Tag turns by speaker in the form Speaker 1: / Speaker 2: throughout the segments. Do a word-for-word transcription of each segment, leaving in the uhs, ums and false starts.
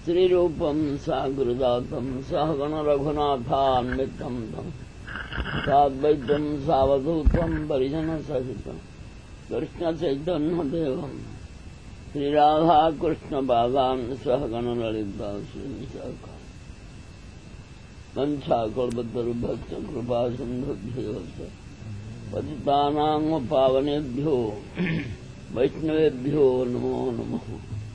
Speaker 1: श्रीरूपं साग्रजातं सहगण रघुनाथान्वितं तं साद्वैतं सावधूतं परिजनसहितं कृष्णचैतन्यदेवं श्रीराधाकृष्णपादान् सहगण ललिता श्रीविशाखा वंशाकल्पतरुभ्यश्च कृपा सिन्धुभ्यो पतितानां पावनेभ्यो वैष्णवेभ्यो नमो नमः।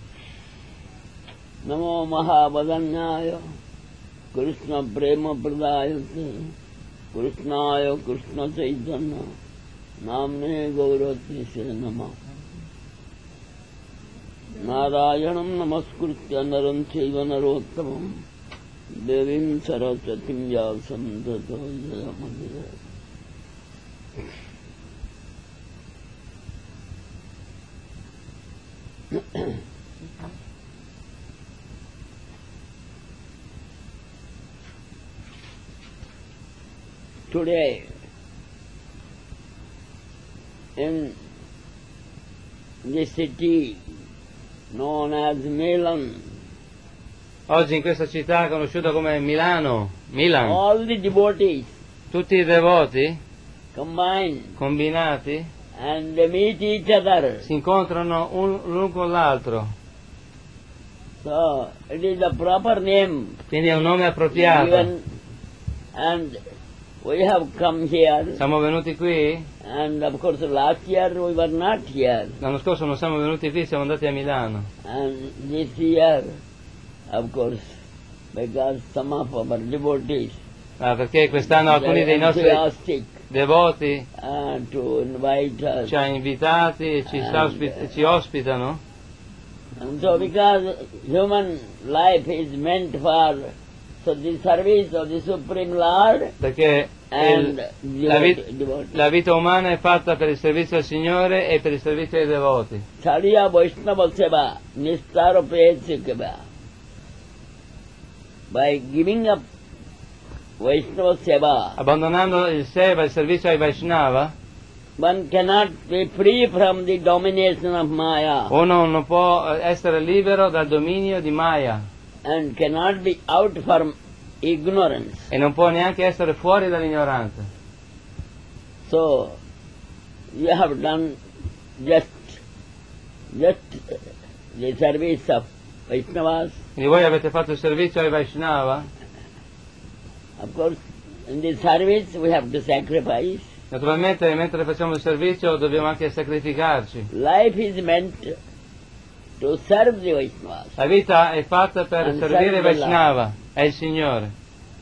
Speaker 1: नमो महावदन्याय कृष्ण प्रेम प्रदायते कृष्णाय कृष्ण चैतन्य नाम्ने गौरवतीसे नमः। नारायणं नमस्कृत्य नरं चैव नरोत्तमं देवीं सरस्वतीं व्यासं ततो जयमुदीरये। Today, in the city known as Milan,
Speaker 2: oggi in questa città conosciuta come Milano, Milan,
Speaker 1: all the devotees
Speaker 2: tutti i devoti
Speaker 1: combine
Speaker 2: combinati
Speaker 1: and they meet each other.
Speaker 2: si incontrano un- l'uno con l'altro,
Speaker 1: So, it is the proper name
Speaker 2: quindi è un nome appropriato.
Speaker 1: given, and we have come here,
Speaker 2: Siamo venuti qui,
Speaker 1: and of course last year we were not here,
Speaker 2: l'anno scorso non siamo venuti qui, siamo andati a Milano.
Speaker 1: and this year, of course, because some of our devotees
Speaker 2: Ah, perché quest'anno alcuni dei
Speaker 1: are
Speaker 2: nostri
Speaker 1: enthusiastic
Speaker 2: devoti
Speaker 1: uh, to invite us.
Speaker 2: ci hanno invitati e ci, sta ospi- ci ospitano,
Speaker 1: And so because human life is meant for so the service of the Supreme Lord
Speaker 2: perché
Speaker 1: and
Speaker 2: il- la,
Speaker 1: devotee-
Speaker 2: vit-
Speaker 1: devotee.
Speaker 2: la vita umana è fatta per il servizio al Signore e per il servizio ai devoti.
Speaker 1: Chariya Vaishnava Seva, Nistara Prayachikava. By giving up Vaishnava Seva,
Speaker 2: Abbandonando il Seva, il servizio ai Vaishnava,
Speaker 1: one cannot be free from the domination of Maya
Speaker 2: uno non può essere libero dal dominio di Maya
Speaker 1: and cannot be out from ignorance.
Speaker 2: e non può neanche essere fuori dall'ignoranza.
Speaker 1: So, you have done just, just the service of Vaishnavas.
Speaker 2: Quindi voi avete fatto il servizio ai Vaishnava,
Speaker 1: Of course, in the service we have to sacrifice.
Speaker 2: naturalmente mentre facciamo il servizio dobbiamo anche sacrificarci.
Speaker 1: Life is meant to serve the Vaishnavas.
Speaker 2: La vita è fatta per
Speaker 1: And
Speaker 2: servire
Speaker 1: serve
Speaker 2: i Vaishnava, è il Signore,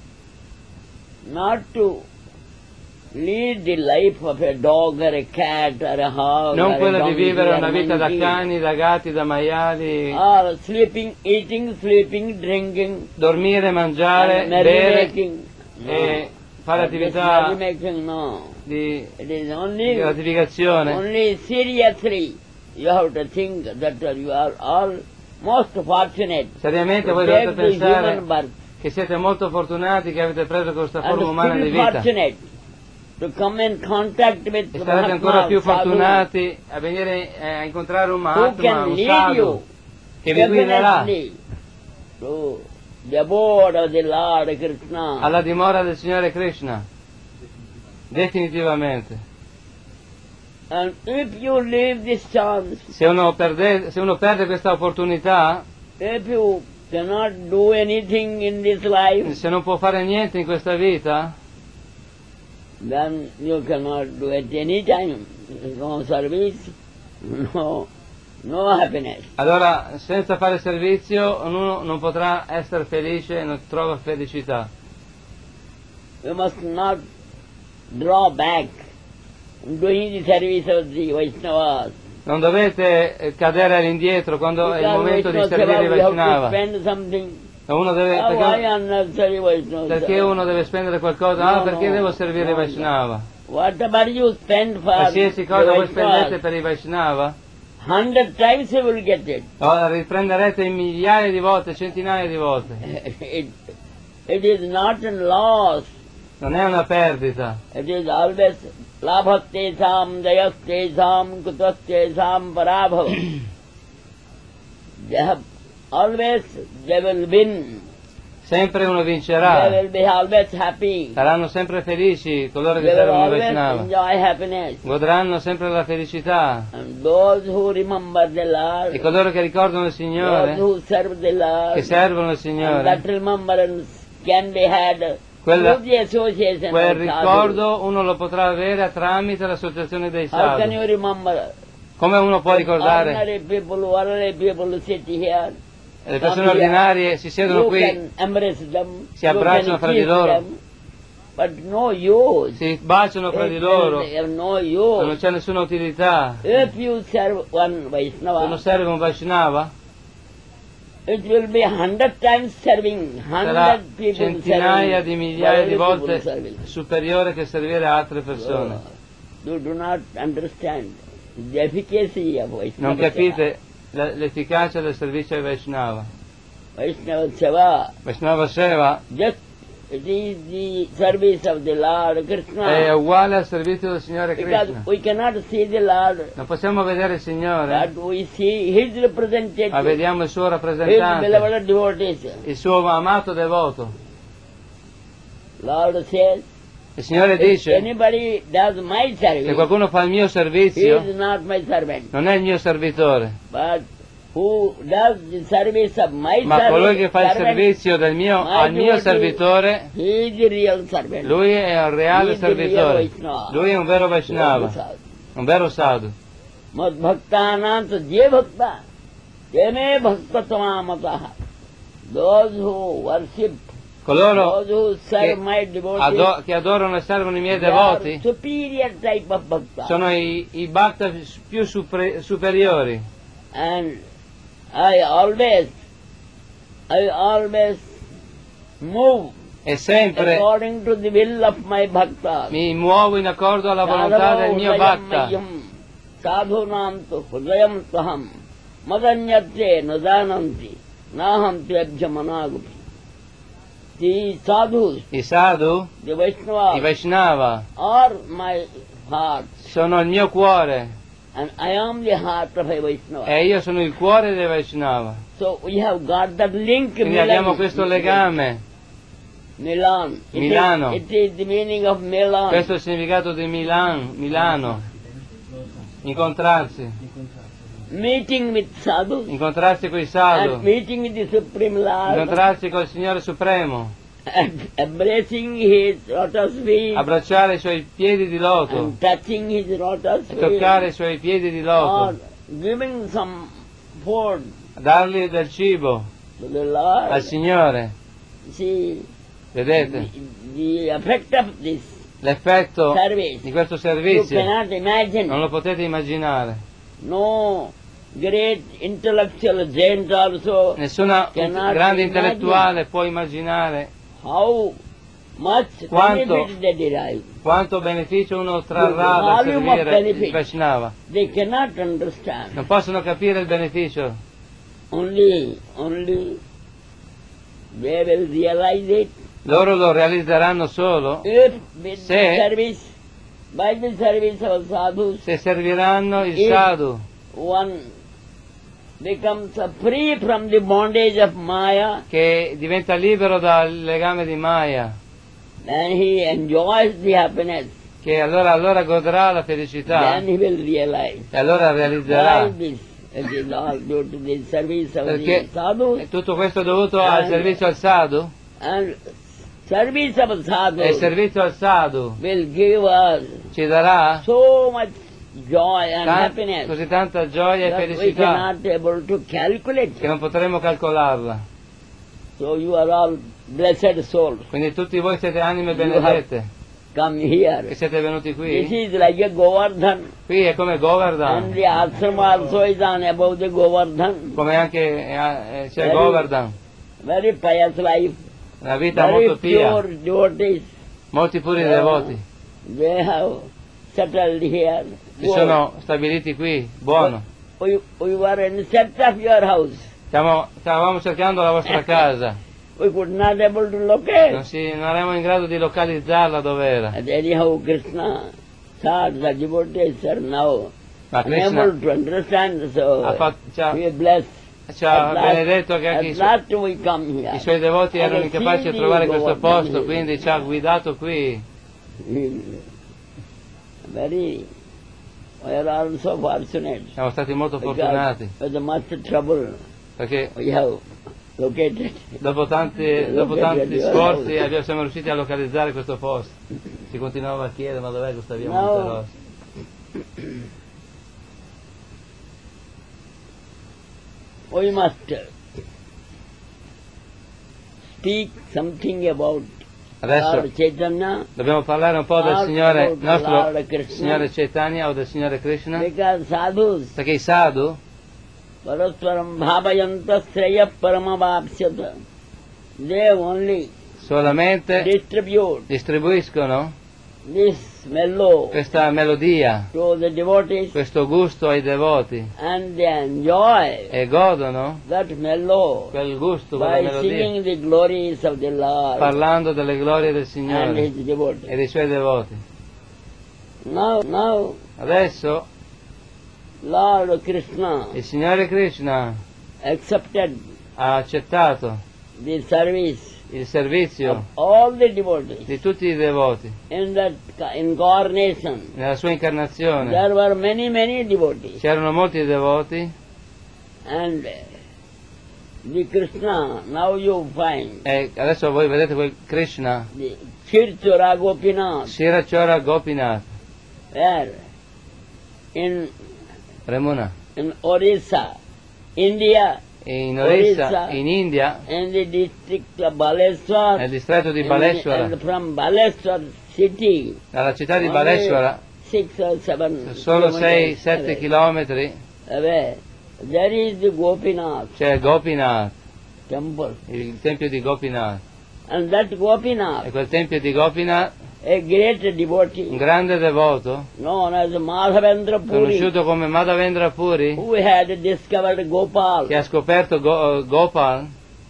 Speaker 1: Not to lead the life of a dog or a cat or a hog
Speaker 2: non
Speaker 1: or a
Speaker 2: quella di
Speaker 1: donkey
Speaker 2: vivere
Speaker 1: or
Speaker 2: una vita da
Speaker 1: monkey,
Speaker 2: cani, da gatti, da maiali,
Speaker 1: or sleeping, eating, sleeping, drinking,
Speaker 2: dormire, mangiare,
Speaker 1: and
Speaker 2: bere
Speaker 1: merrymaking. No.
Speaker 2: e fare
Speaker 1: Not just
Speaker 2: attività
Speaker 1: merrymaking, no.
Speaker 2: di
Speaker 1: It is
Speaker 2: di
Speaker 1: only,
Speaker 2: gratificazione.
Speaker 1: only seriously you have to think that you are all most fortunate
Speaker 2: Seriamente
Speaker 1: to
Speaker 2: voi
Speaker 1: take
Speaker 2: dovete
Speaker 1: the human
Speaker 2: pensare
Speaker 1: birth
Speaker 2: che siete molto fortunati che avete preso questa
Speaker 1: and
Speaker 2: forma umana di
Speaker 1: still
Speaker 2: vita
Speaker 1: fortunate to come in contact with
Speaker 2: e sarete ancora
Speaker 1: Mahatma
Speaker 2: più
Speaker 1: Sadhu,
Speaker 2: fortunati a venire eh, a incontrare un
Speaker 1: who
Speaker 2: Mahatma,
Speaker 1: can
Speaker 2: un
Speaker 1: lead
Speaker 2: sadhu
Speaker 1: you
Speaker 2: che vi guiderà
Speaker 1: definitely to the abode of the Lord Krishna.
Speaker 2: alla dimora del Signore Krishna, definitivamente.
Speaker 1: And if you leave this chance,
Speaker 2: Se uno perde, se uno perde questa opportunità,
Speaker 1: if you cannot do anything in this life,
Speaker 2: se non può fare niente in questa vita,
Speaker 1: then you cannot do it any time. No service, no, no happiness.
Speaker 2: allora senza fare servizio uno non potrà essere felice e non trova felicità.
Speaker 1: You must not draw back doing the service of the Vaishnavas.
Speaker 2: Non dovete eh, cadere all'indietro quando è il
Speaker 1: Because
Speaker 2: momento di
Speaker 1: Vaishnava
Speaker 2: servire i
Speaker 1: Seva, we have to
Speaker 2: Vaishnava.
Speaker 1: spend something.
Speaker 2: Uno deve,
Speaker 1: Oh, why
Speaker 2: perché,
Speaker 1: unnecessary Vaishnava
Speaker 2: perché
Speaker 1: Seva?
Speaker 2: uno deve spendere qualcosa? Ah,
Speaker 1: No,
Speaker 2: perché
Speaker 1: no,
Speaker 2: devo servire
Speaker 1: no,
Speaker 2: i Vaishnava?
Speaker 1: Whatever you spend for
Speaker 2: Qualsiasi
Speaker 1: the
Speaker 2: cosa voi spendete
Speaker 1: Vaishnavas,
Speaker 2: per i Vaishnava,
Speaker 1: hundred times you will get it.
Speaker 2: lo riprenderete in migliaia di volte, centinaia di volte.
Speaker 1: It, it is not a loss.
Speaker 2: Non è una perdita.
Speaker 1: It is always labhastesam, jayastesam, kutastesam, parabhava. They have always they will win.
Speaker 2: Sempre uno
Speaker 1: They
Speaker 2: vincerà.
Speaker 1: will be always happy.
Speaker 2: Saranno sempre felici coloro che
Speaker 1: They will
Speaker 2: servono
Speaker 1: always
Speaker 2: Vaishnava.
Speaker 1: enjoy happiness.
Speaker 2: Godranno sempre la felicità.
Speaker 1: And those who remember the Lord,
Speaker 2: E coloro che ricordano il
Speaker 1: those
Speaker 2: Signore,
Speaker 1: who serve the Lord,
Speaker 2: che servono il
Speaker 1: and
Speaker 2: Signore,
Speaker 1: that remembrance can be had
Speaker 2: Quella-
Speaker 1: through the association
Speaker 2: quel
Speaker 1: of sadhus.
Speaker 2: ricordo uno lo potrà avere tramite l'associazione dei
Speaker 1: How can
Speaker 2: sadhu.
Speaker 1: you remember?
Speaker 2: Come uno può ricordare?
Speaker 1: Ordinary people, ordinary people sit here.
Speaker 2: Le persone ordinarie si siedono
Speaker 1: You
Speaker 2: qui,
Speaker 1: can embrace them,
Speaker 2: si
Speaker 1: you
Speaker 2: abbracciano
Speaker 1: can
Speaker 2: fra di
Speaker 1: kiss
Speaker 2: loro.
Speaker 1: them, but no use.
Speaker 2: si baciano fra di
Speaker 1: They-
Speaker 2: loro,
Speaker 1: they have no
Speaker 2: non
Speaker 1: use.
Speaker 2: c'è nessuna utilità.
Speaker 1: If you serve one
Speaker 2: Se uno
Speaker 1: Vaishnava,
Speaker 2: serve un Vaishnava,
Speaker 1: it will be hundred times serving,
Speaker 2: sarà
Speaker 1: hundred people
Speaker 2: centinaia di
Speaker 1: serving,
Speaker 2: migliaia di
Speaker 1: worldly people
Speaker 2: volte
Speaker 1: serving.
Speaker 2: superiore che servire altre persone.
Speaker 1: You do not understand the efficacy of Vaishnava
Speaker 2: Non
Speaker 1: Seva.
Speaker 2: capite la- l'efficacia del servizio ai Vaishnava.
Speaker 1: Vaishnava Seva,
Speaker 2: Vaishnava Seva
Speaker 1: just it is the service of the Lord Krishna.
Speaker 2: è uguale al servizio del Signore
Speaker 1: Because
Speaker 2: Krishna.
Speaker 1: we cannot see the Lord,
Speaker 2: Non possiamo vedere il Signore,
Speaker 1: but we see His representative,
Speaker 2: ma vediamo il suo
Speaker 1: His
Speaker 2: rappresentante,
Speaker 1: beloved devotees.
Speaker 2: il suo amato devoto.
Speaker 1: Lord says,
Speaker 2: Il Signore
Speaker 1: if
Speaker 2: dice,
Speaker 1: anybody does my
Speaker 2: se
Speaker 1: service,
Speaker 2: qualcuno fa il mio
Speaker 1: he
Speaker 2: servizio,
Speaker 1: is not my servant.
Speaker 2: non è il mio servitore,
Speaker 1: But who does the service of my
Speaker 2: ma colui che fa il
Speaker 1: servant,
Speaker 2: servizio del mio,
Speaker 1: my
Speaker 2: al mio
Speaker 1: devotee,
Speaker 2: servitore,
Speaker 1: he is the real servant.
Speaker 2: lui è un reale
Speaker 1: He is the real
Speaker 2: servitore.
Speaker 1: Vaishnava.
Speaker 2: Lui è un vero Vaishnava, un vero sadhu.
Speaker 1: Mad bhaktanam to je bhakta, te me bhaktatmamataha. Those who worship,
Speaker 2: Coloro
Speaker 1: those who serve
Speaker 2: che,
Speaker 1: my devotees,
Speaker 2: ado- che adorano e servono i miei
Speaker 1: they are
Speaker 2: devoti
Speaker 1: superior type of bhakta.
Speaker 2: sono i, i bhakta più supre- superiori.
Speaker 1: And I always, I always move
Speaker 2: E sempre
Speaker 1: according to the will of my bhakta.
Speaker 2: mi muovo in accordo alla volontà del mio bhakta.
Speaker 1: Sadhunam tu hridayam taham madanyate nadananti naham tebhyamanagupi. The sadhus,
Speaker 2: I sadhu,
Speaker 1: the
Speaker 2: i
Speaker 1: Vaishnavas,
Speaker 2: Vaishnava,
Speaker 1: are my heart,
Speaker 2: sono il mio cuore
Speaker 1: and I am the heart of a Vaishnava.
Speaker 2: e io sono il cuore dei Vaishnava.
Speaker 1: So we have got that link.
Speaker 2: Quindi
Speaker 1: Milan.
Speaker 2: abbiamo questo legame.
Speaker 1: Milan. It is-
Speaker 2: Milano.
Speaker 1: It is the meaning of Milan.
Speaker 2: Questo è il significato di Milan, Milano. Incontrarsi,
Speaker 1: Meeting with sadhus
Speaker 2: incontrarsi con i
Speaker 1: and
Speaker 2: sadhu,
Speaker 1: meeting with the Supreme Lord
Speaker 2: incontrarsi con il Signore Supremo,
Speaker 1: and embracing His lotus feet
Speaker 2: abbracciare i suoi piedi di loto,
Speaker 1: and touching His lotus
Speaker 2: e
Speaker 1: feet
Speaker 2: toccare i suoi piedi di
Speaker 1: or
Speaker 2: loto,
Speaker 1: giving some food
Speaker 2: dargli del cibo
Speaker 1: to the Lord.
Speaker 2: al Signore.
Speaker 1: See,
Speaker 2: Vedete
Speaker 1: the, the effect of this
Speaker 2: l'effetto
Speaker 1: service,
Speaker 2: di questo
Speaker 1: you
Speaker 2: servizio?
Speaker 1: cannot imagine.
Speaker 2: Non lo potete immaginare.
Speaker 1: No great intellectual gent also
Speaker 2: Nessuna
Speaker 1: Cannot
Speaker 2: grande
Speaker 1: imagine.
Speaker 2: intellettuale può immaginare
Speaker 1: how much
Speaker 2: Quanto-
Speaker 1: benefit they derive.
Speaker 2: quanto beneficio uno trarrà dal
Speaker 1: Volume of
Speaker 2: servire
Speaker 1: benefit.
Speaker 2: il Vaishnava.
Speaker 1: They cannot understand.
Speaker 2: Non possono capire il beneficio,
Speaker 1: Only, only they will realize it
Speaker 2: loro lo realizzeranno solo
Speaker 1: if with
Speaker 2: Se-
Speaker 1: the service, by the service of sadhus,
Speaker 2: se serviranno il
Speaker 1: If-
Speaker 2: sadhu,
Speaker 1: one becomes free from the bondage of Maya,
Speaker 2: che diventa libero dal legame di Maya,
Speaker 1: then he enjoys the happiness,
Speaker 2: che allora, allora godrà la felicità
Speaker 1: then he will realize.
Speaker 2: e allora
Speaker 1: Why
Speaker 2: realizzerà.
Speaker 1: this? It is all due to the service of
Speaker 2: Perché
Speaker 1: the sadhus.
Speaker 2: è tutto questo dovuto al servizio al sadhu,
Speaker 1: And service of sadhu
Speaker 2: e il servizio al sadhu
Speaker 1: will give us
Speaker 2: ci darà
Speaker 1: so much joy and
Speaker 2: tan-
Speaker 1: happiness
Speaker 2: così tanta gioia e
Speaker 1: that we
Speaker 2: felicità
Speaker 1: cannot able to calculate.
Speaker 2: che non potremo calcolarla.
Speaker 1: So you are all blessed souls.
Speaker 2: Quindi tutti voi siete anime
Speaker 1: You have
Speaker 2: benedette
Speaker 1: come
Speaker 2: che
Speaker 1: here.
Speaker 2: siete venuti
Speaker 1: This
Speaker 2: qui.
Speaker 1: is like a Govardhan,
Speaker 2: Qui è come
Speaker 1: and
Speaker 2: Govardhan,
Speaker 1: the ashram also is on above the Govardhan.
Speaker 2: come anche eh, eh, c'è
Speaker 1: Very-
Speaker 2: Govardhan,
Speaker 1: Very pious life,
Speaker 2: una vita
Speaker 1: very
Speaker 2: molto pia,
Speaker 1: pure devotees.
Speaker 2: molti puri
Speaker 1: Yeah.
Speaker 2: devoti
Speaker 1: They have settled here.
Speaker 2: si sono stabiliti qui, buono.
Speaker 1: We, we were in search of your house.
Speaker 2: Stiamo- stavamo cercando la vostra casa,
Speaker 1: We could not able to locate.
Speaker 2: non, si, non eravamo in grado di localizzarla dove era,
Speaker 1: And anyhow, Krishna thought the devotees are now
Speaker 2: ma
Speaker 1: unable
Speaker 2: Krishna
Speaker 1: to understand, so
Speaker 2: ha fatto, ci ha-
Speaker 1: we bless
Speaker 2: ci ha
Speaker 1: At last-
Speaker 2: benedetto che anche i
Speaker 1: at
Speaker 2: suoi,
Speaker 1: last we come here.
Speaker 2: i suoi devoti erano
Speaker 1: And
Speaker 2: incapaci di
Speaker 1: see
Speaker 2: trovare
Speaker 1: the
Speaker 2: questo
Speaker 1: Govardhan
Speaker 2: posto,
Speaker 1: Hill.
Speaker 2: quindi ci ha guidato qui.
Speaker 1: Very, we are also fortunate.
Speaker 2: Siamo stati molto
Speaker 1: Because
Speaker 2: fortunati,
Speaker 1: with much trouble
Speaker 2: perché
Speaker 1: we have located.
Speaker 2: dopo tanti, dopo tanti sforzi abbiamo, siamo riusciti a localizzare questo posto. Si continuava a chiedere, ma dov'è questa via
Speaker 1: No.
Speaker 2: Monterosa?
Speaker 1: We must speak something about
Speaker 2: Adesso
Speaker 1: Lord Chaitanya,
Speaker 2: dobbiamo parlare un po' del
Speaker 1: Lord-
Speaker 2: Signore,
Speaker 1: Lord
Speaker 2: nostro
Speaker 1: Krishna.
Speaker 2: Signore Chaitanya o del Signore Krishna,
Speaker 1: because sadhus
Speaker 2: perché i sadhu
Speaker 1: parasparam bhavayanta sreya paramavapsyata. They only
Speaker 2: solamente
Speaker 1: distribute
Speaker 2: distribuiscono
Speaker 1: this mellow
Speaker 2: questa melodia,
Speaker 1: to the devotees
Speaker 2: questo gusto ai devoti
Speaker 1: and they enjoy
Speaker 2: e godono
Speaker 1: that mellow
Speaker 2: quel gusto, quella
Speaker 1: by
Speaker 2: melodia,
Speaker 1: singing the glories of the Lord
Speaker 2: parlando delle glorie del
Speaker 1: and
Speaker 2: Signore
Speaker 1: His devotees.
Speaker 2: e dei Suoi devoti.
Speaker 1: Now, now,
Speaker 2: Adesso
Speaker 1: Lord Krishna
Speaker 2: il Signore Krishna
Speaker 1: accepted
Speaker 2: ha accettato
Speaker 1: the service
Speaker 2: il
Speaker 1: of
Speaker 2: servizio
Speaker 1: all the devotees.
Speaker 2: di tutti i devoti.
Speaker 1: In that incarnation,
Speaker 2: Nella sua incarnazione
Speaker 1: there were many, many devotees.
Speaker 2: c'erano molti devoti
Speaker 1: And the Krishna, now you find,
Speaker 2: e adesso voi vedete quel Krishna,
Speaker 1: the Chirchura Gopinath,
Speaker 2: Shirachora Gopinath,
Speaker 1: where in,
Speaker 2: Remuna,
Speaker 1: in Orissa, India,
Speaker 2: in Orissa,
Speaker 1: Orissa.
Speaker 2: in India,
Speaker 1: in the district of Baleswar,
Speaker 2: nel distretto di
Speaker 1: and,
Speaker 2: Baleshwara,
Speaker 1: and from Baleswar city,
Speaker 2: dalla città di
Speaker 1: only
Speaker 2: Baleshwara,
Speaker 1: six or seven
Speaker 2: solo sei
Speaker 1: kilometers
Speaker 2: sette
Speaker 1: away,
Speaker 2: chilometri,
Speaker 1: away, there is the Gopinath
Speaker 2: c'è Gopinath,
Speaker 1: temple.
Speaker 2: il tempio di Gopinath.
Speaker 1: And that
Speaker 2: E
Speaker 1: Gopinath,
Speaker 2: quel tempio di Gopinath,
Speaker 1: a great
Speaker 2: un
Speaker 1: devotee,
Speaker 2: grande devoto,
Speaker 1: known as Madhavendra Puri,
Speaker 2: conosciuto come Madhavendra Puri,
Speaker 1: who had discovered Gopal.
Speaker 2: che ha scoperto Go- Gopal,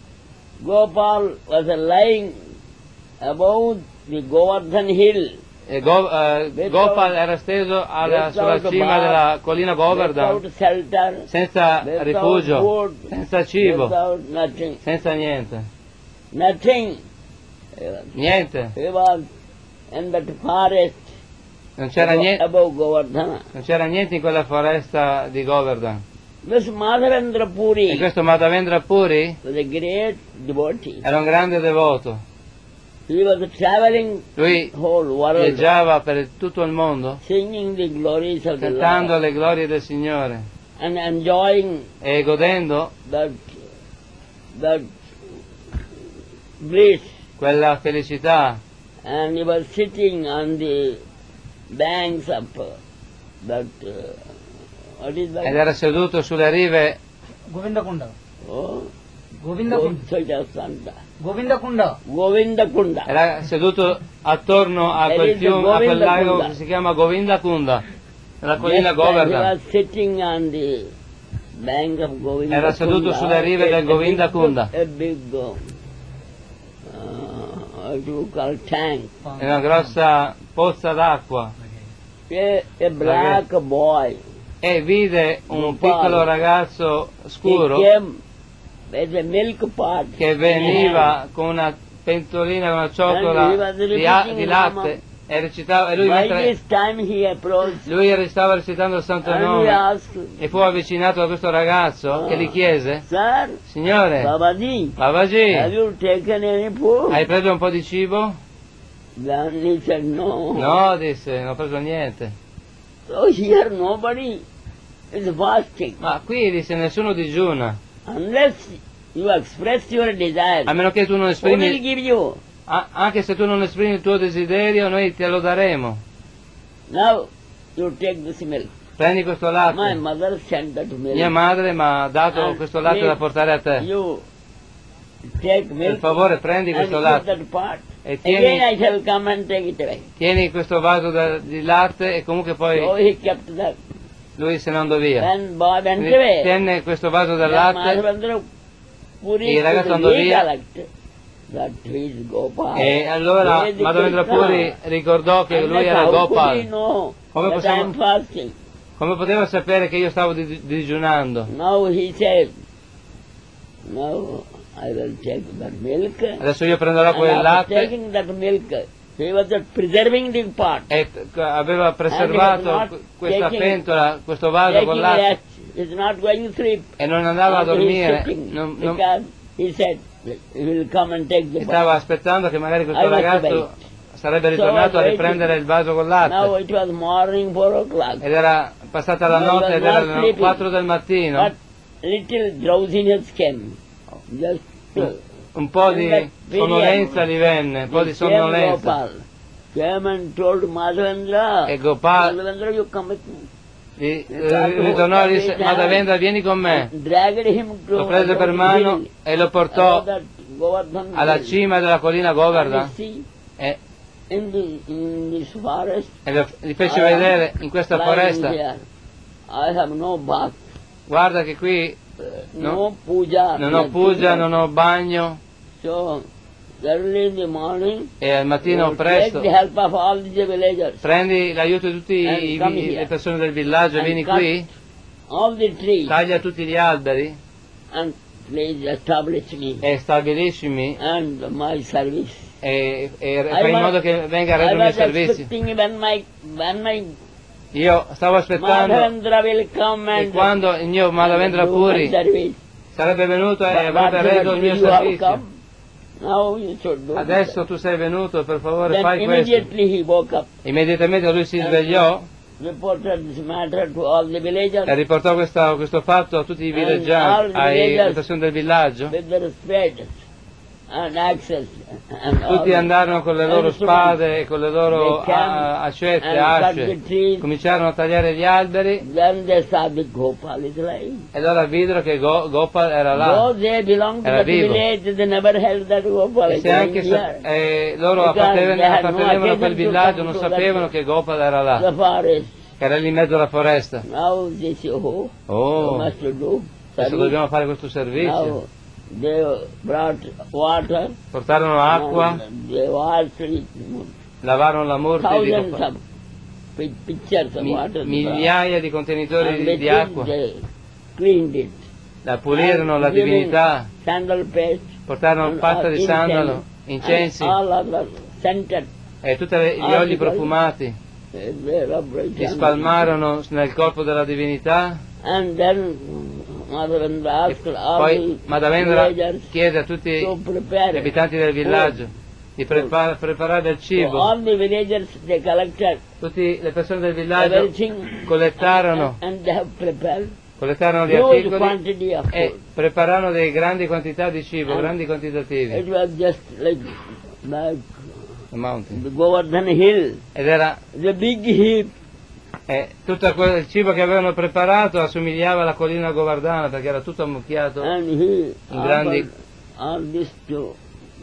Speaker 1: Gopal was lying above the Govardhan hill,
Speaker 2: e Go- eh, Gopal era steso alla, sulla cima della collina Govardhan,
Speaker 1: without shelter,
Speaker 2: senza
Speaker 1: without
Speaker 2: rifugio,
Speaker 1: food,
Speaker 2: senza cibo,
Speaker 1: without nothing.
Speaker 2: senza niente,
Speaker 1: Nothing. He was-
Speaker 2: niente,
Speaker 1: He was in that forest
Speaker 2: non c'era
Speaker 1: above,
Speaker 2: niente,
Speaker 1: above Govardhana.
Speaker 2: non c'era niente in quella foresta di Govardhan.
Speaker 1: This Madhavendra Puri
Speaker 2: E questo Madhavendra Puri
Speaker 1: was a great devotee.
Speaker 2: era un grande devoto.
Speaker 1: He was traveling
Speaker 2: Lui
Speaker 1: whole world,
Speaker 2: viaggiava per tutto il mondo
Speaker 1: singing the glories of the
Speaker 2: cantando
Speaker 1: Lord
Speaker 2: le glorie del Signore
Speaker 1: and enjoying
Speaker 2: e godendo
Speaker 1: that that bliss.
Speaker 2: quella felicità.
Speaker 1: And he was sitting on the banks of uh, that uh, what is that?
Speaker 2: Ed era seduto sulle rive
Speaker 3: Govinda Kunda.
Speaker 1: Oh,
Speaker 3: Govinda Kunda.
Speaker 1: Govinda Santa.
Speaker 3: Govinda Kunda.
Speaker 1: Govinda Kunda.
Speaker 2: era seduto attorno a
Speaker 1: There
Speaker 2: quel
Speaker 1: is the
Speaker 2: fiume, a quel
Speaker 1: Govinda
Speaker 2: lago
Speaker 1: Kunda.
Speaker 2: che si chiama Govinda Kunda, nella collina
Speaker 1: Just as he
Speaker 2: Govardhan.
Speaker 1: was sitting on the bank of Govinda
Speaker 2: Era seduto
Speaker 1: Kunda,
Speaker 2: sulle rive
Speaker 1: a-
Speaker 2: del Govinda
Speaker 1: a big-
Speaker 2: Kunda.
Speaker 1: A big, uh, what do you call tank.
Speaker 2: È una grossa pozza d'acqua
Speaker 1: A, a black boy.
Speaker 2: e vide un
Speaker 1: Gopal.
Speaker 2: piccolo ragazzo scuro
Speaker 1: He came with a milk pot.
Speaker 2: che veniva con una pentolina, con una ciotola
Speaker 1: And he was
Speaker 2: di, a-
Speaker 1: repeating
Speaker 2: di
Speaker 1: Rama.
Speaker 2: latte e recitava, e lui,
Speaker 1: By
Speaker 2: mentre,
Speaker 1: this time he approached
Speaker 2: lui stava recitando il santo
Speaker 1: and he
Speaker 2: nome
Speaker 1: asked,
Speaker 2: e fu avvicinato da questo ragazzo che gli chiese:
Speaker 1: Sir,
Speaker 2: Signore,
Speaker 1: Babaji, have
Speaker 2: Babaji,
Speaker 1: you taken any food?
Speaker 2: hai preso un po' di cibo?
Speaker 1: Then he said, no.
Speaker 2: No, disse, non ho preso niente.
Speaker 1: So here nobody is fasting.
Speaker 2: Ma qui, disse, nessuno digiuna,
Speaker 1: Unless you express your desire,
Speaker 2: a meno che tu non
Speaker 1: who will
Speaker 2: esprimi,
Speaker 1: give you?
Speaker 2: a- anche se tu non esprimi il tuo desiderio, noi te lo daremo.
Speaker 1: Now you take this milk.
Speaker 2: Prendi questo
Speaker 1: My
Speaker 2: latte.
Speaker 1: mother sent that milk.
Speaker 2: Mia madre mi ha dato
Speaker 1: And
Speaker 2: questo latte
Speaker 1: please,
Speaker 2: da portare a te.
Speaker 1: You take
Speaker 2: Per
Speaker 1: milk
Speaker 2: favore, prendi
Speaker 1: and
Speaker 2: questo
Speaker 1: put
Speaker 2: latte
Speaker 1: that pot.
Speaker 2: e
Speaker 1: Again I
Speaker 2: tieni,
Speaker 1: shall come and take it away.
Speaker 2: tieni questo vaso da- di latte e comunque
Speaker 1: So
Speaker 2: poi
Speaker 1: he kept that.
Speaker 2: lui se ne andò via.
Speaker 1: When boy went
Speaker 2: Quindi
Speaker 1: away,
Speaker 2: tenne questo vaso del
Speaker 1: then
Speaker 2: latte
Speaker 1: Madhavendra Puri
Speaker 2: il ragazzo
Speaker 1: could
Speaker 2: andò via.
Speaker 1: recollect that he is Gopal.
Speaker 2: e allora
Speaker 1: He is
Speaker 2: Madhavendra
Speaker 1: Krishna.
Speaker 2: Puri ricordò che
Speaker 1: And
Speaker 2: lui
Speaker 1: that
Speaker 2: era
Speaker 1: how could he
Speaker 2: Gopal.
Speaker 1: know
Speaker 2: Come
Speaker 1: that
Speaker 2: possiamo-
Speaker 1: I am fasting?
Speaker 2: Come poteva sapere che io stavo di- digiunando?
Speaker 1: Now he said, Now I will take that milk.
Speaker 2: Adesso io prenderò
Speaker 1: And
Speaker 2: quel
Speaker 1: after
Speaker 2: latte.
Speaker 1: taking that milk, he was just preserving the pot.
Speaker 2: E t- aveva preservato
Speaker 1: not
Speaker 2: qu- questa
Speaker 1: taking-
Speaker 2: pentola, questo vaso
Speaker 1: Taking
Speaker 2: con latte
Speaker 1: rest, is not going to sleep.
Speaker 2: e non andava a
Speaker 1: Until he's
Speaker 2: dormire,
Speaker 1: sitting,
Speaker 2: non- non-
Speaker 1: because he said he will come and take the
Speaker 2: stava
Speaker 1: pot.
Speaker 2: aspettando che magari questo
Speaker 1: I was
Speaker 2: ragazzo sarebbe
Speaker 1: So
Speaker 2: ritornato a
Speaker 1: I waited.
Speaker 2: riprendere il vaso con
Speaker 1: Now
Speaker 2: latte.
Speaker 1: it was morning four o'clock.
Speaker 2: Ed era passata la
Speaker 1: I
Speaker 2: notte
Speaker 1: was
Speaker 2: ed
Speaker 1: not
Speaker 2: erano
Speaker 1: sleeping.
Speaker 2: quattro del mattino.
Speaker 1: But little drowsiness came. Just
Speaker 2: Un, un po' di sonnolenza gli venne, un po' di
Speaker 1: came
Speaker 2: sonnolenza.
Speaker 1: Gopal. Came and told Madhavendra,
Speaker 2: E Gopal
Speaker 1: Madhavendra, you come with me.
Speaker 2: gli- eh, ritornò e disse: Madhavendra, vieni con me.
Speaker 1: Dragged him to
Speaker 2: Lo prese per mano e lo portò alla cima della collina Govardhan e,
Speaker 1: In, the, in this forest,
Speaker 2: e lo- gli fece
Speaker 1: I am
Speaker 2: vedere in questa
Speaker 1: lying
Speaker 2: foresta:
Speaker 1: here. I have no bath,
Speaker 2: guarda che qui
Speaker 1: no,
Speaker 2: No.
Speaker 1: puja.
Speaker 2: non ho
Speaker 1: nothing.
Speaker 2: pugia, non ho bagno.
Speaker 1: So, early in the morning,
Speaker 2: E al mattino
Speaker 1: you take
Speaker 2: presto
Speaker 1: the help of all the villagers,
Speaker 2: prendi l'aiuto di tutte
Speaker 1: And come here.
Speaker 2: le persone del villaggio,
Speaker 1: And
Speaker 2: vieni
Speaker 1: cut
Speaker 2: qui,
Speaker 1: all the trees,
Speaker 2: taglia tutti gli alberi
Speaker 1: and please establish me
Speaker 2: e stabiliscimi
Speaker 1: and my service.
Speaker 2: e, e
Speaker 1: I
Speaker 2: fai in
Speaker 1: was-
Speaker 2: modo che venga a
Speaker 1: I
Speaker 2: rendere i miei
Speaker 1: was
Speaker 2: servizi.
Speaker 1: expecting when my, when my
Speaker 2: Io stavo aspettando
Speaker 1: Madhavendra will come
Speaker 2: che
Speaker 1: and
Speaker 2: quando il mio Madhavendra
Speaker 1: and do my
Speaker 2: Puri
Speaker 1: service.
Speaker 2: sarebbe venuto e
Speaker 1: But
Speaker 2: avrebbe reso il mio
Speaker 1: you have
Speaker 2: servizio.
Speaker 1: come. Now you should do
Speaker 2: Adesso tu sei venuto, per favore
Speaker 1: Then
Speaker 2: fai questo.
Speaker 1: immediately he woke up,
Speaker 2: Immediatamente lui si
Speaker 1: And-
Speaker 2: svegliò
Speaker 1: reported this matter to all the villagers
Speaker 2: e riportò questa- questo fatto a tutti i
Speaker 1: And
Speaker 2: villeggianti,
Speaker 1: all
Speaker 2: alle
Speaker 1: villagers-
Speaker 2: persone del villaggio.
Speaker 1: with their spades and axes and all.
Speaker 2: Tutti andarono con le loro
Speaker 1: instruments.
Speaker 2: spade e con le loro
Speaker 1: They came
Speaker 2: a- acete,
Speaker 1: and cut
Speaker 2: asce.
Speaker 1: the trees.
Speaker 2: Cominciarono a tagliare gli alberi
Speaker 1: Then they saw the Gopal is lying.
Speaker 2: e allora videro che Go- Gopal era là.
Speaker 1: Though they belong to
Speaker 2: Era
Speaker 1: that
Speaker 2: vivo.
Speaker 1: village, they never held that Gopal
Speaker 2: E
Speaker 1: is
Speaker 2: se
Speaker 1: lying
Speaker 2: anche sa-
Speaker 1: here.
Speaker 2: eh, loro
Speaker 1: Because
Speaker 2: appartenevano,
Speaker 1: they had no
Speaker 2: appartenevano a quel
Speaker 1: occasion to
Speaker 2: villaggio,
Speaker 1: come
Speaker 2: non
Speaker 1: to that-
Speaker 2: sapevano che Gopal era là,
Speaker 1: The forest.
Speaker 2: che era lì in mezzo alla foresta.
Speaker 1: Now they say, oh,
Speaker 2: Oh,
Speaker 1: we must do.
Speaker 2: adesso
Speaker 1: service.
Speaker 2: dobbiamo fare questo servizio.
Speaker 1: Now they brought water.
Speaker 2: Portarono acqua,
Speaker 1: and They washed it.
Speaker 2: lavarono la morte di
Speaker 1: Thousands
Speaker 2: Gopal.
Speaker 1: of pi- pitchers of
Speaker 2: Mi-
Speaker 1: water.
Speaker 2: migliaia di contenitori
Speaker 1: And
Speaker 2: di,
Speaker 1: with
Speaker 2: di
Speaker 1: it
Speaker 2: acqua.
Speaker 1: they cleaned it.
Speaker 2: La pulirono
Speaker 1: And
Speaker 2: la
Speaker 1: giving
Speaker 2: divinità,
Speaker 1: Sandal paste.
Speaker 2: portarono
Speaker 1: and
Speaker 2: pasta
Speaker 1: all
Speaker 2: di
Speaker 1: incense,
Speaker 2: sandalo, incensi
Speaker 1: and all other scented.
Speaker 2: e tutti gli
Speaker 1: all
Speaker 2: oli
Speaker 1: the-
Speaker 2: profumati.
Speaker 1: eh, they rubbed it
Speaker 2: Li
Speaker 1: on.
Speaker 2: spalmarono nel corpo della divinità
Speaker 1: And then Madhavendra
Speaker 2: e
Speaker 1: asked all
Speaker 2: poi
Speaker 1: the
Speaker 2: Madhavendra
Speaker 1: villagers
Speaker 2: chiede a tutti
Speaker 1: to
Speaker 2: gli
Speaker 1: prepare
Speaker 2: abitanti del villaggio di prepa- preparare del
Speaker 1: So
Speaker 2: cibo.
Speaker 1: all the villagers they collected
Speaker 2: Tutte le persone del villaggio
Speaker 1: everything
Speaker 2: collettarono,
Speaker 1: and they have prepared
Speaker 2: collettarono gli
Speaker 1: huge
Speaker 2: articoli
Speaker 1: quantity of
Speaker 2: e
Speaker 1: food.
Speaker 2: prepararono delle grandi quantità di cibo,
Speaker 1: And
Speaker 2: grandi
Speaker 1: It
Speaker 2: quantitativi.
Speaker 1: was just like, like
Speaker 2: The mountain.
Speaker 1: the Govardhan hill,
Speaker 2: Ed era
Speaker 1: the big heap.
Speaker 2: e tutto quel cibo che avevano preparato assomigliava alla collina Govardhana perché era tutto ammucchiato.
Speaker 1: And he
Speaker 2: In grandi-
Speaker 1: offered all this to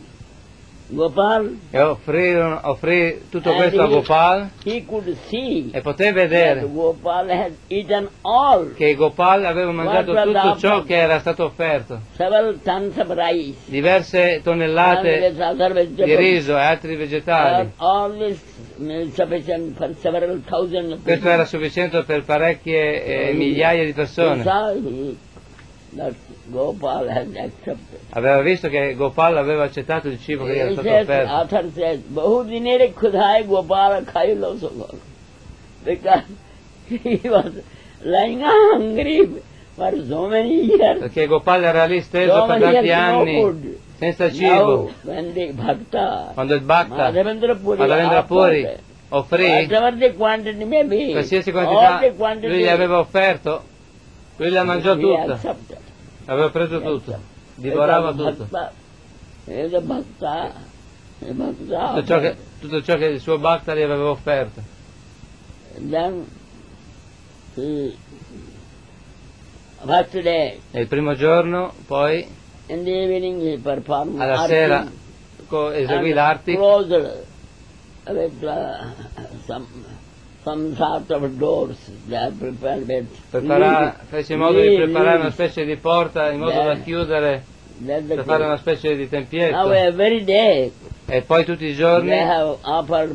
Speaker 1: Gopal.
Speaker 2: E offrirono, offrì tutto
Speaker 1: And
Speaker 2: questo a
Speaker 1: he-
Speaker 2: Gopal
Speaker 1: He could see
Speaker 2: e poté
Speaker 1: that
Speaker 2: vedere
Speaker 1: Gopal had eaten all,
Speaker 2: che Gopal aveva mangiato
Speaker 1: What was
Speaker 2: tutto
Speaker 1: the
Speaker 2: ciò
Speaker 1: offer?
Speaker 2: che era stato offerto,
Speaker 1: several tons of rice,
Speaker 2: diverse
Speaker 1: and
Speaker 2: tonnellate
Speaker 1: with other
Speaker 2: di
Speaker 1: vegetables.
Speaker 2: riso e altri vegetali.
Speaker 1: And all this is sufficient for several thousand people.
Speaker 2: Questo era sufficiente per parecchie eh, migliaia di
Speaker 1: He
Speaker 2: persone.
Speaker 1: saw he- that Gopal had accepted.
Speaker 2: Aveva visto che Gopal aveva accettato il cibo che gli era
Speaker 1: He
Speaker 2: stato
Speaker 1: says,
Speaker 2: offerto.
Speaker 1: author says, Bahu dinere khudai Gopala khailo sogol. Because he was lying hungry for so many years.
Speaker 2: Perché Gopal era lì steso
Speaker 1: So
Speaker 2: per
Speaker 1: many
Speaker 2: tanti
Speaker 1: years, no
Speaker 2: anni
Speaker 1: food.
Speaker 2: senza cibo.
Speaker 1: Now, when the Bhakta,
Speaker 2: Quando il Bhakta,
Speaker 1: Madhavendra Puri,
Speaker 2: Madhavendra Puri,
Speaker 1: offered,
Speaker 2: offrì
Speaker 1: whatever the quantity may be,
Speaker 2: qualsiasi
Speaker 1: all
Speaker 2: quantità
Speaker 1: the quantity,
Speaker 2: lui gli aveva offerto, lui la mangiò
Speaker 1: he
Speaker 2: tutta,
Speaker 1: accepted.
Speaker 2: aveva preso tutto, divorava
Speaker 1: Because
Speaker 2: tutto.
Speaker 1: Bhakta is a Bhakta, a Bhakta.
Speaker 2: Tutto ciò, che, tutto ciò che il suo Bhakta gli aveva offerto.
Speaker 1: Then he, first day,
Speaker 2: E il primo giorno, poi,
Speaker 1: in the evening he performed
Speaker 2: alla
Speaker 1: arti
Speaker 2: sera, co- eseguì
Speaker 1: and
Speaker 2: l'arti
Speaker 1: closed with uh, some some sort of doors they are prepared with
Speaker 2: prepara- fece in modo di
Speaker 1: leaves,
Speaker 2: preparare una
Speaker 1: leaves.
Speaker 2: specie di porta in modo da
Speaker 1: Beh.
Speaker 2: chiudere,
Speaker 1: That's the
Speaker 2: per fare
Speaker 1: case.
Speaker 2: una specie di
Speaker 1: Now
Speaker 2: tempietto.
Speaker 1: every day
Speaker 2: E poi tutti i
Speaker 1: they
Speaker 2: giorni
Speaker 1: have offered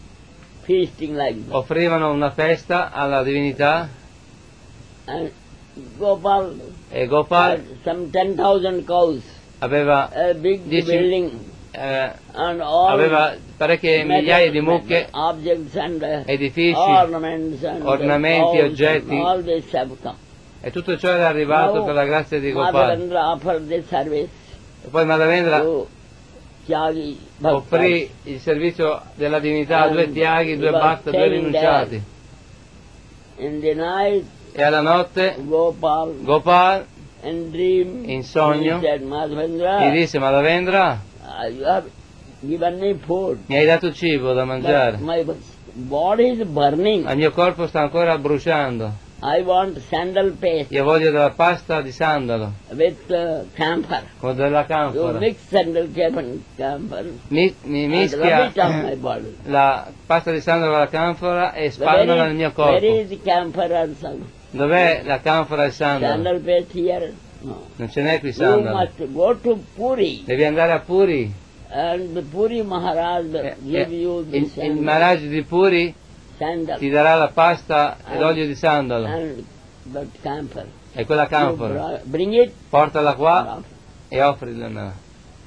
Speaker 1: feasting like that.
Speaker 2: offrivano una festa alla divinità
Speaker 1: And Gopal
Speaker 2: E Gopal
Speaker 1: had some ten thousand cows,
Speaker 2: aveva,
Speaker 1: a big
Speaker 2: Dieci-
Speaker 1: building,
Speaker 2: eh,
Speaker 1: and all
Speaker 2: aveva parecchie
Speaker 1: metal-
Speaker 2: migliaia di mucche,
Speaker 1: objects and uh,
Speaker 2: edifici,
Speaker 1: ornaments and
Speaker 2: ornamenti,
Speaker 1: cows
Speaker 2: oggetti.
Speaker 1: and all this have come.
Speaker 2: e tutto ciò era arrivato
Speaker 1: Now,
Speaker 2: per la grazia di Gopal.
Speaker 1: Madhavendra offered this service
Speaker 2: E poi Madhavendra
Speaker 1: to Tyagi
Speaker 2: offrì
Speaker 1: Bhaktas.
Speaker 2: il servizio della divinità a due
Speaker 1: And
Speaker 2: Tyagi, due
Speaker 1: he was
Speaker 2: Bhakta, due
Speaker 1: staying
Speaker 2: rinunciati.
Speaker 1: In the night,
Speaker 2: E alla notte
Speaker 1: Gopal
Speaker 2: Gopal
Speaker 1: in dream,
Speaker 2: in sogno
Speaker 1: he said,
Speaker 2: gli
Speaker 1: Madhavendra,
Speaker 2: disse: Madhavendra,
Speaker 1: uh, you have given me food.
Speaker 2: mi hai dato cibo da mangiare,
Speaker 1: But my body is burning.
Speaker 2: ma il mio corpo sta ancora bruciando.
Speaker 1: I want sandal paste
Speaker 2: Io voglio della pasta di sandalo,
Speaker 1: with uh, camphor.
Speaker 2: con della
Speaker 1: You
Speaker 2: canfora.
Speaker 1: mix sandal camphor, camphor
Speaker 2: Mi, mi
Speaker 1: and
Speaker 2: mischia
Speaker 1: rub it on my body.
Speaker 2: la pasta di sandalo con la canfora e spalmala nel mio
Speaker 1: Where
Speaker 2: corpo.
Speaker 1: is the camphor and sandal?
Speaker 2: Dov'è la canfora e il sandalo?
Speaker 1: Sandal paste here? No.
Speaker 2: Non ce n'è qui
Speaker 1: You
Speaker 2: sandalo.
Speaker 1: must go to Puri
Speaker 2: Devi andare a Puri.
Speaker 1: and the Puri Maharaj will
Speaker 2: E-
Speaker 1: give
Speaker 2: e-
Speaker 1: you the
Speaker 2: il, il
Speaker 1: sandal,
Speaker 2: Maharaj di Puri
Speaker 1: sandal
Speaker 2: ti darà la pasta e l'olio di sandalo
Speaker 1: and that camphor.
Speaker 2: e quella
Speaker 1: You
Speaker 2: canfora.
Speaker 1: bra- bring it.
Speaker 2: Portala qua
Speaker 1: and
Speaker 2: e offrila a me.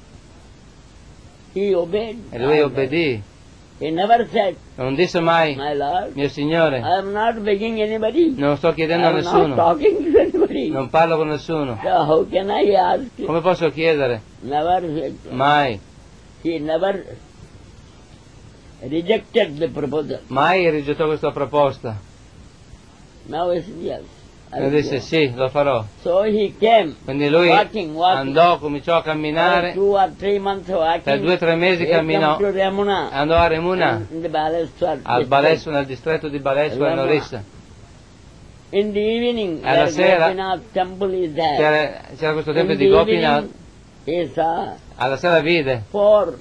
Speaker 1: He obeyed.
Speaker 2: E lui obbedì.
Speaker 1: He never said,
Speaker 2: Non disse mai:
Speaker 1: my Lord,
Speaker 2: mio Signore,
Speaker 1: I am not begging anybody.
Speaker 2: non sto
Speaker 1: I
Speaker 2: chiedendo a
Speaker 1: am not
Speaker 2: nessuno,
Speaker 1: talking to anybody.
Speaker 2: non parlo con nessuno.
Speaker 1: So how can I ask?
Speaker 2: Come posso chiedere?
Speaker 1: Never said.
Speaker 2: Mai,
Speaker 1: He never rejected the proposal.
Speaker 2: mai rigettò questa proposta.
Speaker 1: Now he said yes. I
Speaker 2: E
Speaker 1: will
Speaker 2: disse:
Speaker 1: go.
Speaker 2: sì, lo farò.
Speaker 1: So he came,
Speaker 2: Quindi lui
Speaker 1: walking, walking.
Speaker 2: andò, cominciò a
Speaker 1: For
Speaker 2: camminare,
Speaker 1: two or three months walking.
Speaker 2: per due o tre mesi
Speaker 1: he
Speaker 2: camminò,
Speaker 1: come to Ramuna,
Speaker 2: andò a Remuna,
Speaker 1: in the Baleswar
Speaker 2: al
Speaker 1: district.
Speaker 2: Baleswar, nel distretto di Baleswar, in
Speaker 1: Ramuna.
Speaker 2: Orissa.
Speaker 1: In the evening,
Speaker 2: Alla
Speaker 1: where
Speaker 2: sera
Speaker 1: Gopinath temple is there.
Speaker 2: C'era, c'era questo
Speaker 1: In
Speaker 2: tempio
Speaker 1: the
Speaker 2: di Gopinath.
Speaker 1: evening, he saw
Speaker 2: Alla sera vide
Speaker 1: four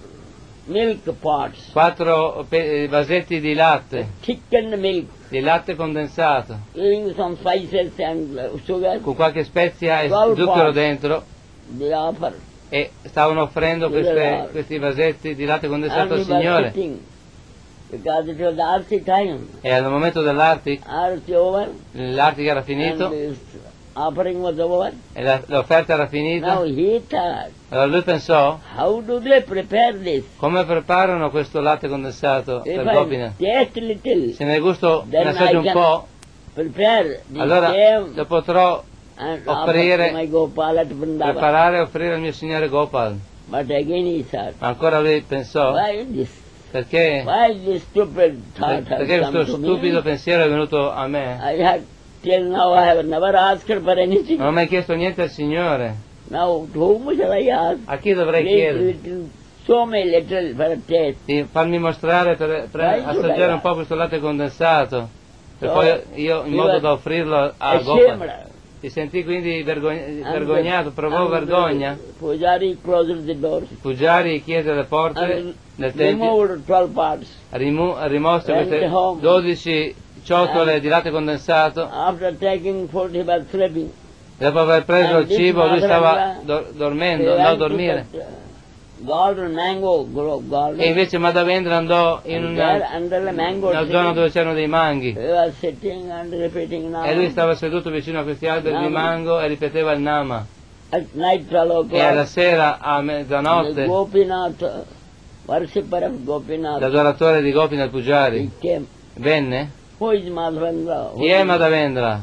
Speaker 1: milk pots,
Speaker 2: quattro pe- vasetti di latte,
Speaker 1: thickened milk,
Speaker 2: di latte condensato,
Speaker 1: giving some spices and uh, sugar.
Speaker 2: con qualche spezia e
Speaker 1: Twelve
Speaker 2: zucchero
Speaker 1: pots.
Speaker 2: dentro,
Speaker 1: They offer.
Speaker 2: e stavano offrendo queste- questi vasetti di latte condensato
Speaker 1: And
Speaker 2: al
Speaker 1: we were
Speaker 2: Signore.
Speaker 1: sitting, because it was Arti time.
Speaker 2: E al momento dell'Arti,
Speaker 1: Arti over,
Speaker 2: l'Arti era
Speaker 1: and
Speaker 2: finito,
Speaker 1: this offering was over.
Speaker 2: e la- l'offerta era
Speaker 1: Now
Speaker 2: finita.
Speaker 1: he thought,
Speaker 2: Allora lui pensò:
Speaker 1: how do they prepare this?
Speaker 2: come preparano questo latte condensato
Speaker 1: If
Speaker 2: per
Speaker 1: I
Speaker 2: Gopinath?
Speaker 1: taste little,
Speaker 2: Se ne gusto,
Speaker 1: Then
Speaker 2: ne assaggio
Speaker 1: I
Speaker 2: un
Speaker 1: can
Speaker 2: po',
Speaker 1: prepare the
Speaker 2: allora
Speaker 1: same
Speaker 2: lo potrò
Speaker 1: and
Speaker 2: offrire-
Speaker 1: offer to my Gopal at Vrindavan.
Speaker 2: preparare e offrire al mio Signore Gopal.
Speaker 1: But again he thought,
Speaker 2: Ma ancora lui pensò:
Speaker 1: why this?
Speaker 2: perché,
Speaker 1: Why this stupid thought has
Speaker 2: perché
Speaker 1: come
Speaker 2: questo
Speaker 1: to
Speaker 2: stupido
Speaker 1: me?
Speaker 2: pensiero è venuto a me?
Speaker 1: I had, till now I have never asked for anything.
Speaker 2: Non ho mai chiesto niente al Signore.
Speaker 1: Now to whom shall I ask?
Speaker 2: A chi dovrei
Speaker 1: Little,
Speaker 2: chiedere?
Speaker 1: little, so many little for a taste.
Speaker 2: Di farmi mostrare per, per
Speaker 1: Why should
Speaker 2: assaggiare
Speaker 1: I
Speaker 2: un po' questo latte condensato, per
Speaker 1: So,
Speaker 2: poi io in
Speaker 1: we
Speaker 2: modo
Speaker 1: were
Speaker 2: da offrirlo a
Speaker 1: Ashamed.
Speaker 2: Gopal. Si sentì quindi vergogn-
Speaker 1: And
Speaker 2: vergognato,
Speaker 1: the-
Speaker 2: provò
Speaker 1: and the
Speaker 2: vergogna.
Speaker 1: Pujari closed the doors
Speaker 2: Pujari chiese le porte
Speaker 1: and
Speaker 2: del tempio,
Speaker 1: removed twelve parts.
Speaker 2: rimu- rimosse
Speaker 1: Went
Speaker 2: queste
Speaker 1: home.
Speaker 2: dodici ciotole
Speaker 1: And-
Speaker 2: di latte condensato.
Speaker 1: After taking food, he was sleeping.
Speaker 2: Dopo aver preso
Speaker 1: And
Speaker 2: il
Speaker 1: this
Speaker 2: cibo lui stava
Speaker 1: Madhavendra,
Speaker 2: do-
Speaker 1: He
Speaker 2: dormendo, andò a
Speaker 1: went to
Speaker 2: dormire.
Speaker 1: that, uh, garden, mango grow garden.
Speaker 2: E invece Madhavendra andò in
Speaker 1: And there
Speaker 2: una,
Speaker 1: under the mango
Speaker 2: una
Speaker 1: tree,
Speaker 2: zona dove c'erano dei manghi.
Speaker 1: he was sitting and repeating now.
Speaker 2: E lui stava seduto vicino a questi alberi di
Speaker 1: Nama.
Speaker 2: mango e ripeteva il Nama.
Speaker 1: At night, twelve
Speaker 2: E alla
Speaker 1: o'clock,
Speaker 2: sera, a
Speaker 1: the
Speaker 2: mezzanotte,
Speaker 1: Gopinath, uh, worshipper of Gopinath,
Speaker 2: l'adoratore di Gopinath Pujari
Speaker 1: he came.
Speaker 2: venne.
Speaker 1: Who is Madhavendra? Who
Speaker 2: Chi è
Speaker 1: is-
Speaker 2: Madhavendra?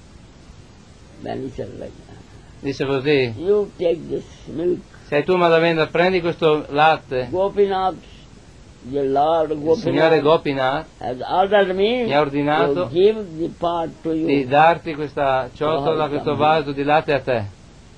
Speaker 1: Then he said like,
Speaker 2: Disse così:
Speaker 1: you take this milk.
Speaker 2: sei tu Madhavendra, prendi questo latte.
Speaker 1: Gopinath, the Lord
Speaker 2: Il Signore
Speaker 1: Gopinath
Speaker 2: Gopinath
Speaker 1: has ordered me
Speaker 2: mi ha ordinato
Speaker 1: to give the part to you.
Speaker 2: di darti questa ciotola,
Speaker 1: Oh,
Speaker 2: questo
Speaker 1: Madhavendra.
Speaker 2: vaso di latte a te.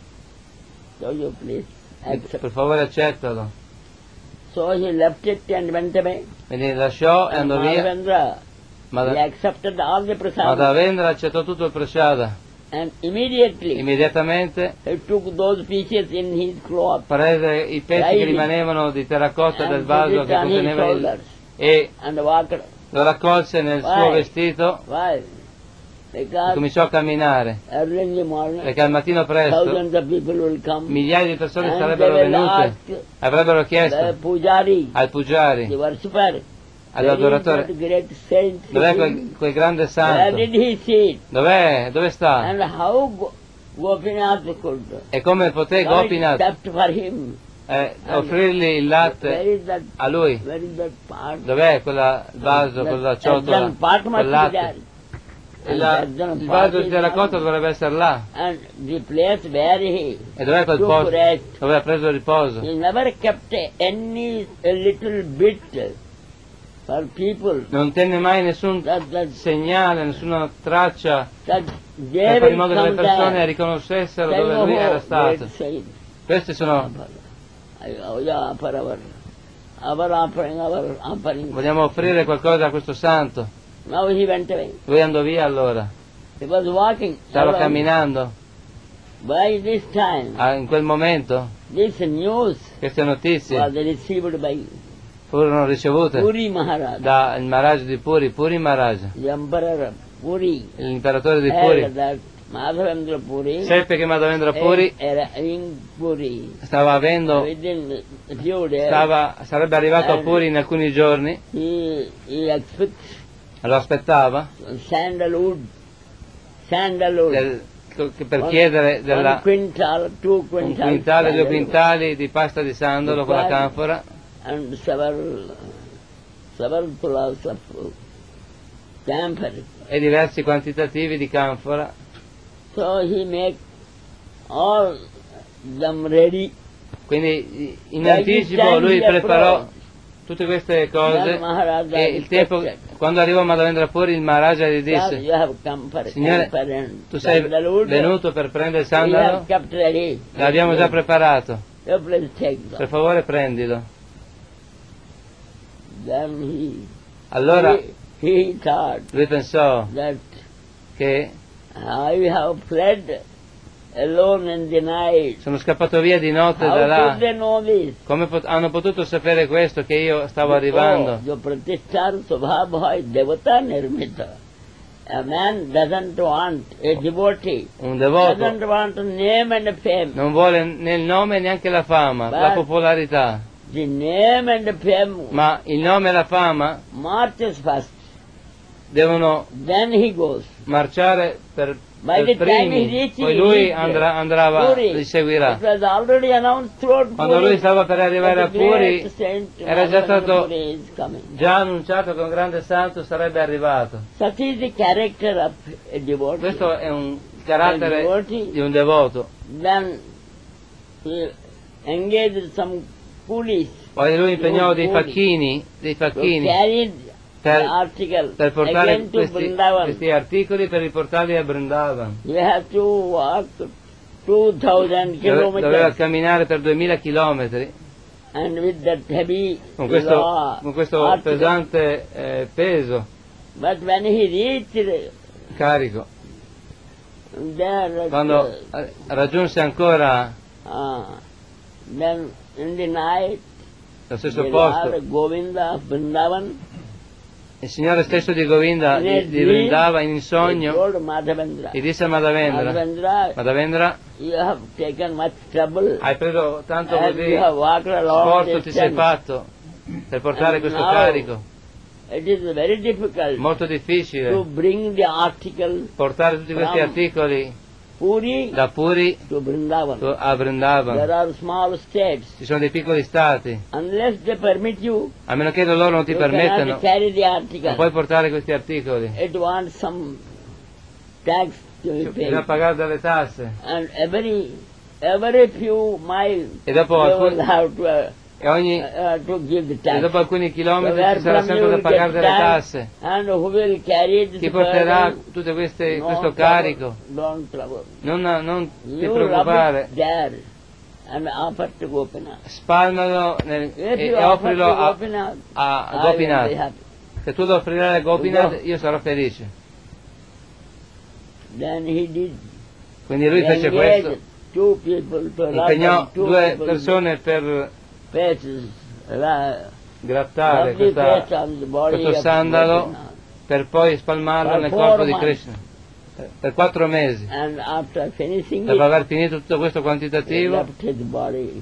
Speaker 1: So you please accept.
Speaker 2: Per favore accettalo.
Speaker 1: So he left it and went away.
Speaker 2: Quindi lasciò e
Speaker 1: And
Speaker 2: andò via.
Speaker 1: Madhavendra,
Speaker 2: Mada-
Speaker 1: he accepted all the prasad.
Speaker 2: Madhavendra accettò tutto il prasada.
Speaker 1: And immediately
Speaker 2: Immediatamente
Speaker 1: he took those pieces in his cloth
Speaker 2: prese i pezzi che
Speaker 1: Right.
Speaker 2: rimanevano di terracotta del
Speaker 1: and put
Speaker 2: vaso
Speaker 1: it
Speaker 2: che
Speaker 1: on his
Speaker 2: conteneva il,
Speaker 1: shoulders
Speaker 2: e
Speaker 1: and walked.
Speaker 2: lo raccolse nel suo
Speaker 1: Why?
Speaker 2: vestito
Speaker 1: Why?
Speaker 2: e
Speaker 1: Because
Speaker 2: cominciò a camminare,
Speaker 1: early in the morning,
Speaker 2: perché al mattino presto
Speaker 1: thousands of people will come
Speaker 2: migliaia di persone
Speaker 1: and they
Speaker 2: sarebbero
Speaker 1: will
Speaker 2: venute,
Speaker 1: ask
Speaker 2: avrebbero
Speaker 1: the
Speaker 2: chiesto
Speaker 1: Pujari,
Speaker 2: al
Speaker 1: the
Speaker 2: Pujari,
Speaker 1: worshipper,
Speaker 2: all'adoratore.
Speaker 1: Where is that great saint
Speaker 2: Dov'è
Speaker 1: sitting?
Speaker 2: quel, quel grande
Speaker 1: Where
Speaker 2: santo?
Speaker 1: did he sit?
Speaker 2: Dov'è? Dove sta?
Speaker 1: And how Go- Gopinath could
Speaker 2: E come poté
Speaker 1: not
Speaker 2: Gopinath
Speaker 1: accept for him?
Speaker 2: eh, offrirgli il
Speaker 1: Where
Speaker 2: latte
Speaker 1: is that?
Speaker 2: a lui?
Speaker 1: Where is that part?
Speaker 2: Dov'è quella vaso,
Speaker 1: That-
Speaker 2: quella
Speaker 1: that
Speaker 2: ciotola
Speaker 1: one part must
Speaker 2: col
Speaker 1: be
Speaker 2: latte?
Speaker 1: there.
Speaker 2: E la-
Speaker 1: And that one
Speaker 2: il
Speaker 1: part
Speaker 2: vaso
Speaker 1: is
Speaker 2: di terracotta
Speaker 1: there.
Speaker 2: dovrebbe essere là.
Speaker 1: And the place where he
Speaker 2: E dov'è quel
Speaker 1: took
Speaker 2: posto
Speaker 1: rest,
Speaker 2: dove ha preso riposo?
Speaker 1: he never kept any a little bit for people.
Speaker 2: Non tenne mai nessun
Speaker 1: That that
Speaker 2: segnale, nessuna traccia
Speaker 1: that
Speaker 2: per
Speaker 1: they
Speaker 2: fare in
Speaker 1: will
Speaker 2: modo che le
Speaker 1: come
Speaker 2: persone
Speaker 1: there.
Speaker 2: riconoscessero
Speaker 1: Then,
Speaker 2: dove lui
Speaker 1: oh,
Speaker 2: era stato.
Speaker 1: great saint.
Speaker 2: Questi sono,
Speaker 1: Yeah, for our our offering, our offering.
Speaker 2: vogliamo offrire qualcosa a questo santo.
Speaker 1: Now he went away.
Speaker 2: Lui andò via allora,
Speaker 1: He was walking.
Speaker 2: stava
Speaker 1: along.
Speaker 2: camminando.
Speaker 1: By this time,
Speaker 2: Ah, in quel momento
Speaker 1: this news
Speaker 2: queste notizie
Speaker 1: was received by
Speaker 2: furono ricevute
Speaker 1: Puri Maharaj,
Speaker 2: dal Maharaj di Puri, Puri Maharaj,
Speaker 1: the emperor Puri.
Speaker 2: l'imperatore di
Speaker 1: Heard
Speaker 2: Puri.
Speaker 1: that Madhavendra Puri
Speaker 2: Seppe che Madhavendra Puri
Speaker 1: era in Puri.
Speaker 2: stava avendo,
Speaker 1: Within a few days,
Speaker 2: stava, sarebbe arrivato a Puri in alcuni giorni,
Speaker 1: he, he expects
Speaker 2: lo aspettava
Speaker 1: sandalwood, sandalwood,
Speaker 2: del- che per
Speaker 1: One-
Speaker 2: chiedere
Speaker 1: one
Speaker 2: della,
Speaker 1: quintal, two
Speaker 2: un
Speaker 1: quintal,
Speaker 2: quintale, due
Speaker 1: sandalwood,
Speaker 2: quintali di pasta di sandalo con la canfora
Speaker 1: and several, several tulas of camphor.
Speaker 2: e diversi quantitativi di canfora.
Speaker 1: So he make all them ready.
Speaker 2: Quindi in
Speaker 1: By this
Speaker 2: anticipo
Speaker 1: time
Speaker 2: lui
Speaker 1: he
Speaker 2: preparò
Speaker 1: approached.
Speaker 2: tutte queste
Speaker 1: Then
Speaker 2: cose
Speaker 1: Maharaj
Speaker 2: e il tempo, quando arrivò Madhavendra Puri, il Maharaja gli
Speaker 1: Sir,
Speaker 2: disse:
Speaker 1: you have come for
Speaker 2: Signore,
Speaker 1: camphor and
Speaker 2: tu sei
Speaker 1: sandalwood.
Speaker 2: venuto per prendere il
Speaker 1: We have
Speaker 2: sandalo?
Speaker 1: kept ready.
Speaker 2: L'abbiamo già preparato,
Speaker 1: You please take
Speaker 2: per
Speaker 1: them.
Speaker 2: favore prendilo.
Speaker 1: Then he,
Speaker 2: Allora
Speaker 1: he, he thought
Speaker 2: lui pensò
Speaker 1: that
Speaker 2: che
Speaker 1: I have fled alone in the night.
Speaker 2: sono scappato via di notte
Speaker 1: How
Speaker 2: da
Speaker 1: could
Speaker 2: là.
Speaker 1: they know this?
Speaker 2: Come pot- hanno potuto sapere questo, che io stavo arrivando?
Speaker 1: Oh, jo pratisthar subhabhai devata nirmita. A man doesn't want a devotee,
Speaker 2: Un devoto
Speaker 1: doesn't want name and fame.
Speaker 2: non vuole né il nome e neanche la fama, la
Speaker 1: Beh.
Speaker 2: popolarità,
Speaker 1: The name and fame
Speaker 2: ma il nome e la fama
Speaker 1: marches first,
Speaker 2: devono
Speaker 1: then he goes.
Speaker 2: marciare per,
Speaker 1: By
Speaker 2: per
Speaker 1: the time he
Speaker 2: primi,
Speaker 1: reaches,
Speaker 2: poi lui
Speaker 1: he
Speaker 2: andrà, andrà,
Speaker 1: Puri.
Speaker 2: li seguirà.
Speaker 1: It was already announced throughout
Speaker 2: Quando
Speaker 1: Puri
Speaker 2: lui stava per arrivare a
Speaker 1: that the great
Speaker 2: Puri,
Speaker 1: saint
Speaker 2: era già
Speaker 1: Madhavendra
Speaker 2: stato
Speaker 1: Puri is coming.
Speaker 2: già annunciato che un grande santo sarebbe arrivato.
Speaker 1: Such is the character of a devotee.
Speaker 2: Questo è un carattere
Speaker 1: devotee.
Speaker 2: di un devoto.
Speaker 1: Then he engaged some coolies
Speaker 2: Poi lui impegnò dei
Speaker 1: Puri
Speaker 2: facchini, dei
Speaker 1: to
Speaker 2: facchini
Speaker 1: carry the
Speaker 2: per,
Speaker 1: article
Speaker 2: per portare
Speaker 1: again to
Speaker 2: questi,
Speaker 1: Vrindavan.
Speaker 2: questi articoli per riportarli a Vrindavan.
Speaker 1: You have to walk two thousand
Speaker 2: Dove- Doveva
Speaker 1: kilometers
Speaker 2: camminare per duemila chilometri
Speaker 1: and with that heavy
Speaker 2: con questo,
Speaker 1: raw
Speaker 2: con questo
Speaker 1: article.
Speaker 2: pesante eh, peso
Speaker 1: But when he reached
Speaker 2: carico.
Speaker 1: there, at,
Speaker 2: Quando eh, raggiunse ancora
Speaker 1: uh, then in the night,
Speaker 2: lo stesso
Speaker 1: the
Speaker 2: posto,
Speaker 1: Lord Govinda of Vrindavan,
Speaker 2: il Signore stesso di Govinda
Speaker 1: in
Speaker 2: di,
Speaker 1: a
Speaker 2: di
Speaker 1: dream,
Speaker 2: Vrindava in
Speaker 1: he
Speaker 2: sogno
Speaker 1: told Madhavendra,
Speaker 2: gli disse a Madhavendra:
Speaker 1: Madhavendra,
Speaker 2: Madhavendra,
Speaker 1: you have taken much trouble
Speaker 2: hai preso tanto
Speaker 1: and
Speaker 2: così
Speaker 1: you have walked a long
Speaker 2: sforzo ti sei
Speaker 1: distance.
Speaker 2: fatto per portare
Speaker 1: And
Speaker 2: questo
Speaker 1: now
Speaker 2: carico.
Speaker 1: It is very difficult
Speaker 2: Molto
Speaker 1: to
Speaker 2: difficile
Speaker 1: bring the article
Speaker 2: portare tutti questi
Speaker 1: From-
Speaker 2: articoli
Speaker 1: Puri
Speaker 2: da Puri
Speaker 1: to Vrindavan.
Speaker 2: a
Speaker 1: There
Speaker 2: Vrindavan.
Speaker 1: are small states.
Speaker 2: Ci sono dei piccoli stati,
Speaker 1: Unless they permit you,
Speaker 2: a meno che loro non ti
Speaker 1: you
Speaker 2: permettano,
Speaker 1: cannot carry the
Speaker 2: non
Speaker 1: article.
Speaker 2: puoi portare questi articoli.
Speaker 1: It wants some tax to be paid.
Speaker 2: Bisogna pagare delle tasse.
Speaker 1: And every every few miles
Speaker 2: E dopo
Speaker 1: they
Speaker 2: alcuni-
Speaker 1: will have to, uh,
Speaker 2: E, ogni,
Speaker 1: uh, to give the
Speaker 2: e
Speaker 1: tax.
Speaker 2: dopo alcuni
Speaker 1: So
Speaker 2: chilometri
Speaker 1: where
Speaker 2: ci sarà
Speaker 1: from
Speaker 2: sempre
Speaker 1: you
Speaker 2: da
Speaker 1: will
Speaker 2: pagare
Speaker 1: get
Speaker 2: delle
Speaker 1: tax,
Speaker 2: tasse.
Speaker 1: and who will carry this
Speaker 2: Chi porterà
Speaker 1: burden?
Speaker 2: tutto queste,
Speaker 1: No
Speaker 2: questo
Speaker 1: trouble,
Speaker 2: carico?
Speaker 1: Don't trouble.
Speaker 2: Non, non ti
Speaker 1: You rub
Speaker 2: preoccupare,
Speaker 1: it there and offer to Gopinath.
Speaker 2: spalmalo nel,
Speaker 1: If
Speaker 2: e,
Speaker 1: you
Speaker 2: e
Speaker 1: offer
Speaker 2: offrilo
Speaker 1: to
Speaker 2: a,
Speaker 1: Gopinath,
Speaker 2: a, a
Speaker 1: I will be
Speaker 2: Gopinath.
Speaker 1: happy.
Speaker 2: Se tu lo offrirai a Gopinath,
Speaker 1: Go.
Speaker 2: io sarò felice.
Speaker 1: Then he did.
Speaker 2: Quindi lui fece
Speaker 1: engage
Speaker 2: questo,
Speaker 1: two people to rub
Speaker 2: impegnò
Speaker 1: on two
Speaker 2: due
Speaker 1: people's
Speaker 2: persone per
Speaker 1: faces, ra-
Speaker 2: grattare
Speaker 1: rub the
Speaker 2: questa,
Speaker 1: face on the body
Speaker 2: questo
Speaker 1: of
Speaker 2: sandalo
Speaker 1: Gopinath.
Speaker 2: per poi spalmarlo
Speaker 1: For
Speaker 2: nel
Speaker 1: four
Speaker 2: corpo di
Speaker 1: months.
Speaker 2: Krishna. Per- Per quattro mesi.
Speaker 1: And after finishing
Speaker 2: Dopo
Speaker 1: it,
Speaker 2: aver finito tutto questo
Speaker 1: he
Speaker 2: quantitativo,
Speaker 1: left his body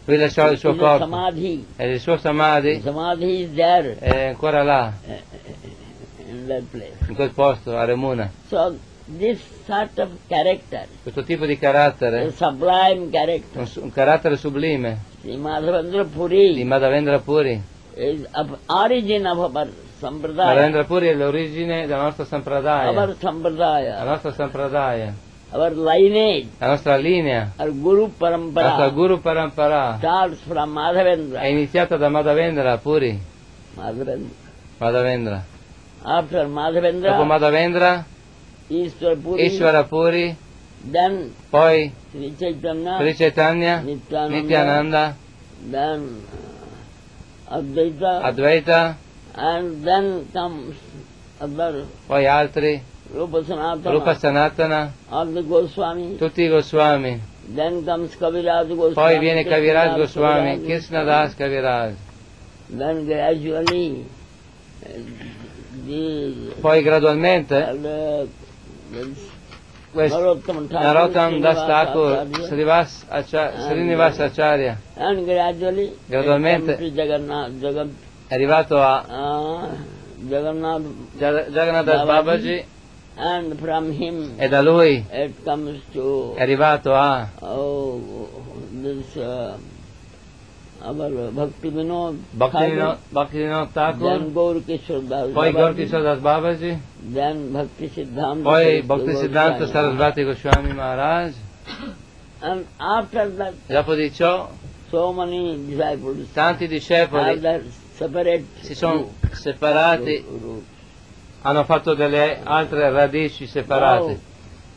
Speaker 2: Lui lasciò il suo
Speaker 1: in the
Speaker 2: corpo
Speaker 1: Samadhi.
Speaker 2: e il suo samadhi
Speaker 1: Samadhi is there
Speaker 2: è ancora là,
Speaker 1: uh, in that place.
Speaker 2: in quel posto, a Remuna.
Speaker 1: So this sort of character,
Speaker 2: Questo tipo di
Speaker 1: a
Speaker 2: carattere,
Speaker 1: sublime character,
Speaker 2: un, un carattere sublime
Speaker 1: Sri Madhavendra
Speaker 2: di
Speaker 1: Puri
Speaker 2: Madhavendra Puri.
Speaker 1: is of origin of our sampradaya,
Speaker 2: Madhavendra Puri è l'origine della nostra sampradaya,
Speaker 1: our
Speaker 2: la
Speaker 1: sampradaya,
Speaker 2: nostra sampradaya,
Speaker 1: our lineage,
Speaker 2: la nostra linea,
Speaker 1: our Guru
Speaker 2: la nostra
Speaker 1: Parampara
Speaker 2: Guru Parampara
Speaker 1: starts from Madhavendra.
Speaker 2: è iniziata da Madhavendra Puri.
Speaker 1: Madhavendra.
Speaker 2: Madhavendra.
Speaker 1: After
Speaker 2: Dopo
Speaker 1: Madhavendra,
Speaker 2: Madhavendra,
Speaker 1: Ishwara Puri,
Speaker 2: Ishvara Puri,
Speaker 1: then
Speaker 2: poi
Speaker 1: Sri Chaitanya,
Speaker 2: Sri Chaitanya,
Speaker 1: Nityananda,
Speaker 2: Nityananda,
Speaker 1: then uh, Advaita,
Speaker 2: Advaita,
Speaker 1: and then comes other
Speaker 2: poi altri,
Speaker 1: Rupa Sanatana,
Speaker 2: Rupa Sanatana,
Speaker 1: all the Goswami,
Speaker 2: tutti i Goswami.
Speaker 1: then comes Kaviraj Goswami,
Speaker 2: Poi viene Kaviraj
Speaker 1: Krishnadas
Speaker 2: Goswami,
Speaker 1: Kaviraj
Speaker 2: Krishnadas Kaviraj.
Speaker 1: Then gradually, uh, the,
Speaker 2: Poi gradualmente
Speaker 1: uh, this
Speaker 2: questo
Speaker 1: Narottam Thakur,
Speaker 2: Narottam Das Thakur,
Speaker 1: Srinivasa
Speaker 2: Srivas Acha- Srinivas Acharya
Speaker 1: and gradually,
Speaker 2: Gradualmente
Speaker 1: it comes to Jagannath, Jagat,
Speaker 2: è arrivato a
Speaker 1: uh, Jagannath,
Speaker 2: Jag- Jagannath Babaji
Speaker 1: and from him
Speaker 2: e da lui
Speaker 1: it comes to
Speaker 2: è arrivato a
Speaker 1: oh, this uh, our Bhakti Vinod,
Speaker 2: Bhaktivinoda Bhaktivinoda Thakur,
Speaker 1: then Gaur Kishore Das
Speaker 2: poi Gaur
Speaker 1: Babaji,
Speaker 2: Kishore Das Babaji,
Speaker 1: then Bhakti Siddhanta,
Speaker 2: poi
Speaker 1: Saraswati
Speaker 2: Bhakti Siddhanta
Speaker 1: Goswami.
Speaker 2: Sarasvati Goswami Maharaj.
Speaker 1: And after that,
Speaker 2: Dopo di ciò
Speaker 1: so many disciples
Speaker 2: tanti
Speaker 1: have
Speaker 2: discepoli
Speaker 1: their separate
Speaker 2: si sono
Speaker 1: route,
Speaker 2: separati,
Speaker 1: route.
Speaker 2: hanno fatto delle altre radici separate.
Speaker 1: Now,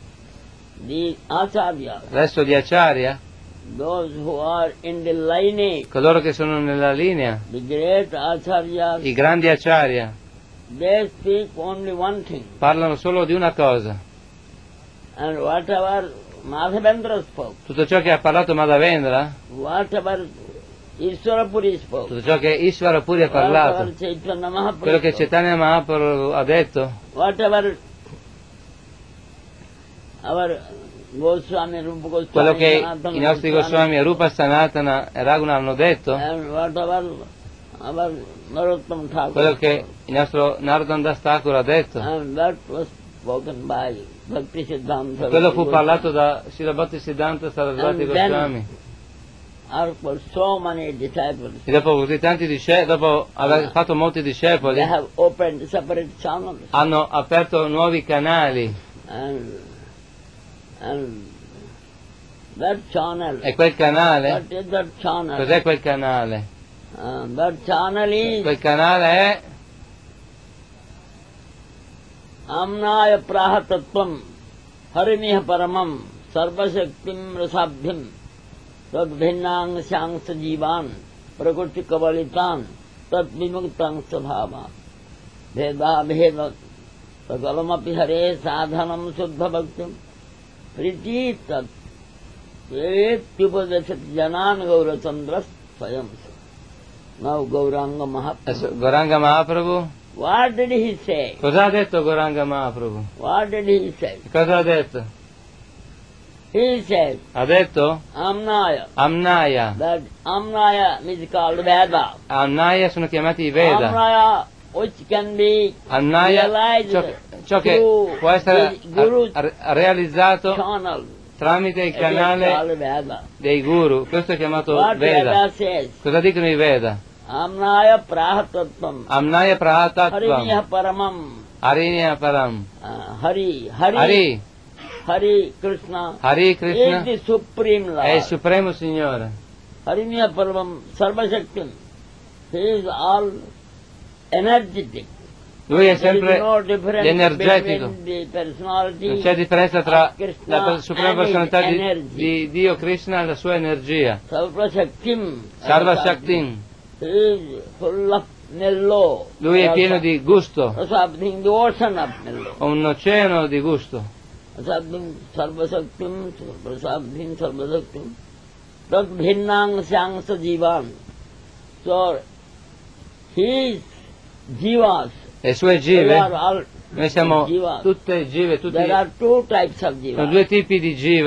Speaker 1: the Acharya,
Speaker 2: Adesso gli Acharya,
Speaker 1: those who are in the lineage,
Speaker 2: coloro che sono nella linea,
Speaker 1: the great Acharyas,
Speaker 2: i grandi Acharya,
Speaker 1: they speak only one thing.
Speaker 2: parlano solo di una cosa.
Speaker 1: And whatever Madhavendra spoke,
Speaker 2: Tutto ciò che ha parlato Madhavendra,
Speaker 1: whatever Ishwarapuri spoke,
Speaker 2: tutto ciò che Ishvara Puri ha parlato,
Speaker 1: whatever Chaitanya Mahaprabhu
Speaker 2: quello che
Speaker 1: spoke,
Speaker 2: Chaitanya Mahaprabhu ha detto,
Speaker 1: whatever our Goswami, Rupa Goswami,
Speaker 2: quello che
Speaker 1: Sanatana
Speaker 2: i nostri Goswami, Rupa Sanatana e Raghunath hanno detto,
Speaker 1: and whatever our Narottam Thakur,
Speaker 2: quello che il nostro Narottam Das Thakur ha detto,
Speaker 1: and that was spoken by Bhakti Siddhanta.
Speaker 2: quello fu parlato da Srila Bhakti Siddhanta Sarasvati
Speaker 1: And then-
Speaker 2: Goswami.
Speaker 1: Are for so many disciples.
Speaker 2: E dopo così tanti discepoli, dopo aver fatto molti discepoli,
Speaker 1: They have opened separate channels,
Speaker 2: hanno aperto nuovi canali
Speaker 1: and and that channel.
Speaker 2: e quel canale,
Speaker 1: What is that channel?
Speaker 2: cos'è quel canale?
Speaker 1: Uh, that channel is
Speaker 2: Quel canale è
Speaker 1: Amnaya Prahatatvam Harimiha Paramam Sarvashaktim Rasabdhim Tad Bhinnang Syangsa Jivan Prakriti Kavalitan Tad Vimuktang Sabhava Veda Veda Sakalamapi Hare Sadhanam Suddha Bhaktim Priti Tat Etyupadeshat Janan Gaura Chandras Swayam. Now Gauranga Mahaprabhu.
Speaker 2: adesso, Gauranga Mahaprabhu.
Speaker 1: What did he say?
Speaker 2: Cosa ha detto Gauranga Mahaprabhu?
Speaker 1: What did he say?
Speaker 2: Cosa ha detto?
Speaker 1: He said,
Speaker 2: Ha detto
Speaker 1: Amnaya.
Speaker 2: Amnaya.
Speaker 1: That Amnaya is called Veda.
Speaker 2: Amnaya sono chiamati i Veda.
Speaker 1: Amnaya, which can be
Speaker 2: Amnaya,
Speaker 1: realized
Speaker 2: ciò, ciò che
Speaker 1: through
Speaker 2: può essere
Speaker 1: the Guru
Speaker 2: a- a- realizzato
Speaker 1: channel.
Speaker 2: tramite il
Speaker 1: It is
Speaker 2: canale
Speaker 1: called Veda.
Speaker 2: dei guru. Questo è chiamato
Speaker 1: What
Speaker 2: Veda.
Speaker 1: Veda says?
Speaker 2: Cosa dicono i Veda?
Speaker 1: Amnaya Prahatatvam.
Speaker 2: Amnaya Prahatatvam,
Speaker 1: Harimiya Paramam.
Speaker 2: Harinya Param,
Speaker 1: Uh, Hari. Hari.
Speaker 2: Hari,
Speaker 1: Hari Krishna.
Speaker 2: Hari
Speaker 1: Is
Speaker 2: Krishna
Speaker 1: the Supreme Lord.
Speaker 2: è il Supremo Signore.
Speaker 1: Harimiya Paramam Sarvashaktim. He is all energetic.
Speaker 2: Lui è
Speaker 1: There is
Speaker 2: sempre
Speaker 1: no difference
Speaker 2: l'energetico.
Speaker 1: between the personality
Speaker 2: Non c'è differenza tra
Speaker 1: of Krishna
Speaker 2: la per- suprema
Speaker 1: and his
Speaker 2: personalità di,
Speaker 1: energy.
Speaker 2: di Dio Krishna e la sua energia.
Speaker 1: Sarvashaktim.
Speaker 2: Sarva Shaktin.
Speaker 1: He is full of mellow.
Speaker 2: Lui è pieno di gusto,
Speaker 1: Rasabdhin, the ocean of mellow.
Speaker 2: un oceano di gusto.
Speaker 1: Rasabdhin, Sarvashaktim, Rasabdhin, Sarvashaktim. Tat bhinnang syangsa jivan. So, his jivas,
Speaker 2: Le sue
Speaker 1: they are
Speaker 2: give,
Speaker 1: all
Speaker 2: noi siamo
Speaker 1: jivas.
Speaker 2: tutte give, tutti,
Speaker 1: There are two types of
Speaker 2: sono
Speaker 1: jivas.
Speaker 2: due tipi di jiva,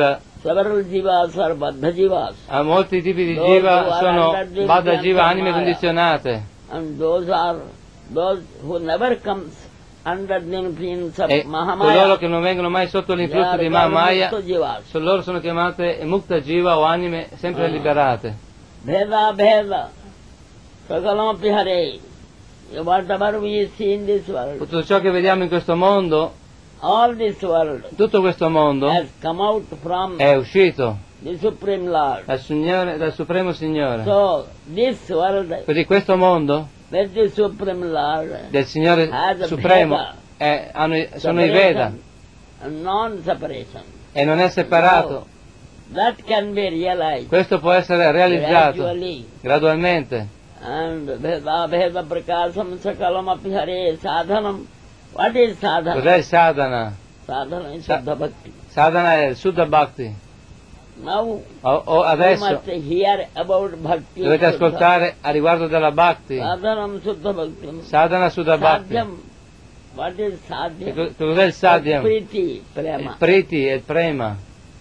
Speaker 1: several jivas are baddha jivas,
Speaker 2: A molti tipi di
Speaker 1: Those
Speaker 2: jiva
Speaker 1: who are
Speaker 2: sono
Speaker 1: under the
Speaker 2: Baddha
Speaker 1: influence
Speaker 2: jiva,
Speaker 1: of
Speaker 2: anime
Speaker 1: Maya.
Speaker 2: condizionate,
Speaker 1: and those are those who never comes under the influence of
Speaker 2: e coloro
Speaker 1: Mahamaya.
Speaker 2: che non vengono mai sotto
Speaker 1: They
Speaker 2: l'influsso
Speaker 1: are
Speaker 2: di
Speaker 1: called
Speaker 2: Mahamaya,
Speaker 1: mukta jivas.
Speaker 2: so loro sono chiamate mukta jiva o anime sempre
Speaker 1: Ah.
Speaker 2: liberate.
Speaker 1: Bheda bheda, sakalampi hare. Whatever we see in this world,
Speaker 2: Tutto ciò che vediamo in questo mondo,
Speaker 1: all this world
Speaker 2: tutto questo mondo
Speaker 1: has come out from
Speaker 2: è uscito
Speaker 1: the Supreme Lord.
Speaker 2: dal, Signore, dal Supremo Signore.
Speaker 1: So this world
Speaker 2: Così questo mondo
Speaker 1: with the Supreme Lord
Speaker 2: del Signore
Speaker 1: has a
Speaker 2: Supremo
Speaker 1: Veda,
Speaker 2: è- hanno i- sono i Veda
Speaker 1: separation and non-separation.
Speaker 2: e non è separato.
Speaker 1: That can be realized
Speaker 2: Questo può essere realizzato
Speaker 1: gradually.
Speaker 2: gradualmente.
Speaker 1: And Veda Veda Prakasam Sakalam Api Hare Sadhanam. What is sadhana?
Speaker 2: Cos'è il sadhana?
Speaker 1: Sadhana is
Speaker 2: Sa-
Speaker 1: Suddha Bhakti.
Speaker 2: Sadhana è il Suddha Bhakti.
Speaker 1: Now
Speaker 2: O, o
Speaker 1: you
Speaker 2: adesso
Speaker 1: must hear about Bhakti.
Speaker 2: dovete
Speaker 1: Suddha.
Speaker 2: ascoltare a riguardo della Bhakti.
Speaker 1: Sadhanam Suddha Bhakti.
Speaker 2: Sadhana Suddha Bhakti.
Speaker 1: Sadhyam. What is
Speaker 2: Che
Speaker 1: sadhyam?
Speaker 2: co- Cos'è il sadhyam?
Speaker 1: Priti,
Speaker 2: Il
Speaker 1: prema.
Speaker 2: priti e il prema.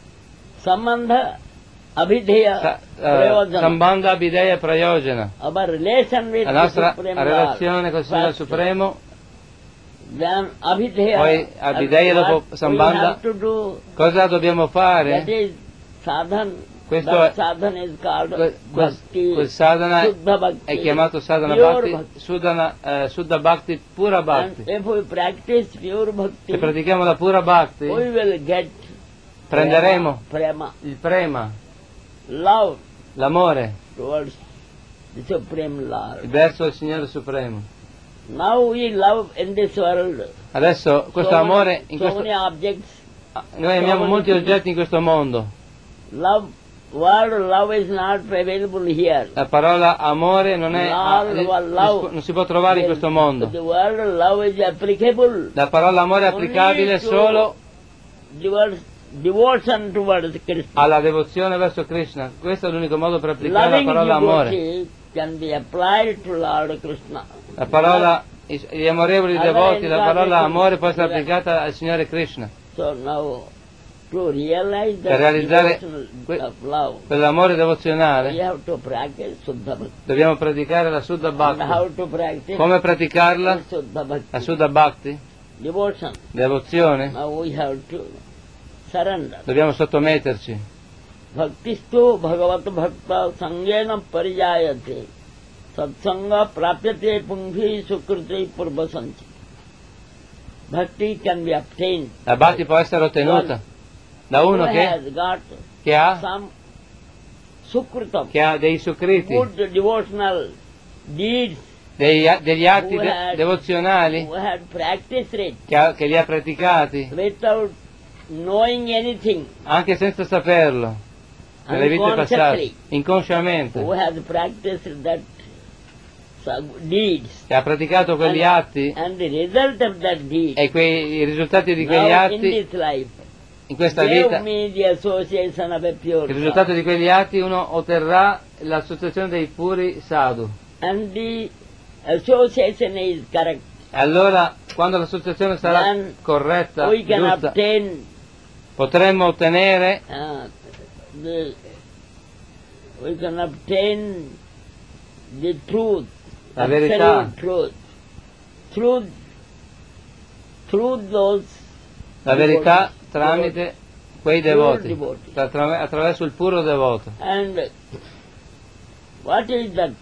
Speaker 1: Sambandha, abhidheya,
Speaker 2: Sa- eh,
Speaker 1: prayojana.
Speaker 2: Sambandha, Abhideya e Prayojana.
Speaker 1: Our relation with
Speaker 2: La
Speaker 1: the
Speaker 2: nostra
Speaker 1: Supreme
Speaker 2: relazione
Speaker 1: Lord.
Speaker 2: col Signore
Speaker 1: First,
Speaker 2: Supremo,
Speaker 1: Then abhidheya.
Speaker 2: Poi abhideya
Speaker 1: and
Speaker 2: dopo
Speaker 1: what
Speaker 2: sambandha.
Speaker 1: we have to do,
Speaker 2: cosa dobbiamo
Speaker 1: that
Speaker 2: fare?
Speaker 1: is sadhan.
Speaker 2: Questo
Speaker 1: That
Speaker 2: è-
Speaker 1: sadhan is called
Speaker 2: Que- quel,
Speaker 1: bhakti.
Speaker 2: quel sadhana
Speaker 1: Suddha Bhakti.
Speaker 2: è chiamato sadhana
Speaker 1: Pure
Speaker 2: bhakti,
Speaker 1: bhakti.
Speaker 2: Sudhana, eh, Suddha Bhakti, pura
Speaker 1: And
Speaker 2: bhakti.
Speaker 1: if we practice pure bhakti,
Speaker 2: Se pratichiamo la pura bhakti,
Speaker 1: we will get
Speaker 2: prenderemo
Speaker 1: prema,
Speaker 2: il prema,
Speaker 1: love
Speaker 2: l'amore
Speaker 1: towards the Supreme Lord.
Speaker 2: verso il Signore Supremo.
Speaker 1: Now we love in this world
Speaker 2: Adesso questo
Speaker 1: so
Speaker 2: amore,
Speaker 1: many,
Speaker 2: in
Speaker 1: so
Speaker 2: questo,
Speaker 1: many objects.
Speaker 2: noi amiamo molti oggetti in questo mondo.
Speaker 1: Love, word love is not available here.
Speaker 2: La parola amore non è, ah,
Speaker 1: Love,
Speaker 2: eh,
Speaker 1: love.
Speaker 2: non si può trovare in questo mondo.
Speaker 1: The word love is applicable.
Speaker 2: La parola amore è
Speaker 1: Only
Speaker 2: applicabile
Speaker 1: to
Speaker 2: solo
Speaker 1: towards devotion towards Krishna.
Speaker 2: alla devozione verso Krishna. Questo è l'unico modo per applicare la
Speaker 1: Loving
Speaker 2: parola amore.
Speaker 1: devotee can be applied to Lord Krishna.
Speaker 2: La parola, i- gli amorevoli
Speaker 1: Allora,
Speaker 2: devoti, la parola
Speaker 1: entrate
Speaker 2: amore può essere
Speaker 1: qui.
Speaker 2: applicata al Signore Krishna.
Speaker 1: So now, to realize
Speaker 2: Per
Speaker 1: that
Speaker 2: realizzare
Speaker 1: devotion
Speaker 2: que-
Speaker 1: of love,
Speaker 2: Quell'amore
Speaker 1: we
Speaker 2: devozionale
Speaker 1: have to practice Suddha Bhakti.
Speaker 2: dobbiamo praticare la Suddha
Speaker 1: And how
Speaker 2: Bhakti.
Speaker 1: to practice
Speaker 2: Come praticarla?
Speaker 1: Suddha Bhakti?
Speaker 2: La Suddha Bhakti,
Speaker 1: Devotion.
Speaker 2: devozione,
Speaker 1: Now we have to surrender.
Speaker 2: dobbiamo sottometterci.
Speaker 1: Bhaktistu bhagavat bhakta sangena parijayate satsanga prapyate punghi sukriti purvasanti. Bhakti can be obtained.
Speaker 2: La Bhakti può essere ottenuta da uno
Speaker 1: Who
Speaker 2: che,
Speaker 1: has got
Speaker 2: che ha,
Speaker 1: some sukritam,
Speaker 2: che ha dei sukriti,
Speaker 1: good devotional deeds,
Speaker 2: dei- degli atti
Speaker 1: who
Speaker 2: de-
Speaker 1: had,
Speaker 2: devozionali
Speaker 1: who had practiced it
Speaker 2: che, ha- che li ha praticati
Speaker 1: without knowing anything,
Speaker 2: anche senza saperlo, nelle vite passate,
Speaker 1: unconsciously,
Speaker 2: inconsciamente,
Speaker 1: who has practiced that uh, deeds,
Speaker 2: che ha praticato quegli
Speaker 1: and,
Speaker 2: atti
Speaker 1: and the result of that deed,
Speaker 2: e quei, i risultati di quegli
Speaker 1: now in
Speaker 2: atti
Speaker 1: this life,
Speaker 2: in questa
Speaker 1: gave
Speaker 2: vita,
Speaker 1: me the association of a pure
Speaker 2: il risultato di quegli atti uno otterrà l'associazione dei puri sadhu.
Speaker 1: and the association is correct.
Speaker 2: E allora, quando l'associazione sarà
Speaker 1: Then
Speaker 2: corretta,
Speaker 1: we can
Speaker 2: giusta,
Speaker 1: obtain
Speaker 2: potremmo ottenere
Speaker 1: uh, the, we can obtain the truth,
Speaker 2: La verità.
Speaker 1: absolute truth, through through those
Speaker 2: la verità
Speaker 1: devotees.
Speaker 2: tramite quei
Speaker 1: Pure
Speaker 2: devoti,
Speaker 1: devoti.
Speaker 2: attra- attraverso il puro devoto.
Speaker 1: And what is that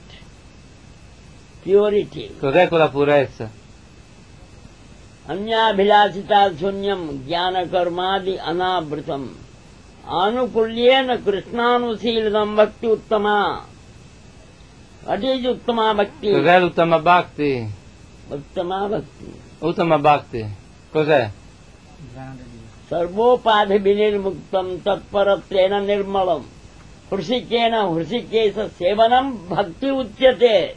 Speaker 1: purity?
Speaker 2: Cos'è quella purezza?
Speaker 1: Anyabhilasita sunyam jnana karmadi anavritam anukulyena krishnanusīladam bhakti uttama. What is uttama bhakti?
Speaker 2: Cos'è l'Uttama Bhakti?
Speaker 1: Uttama bhakti.
Speaker 2: Uttama Bhakti, cos'è?
Speaker 1: Sarvopadhi vinirmuktam tatparatrena nirmalam hrusikena hrusikesa sevanam bhakti uchyate.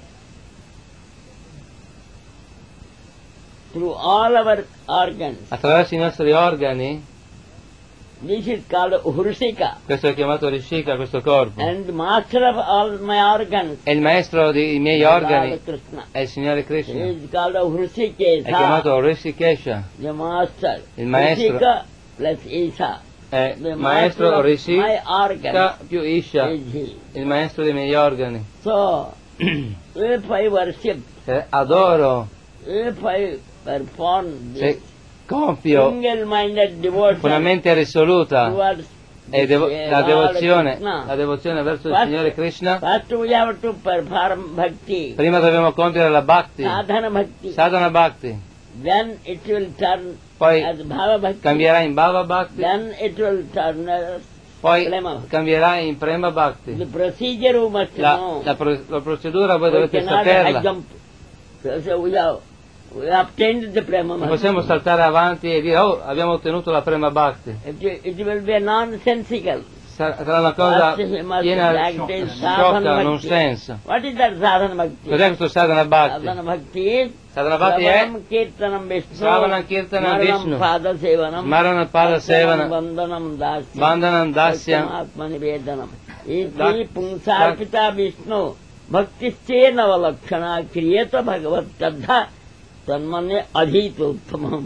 Speaker 1: Through all our organs,
Speaker 2: Attraverso i nostri organi,
Speaker 1: this is called Uhrusika.
Speaker 2: questo è chiamato Rishika, questo corpo.
Speaker 1: And master of all my organs,
Speaker 2: E il maestro dei miei
Speaker 1: Lord
Speaker 2: organi
Speaker 1: Krishna,
Speaker 2: è il Signore Krishna.
Speaker 1: he is called
Speaker 2: È
Speaker 1: Uhrusikesa,
Speaker 2: chiamato Rishikesha,
Speaker 1: the master.
Speaker 2: Il maestro.
Speaker 1: Uhrusika plus Isa,
Speaker 2: è
Speaker 1: The
Speaker 2: maestro
Speaker 1: master of
Speaker 2: Rishi
Speaker 1: my organ
Speaker 2: più Isha,
Speaker 1: is he.
Speaker 2: il maestro dei miei organi.
Speaker 1: So, if I worship,
Speaker 2: Se adoro,
Speaker 1: if I perform
Speaker 2: se
Speaker 1: this
Speaker 2: compio
Speaker 1: single-minded devotion
Speaker 2: con una mente risoluta
Speaker 1: towards
Speaker 2: e devo-
Speaker 1: the
Speaker 2: la
Speaker 1: Lord
Speaker 2: devozione,
Speaker 1: Krishna,
Speaker 2: la devozione verso il
Speaker 1: First-
Speaker 2: Signore Krishna,
Speaker 1: first we have to perform bhakti,
Speaker 2: prima dobbiamo compiere la Bhakti,
Speaker 1: sadhana bhakti,
Speaker 2: Sadhana Bhakti,
Speaker 1: then it will turn
Speaker 2: poi
Speaker 1: as bhava bhakti,
Speaker 2: cambierà in Bhava Bhakti,
Speaker 1: then it will turn as
Speaker 2: poi
Speaker 1: prema.
Speaker 2: cambierà in Prema
Speaker 1: The
Speaker 2: Bhakti.
Speaker 1: procedure you must
Speaker 2: La,
Speaker 1: know.
Speaker 2: la pro- la procedura voi
Speaker 1: We
Speaker 2: dovete
Speaker 1: cannot high
Speaker 2: saperla.
Speaker 1: jump. So, so we have, we have obtained the prema
Speaker 2: Non
Speaker 1: bhakti.
Speaker 2: possiamo saltare avanti e dire oh abbiamo ottenuto la Prema Bhakti.
Speaker 1: It, it will be nonsensical.
Speaker 2: Sarà sarà una cosa
Speaker 1: First we must
Speaker 2: piena
Speaker 1: practice
Speaker 2: di
Speaker 1: sadhana
Speaker 2: sciocca, non
Speaker 1: bhakti.
Speaker 2: senso.
Speaker 1: What is that sadhana bhakti?
Speaker 2: Cos'è questo Sadhana Bhakti?
Speaker 1: Sadhana bhakti is
Speaker 2: Sadhana Bhakti è
Speaker 1: Shravanam Kirtanam Vishnu,
Speaker 2: Shravanam Kirtanam Vishnu,
Speaker 1: Smaranam Pada Sevanam,
Speaker 2: Smaranam Pada Sevanam,
Speaker 1: Vandanam Dasyam,
Speaker 2: Vandanam Dasyam,
Speaker 1: Atma Nivedanam.
Speaker 2: Dak-
Speaker 1: Iti Punsarpita Vishnu, Bhaktische Navalakshana Kriyata Bhagavat Tadha Tanmane Adhita Uttamam.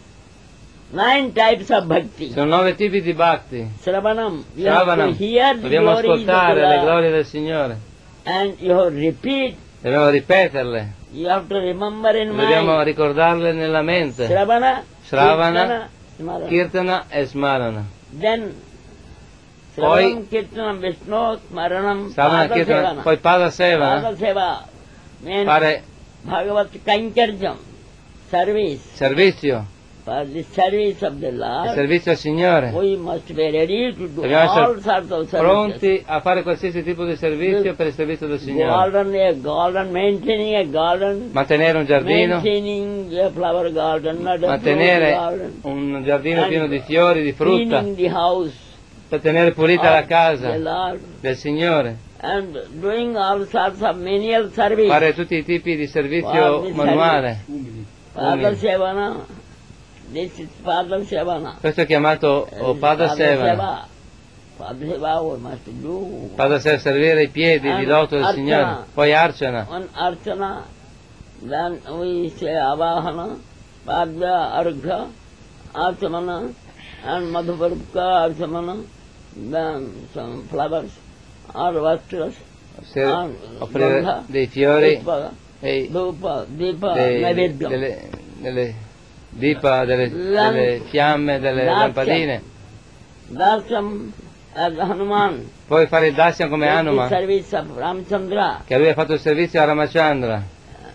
Speaker 1: Nine types of bhakti.
Speaker 2: sono nove tipi di Bhakti.
Speaker 1: Shravanam, you have to
Speaker 2: Shravanam,
Speaker 1: hear the
Speaker 2: dobbiamo
Speaker 1: glories of
Speaker 2: ascoltare le
Speaker 1: the
Speaker 2: glorie del Signore,
Speaker 1: and you have to repeat,
Speaker 2: dobbiamo ripeterle,
Speaker 1: you have to remember in
Speaker 2: dobbiamo
Speaker 1: mind.
Speaker 2: ricordarle nella mente.
Speaker 1: Shravana,
Speaker 2: Shravana,
Speaker 1: Kirtana, Smarana.
Speaker 2: Kirtana e Smarana.
Speaker 1: Then
Speaker 2: Poi-
Speaker 1: Shravanam, Kirtanam, Vishnu, Smaranam,
Speaker 2: Shravana,
Speaker 1: Pada
Speaker 2: Kirtana,
Speaker 1: Sevana.
Speaker 2: poi Pada Sevana,
Speaker 1: Pada Seva means
Speaker 2: fare
Speaker 1: Bhagavat Kankarjam, service.
Speaker 2: servizio,
Speaker 1: For the service of the
Speaker 2: il
Speaker 1: Lord,
Speaker 2: servizio al Signore.
Speaker 1: we must be ready to do
Speaker 2: Dobbiamo
Speaker 1: all
Speaker 2: essere
Speaker 1: sorts of services.
Speaker 2: pronti a fare qualsiasi tipo di servizio per il servizio del Signore.
Speaker 1: Garden, a garden, maintaining a garden,
Speaker 2: Mantenere un giardino,
Speaker 1: maintaining a flower garden, not a
Speaker 2: mantenere
Speaker 1: fruit garden,
Speaker 2: un giardino pieno di fiori, di frutta,
Speaker 1: cleaning the house,
Speaker 2: per tenere pulita la
Speaker 1: of
Speaker 2: casa
Speaker 1: the Lord,
Speaker 2: del Signore,
Speaker 1: and doing all sorts of menial service.
Speaker 2: fare tutti i tipi di servizio
Speaker 1: Guardi,
Speaker 2: manuale.
Speaker 1: Pada
Speaker 2: umili.
Speaker 1: Sevana, this is Pada Sevana.
Speaker 2: Questo è chiamato oh, Pada Sevana.
Speaker 1: Seva. Pada Seva we must do.
Speaker 2: Pada Sevana, servire i piedi di loto del
Speaker 1: Archana.
Speaker 2: Signore. Poi Archana,
Speaker 1: One Archana, then we say Avahana, Padya Argha, Archamana, and Madhuparka Archamana, then some flowers, or vastras,
Speaker 2: se-
Speaker 1: and
Speaker 2: offrire
Speaker 1: Gandha,
Speaker 2: dei fiori
Speaker 1: Pushpa,
Speaker 2: e
Speaker 1: Dhupa, Deepa,
Speaker 2: dei-
Speaker 1: Naivedyam.
Speaker 2: delle, delle dipa, delle,
Speaker 1: Lam-
Speaker 2: delle fiamme, delle
Speaker 1: Darshan.
Speaker 2: lampadine.
Speaker 1: Darsam as Hanuman,
Speaker 2: Poi fare il Dasyam come
Speaker 1: did the
Speaker 2: Hanuman,
Speaker 1: service of Ramchandra.
Speaker 2: che lui ha fatto il servizio a Ramachandra.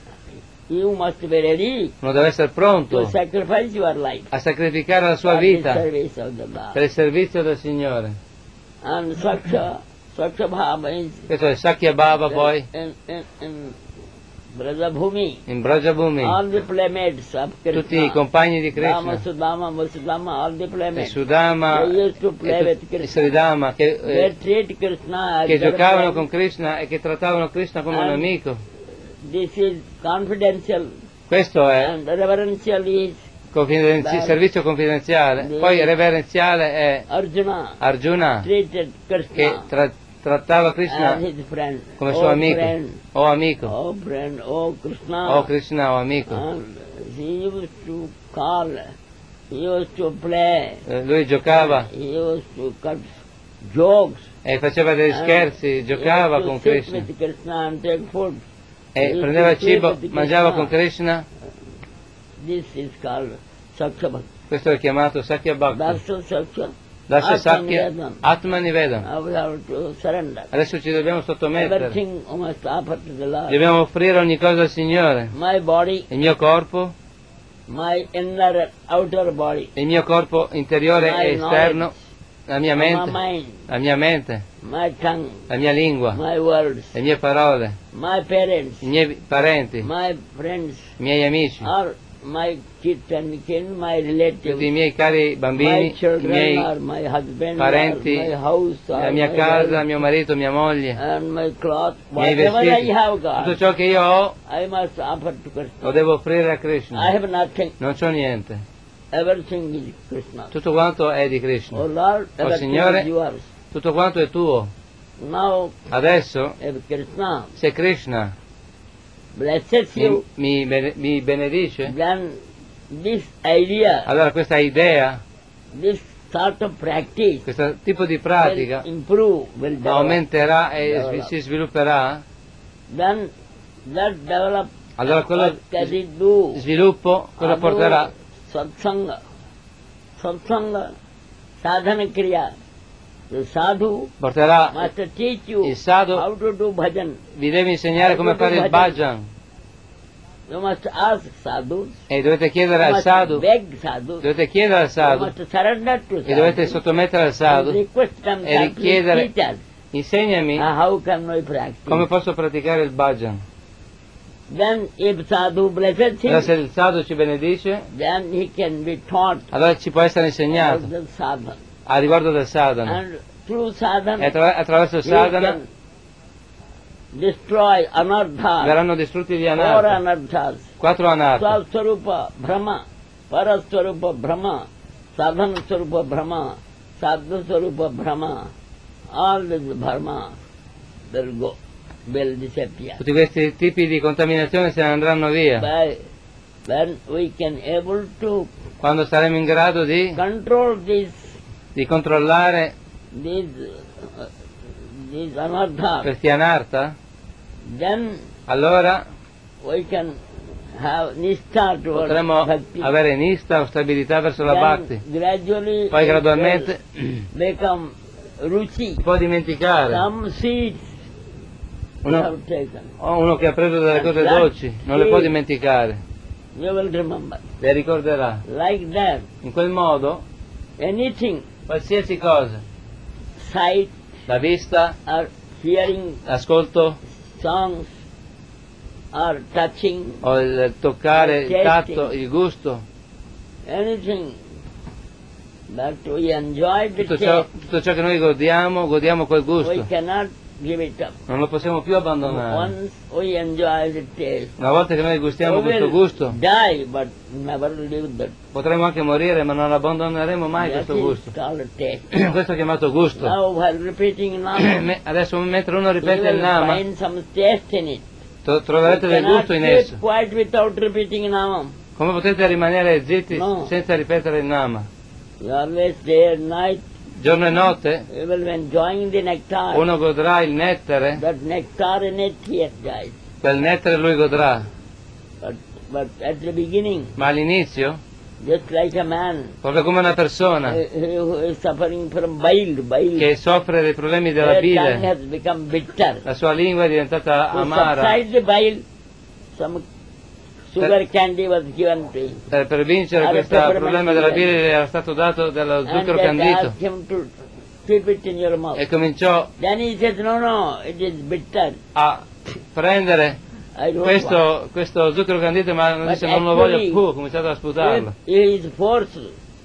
Speaker 1: You must be ready
Speaker 2: Uno deve essere
Speaker 1: to
Speaker 2: pronto
Speaker 1: sacrifice your life
Speaker 2: a sacrificare la sua
Speaker 1: for the
Speaker 2: vita
Speaker 1: service of the Lord.
Speaker 2: per il servizio del Signore.
Speaker 1: And Saksha, Saksha Bhava is
Speaker 2: Questo è Sakya Baba poi,
Speaker 1: in, in, in Brajabhumi.
Speaker 2: in Brajabhumi,
Speaker 1: All the playmates of Krishna,
Speaker 2: tutti i compagni di
Speaker 1: Rama,
Speaker 2: Krishna,
Speaker 1: Sudama, Vasudama, all the
Speaker 2: e
Speaker 1: playmates.
Speaker 2: Sudama
Speaker 1: They used to play
Speaker 2: e,
Speaker 1: with
Speaker 2: tu- e
Speaker 1: Krishna.
Speaker 2: Sridama che,
Speaker 1: They
Speaker 2: eh,
Speaker 1: treat Krishna as
Speaker 2: che
Speaker 1: their
Speaker 2: giocavano
Speaker 1: friend.
Speaker 2: con Krishna e che trattavano Krishna come un
Speaker 1: And-
Speaker 2: amico.
Speaker 1: This is confidential
Speaker 2: Questo è
Speaker 1: and reverential is
Speaker 2: confidenzi-
Speaker 1: Beh.
Speaker 2: servizio confidenziale.
Speaker 1: Beh.
Speaker 2: Poi reverenziale è
Speaker 1: Arjuna
Speaker 2: Arjuna
Speaker 1: treated
Speaker 2: che
Speaker 1: Krishna
Speaker 2: tra- trattava
Speaker 1: as
Speaker 2: Krishna
Speaker 1: his friend.
Speaker 2: come
Speaker 1: oh
Speaker 2: suo amico,
Speaker 1: friend,
Speaker 2: o amico,
Speaker 1: oh friend, oh Krishna.
Speaker 2: o Krishna o amico.
Speaker 1: And he used to call, he used to play,
Speaker 2: Eh, Lui giocava
Speaker 1: he used to cut jokes.
Speaker 2: e faceva degli
Speaker 1: and
Speaker 2: scherzi, giocava
Speaker 1: he used to
Speaker 2: con
Speaker 1: sit
Speaker 2: Krishna
Speaker 1: with Krishna and take food.
Speaker 2: e
Speaker 1: he used
Speaker 2: prendeva
Speaker 1: to
Speaker 2: il
Speaker 1: sit
Speaker 2: cibo,
Speaker 1: with
Speaker 2: mangiava
Speaker 1: Krishna.
Speaker 2: con Krishna.
Speaker 1: This is called Saksha Bhakti.
Speaker 2: Questo è chiamato Sakya Bhakti.
Speaker 1: Dasya Saksha.
Speaker 2: Dasya
Speaker 1: Atma
Speaker 2: Sakya
Speaker 1: Nivedana.
Speaker 2: Atma Nivedana.
Speaker 1: Now we have to surrender.
Speaker 2: Adesso ci dobbiamo sottomettere,
Speaker 1: Everything we must offer to the Lord.
Speaker 2: dobbiamo offrire ogni cosa al Signore.
Speaker 1: My body,
Speaker 2: Il mio corpo,
Speaker 1: my inner, outer body,
Speaker 2: il mio corpo interiore
Speaker 1: my
Speaker 2: e esterno, la mia
Speaker 1: my
Speaker 2: mente,
Speaker 1: mind,
Speaker 2: la mia mente,
Speaker 1: my tongue,
Speaker 2: la mia lingua,
Speaker 1: my words,
Speaker 2: le mie parole,
Speaker 1: my parents,
Speaker 2: i miei parenti, i
Speaker 1: my friends,
Speaker 2: miei amici,
Speaker 1: or my kids and kin, my
Speaker 2: tutti i
Speaker 1: relatives,
Speaker 2: miei cari
Speaker 1: my
Speaker 2: bambini, i
Speaker 1: children,
Speaker 2: miei
Speaker 1: or my husband,
Speaker 2: parenti,
Speaker 1: or my house, or
Speaker 2: la mia
Speaker 1: my
Speaker 2: casa,
Speaker 1: wife,
Speaker 2: mio marito, mia moglie,
Speaker 1: and my cloth,
Speaker 2: i miei
Speaker 1: whatever I
Speaker 2: vestiti,
Speaker 1: have
Speaker 2: tutto
Speaker 1: got,
Speaker 2: ciò che io ho
Speaker 1: I must offer to Krishna.
Speaker 2: lo devo offrire a
Speaker 1: I
Speaker 2: Krishna.
Speaker 1: have nothing.
Speaker 2: Non c'ho niente,
Speaker 1: Everything is Krishna.
Speaker 2: tutto quanto è di
Speaker 1: Oh
Speaker 2: Krishna,
Speaker 1: Lord, everything
Speaker 2: Signore.
Speaker 1: is yours.
Speaker 2: tutto quanto è tuo.
Speaker 1: Now,
Speaker 2: Adesso,
Speaker 1: if Krishna
Speaker 2: se Krishna
Speaker 1: blesses
Speaker 2: mi,
Speaker 1: you,
Speaker 2: mi bene- mi benedice,
Speaker 1: then this idea,
Speaker 2: allora questa idea,
Speaker 1: this sort of practice
Speaker 2: questo tipo di
Speaker 1: will
Speaker 2: pratica
Speaker 1: improve, will develop.
Speaker 2: aumenterà e
Speaker 1: Develop.
Speaker 2: si svilupperà,
Speaker 1: Then that develop
Speaker 2: allora quello
Speaker 1: what can it do?
Speaker 2: sviluppo cosa
Speaker 1: Adu
Speaker 2: porterà?
Speaker 1: Satsanga. Satsanga, sadhana kriya. The sadhu
Speaker 2: Porterà
Speaker 1: must teach you
Speaker 2: il sadhu,
Speaker 1: how to do bhajan.
Speaker 2: vi deve insegnare come fare il bhajan
Speaker 1: You must ask sadhus.
Speaker 2: e dovete chiedere
Speaker 1: You
Speaker 2: al
Speaker 1: must
Speaker 2: sadhu,
Speaker 1: beg sadhus.
Speaker 2: dovete chiedere al
Speaker 1: You
Speaker 2: sadhu
Speaker 1: must surrender to
Speaker 2: e dovete
Speaker 1: sadhus.
Speaker 2: sottomettere al
Speaker 1: And
Speaker 2: sadhu
Speaker 1: request them
Speaker 2: e
Speaker 1: that please
Speaker 2: richiedere,
Speaker 1: teach us.
Speaker 2: insegnami
Speaker 1: Uh, how can we practice?
Speaker 2: come posso praticare il bhajan.
Speaker 1: Then if sadhu blesses
Speaker 2: Allora se
Speaker 1: him,
Speaker 2: il sadhu ci benedice,
Speaker 1: then he can be taught
Speaker 2: allora ci può essere
Speaker 1: about
Speaker 2: insegnato
Speaker 1: the sadhana.
Speaker 2: a riguardo del sadhana.
Speaker 1: And through
Speaker 2: E
Speaker 1: sadhana,
Speaker 2: attra- attraverso il
Speaker 1: he
Speaker 2: sadhana
Speaker 1: can destroy anarthas,
Speaker 2: verranno distrutti gli
Speaker 1: four
Speaker 2: anartha,
Speaker 1: anarthas,
Speaker 2: quattro anartha,
Speaker 1: Swarupa Brahma, Paraswarupa Brahma, Sadhana Swarupa Brahma, Sadhu Swarupa Brahma, all this Brahma will go, will disappear.
Speaker 2: tutti questi tipi di contaminazione se ne andranno via
Speaker 1: By when we can able to
Speaker 2: quando saremo in grado di,
Speaker 1: control these
Speaker 2: di controllare
Speaker 1: these uh, these anarthas,
Speaker 2: questi anartha,
Speaker 1: then
Speaker 2: allora
Speaker 1: we can have nistha towards
Speaker 2: potremo
Speaker 1: bhakti.
Speaker 2: avere nista o stabilità verso la
Speaker 1: Then
Speaker 2: bhakti.
Speaker 1: gradually
Speaker 2: Poi
Speaker 1: it
Speaker 2: gradualmente
Speaker 1: will become ruchi.
Speaker 2: si può dimenticare.
Speaker 1: Some seeds we
Speaker 2: Uno,
Speaker 1: have taken.
Speaker 2: o uno che ha preso delle cose
Speaker 1: That
Speaker 2: dolci, non le può
Speaker 1: seed
Speaker 2: dimenticare,
Speaker 1: You will remember.
Speaker 2: le ricorderà.
Speaker 1: Like that,
Speaker 2: In quel modo,
Speaker 1: anything,
Speaker 2: qualsiasi cosa,
Speaker 1: sight
Speaker 2: la vista,
Speaker 1: or hearing
Speaker 2: l'ascolto
Speaker 1: songs or touching,
Speaker 2: o il toccare, il
Speaker 1: Tasting.
Speaker 2: tatto, il gusto,
Speaker 1: anything that we enjoy the
Speaker 2: tutto ciò,
Speaker 1: taste,
Speaker 2: tutto ciò che noi godiamo, godiamo quel
Speaker 1: we
Speaker 2: gusto.
Speaker 1: cannot give it up.
Speaker 2: Non lo possiamo più abbandonare.
Speaker 1: Once we enjoy the taste,
Speaker 2: Una volta che noi gustiamo
Speaker 1: we
Speaker 2: questo
Speaker 1: will
Speaker 2: gusto,
Speaker 1: die but never leave that.
Speaker 2: potremo anche morire, ma non abbandoneremo mai
Speaker 1: That
Speaker 2: questo
Speaker 1: is
Speaker 2: gusto.
Speaker 1: called taste.
Speaker 2: Questo è chiamato gusto.
Speaker 1: Now while repeating Nama,
Speaker 2: Me- Adesso mentre uno
Speaker 1: you
Speaker 2: ripete il
Speaker 1: will
Speaker 2: nama,
Speaker 1: find some taste in it.
Speaker 2: tro- troverete
Speaker 1: You
Speaker 2: del
Speaker 1: cannot
Speaker 2: gusto in
Speaker 1: keep
Speaker 2: esso.
Speaker 1: quiet without repeating Nama.
Speaker 2: Come potete rimanere zitti
Speaker 1: No.
Speaker 2: senza ripetere il nama?
Speaker 1: You always day and night,
Speaker 2: Giorno e notte
Speaker 1: you will be enjoying the nectar.
Speaker 2: uno godrà il nettare,
Speaker 1: That nectar in it he enjoys.
Speaker 2: quel nettare lui godrà,
Speaker 1: But, but at the beginning,
Speaker 2: ma all'inizio,
Speaker 1: just like a man
Speaker 2: proprio come una persona
Speaker 1: uh, who is suffering from bile, bile,
Speaker 2: che soffre dei problemi della
Speaker 1: their tongue
Speaker 2: bile,
Speaker 1: has become bitter.
Speaker 2: la sua lingua è diventata
Speaker 1: To
Speaker 2: amara,
Speaker 1: subside the bile, some sugar candy was given to him.
Speaker 2: Eh, per vincere
Speaker 1: Allora,
Speaker 2: questo
Speaker 1: peppermint
Speaker 2: problema della
Speaker 1: sugar.
Speaker 2: bile era stato dato dello
Speaker 1: And
Speaker 2: zucchero
Speaker 1: that
Speaker 2: candito
Speaker 1: asked him to keep it in your mouth.
Speaker 2: e cominciò
Speaker 1: Then he says, no, no, it is bitter.
Speaker 2: a prendere
Speaker 1: I don't want.
Speaker 2: questo, questo zucchero candito, ma non
Speaker 1: But
Speaker 2: dice non lo voglio
Speaker 1: actually,
Speaker 2: più, ha cominciato a sputarlo.
Speaker 1: If he is forced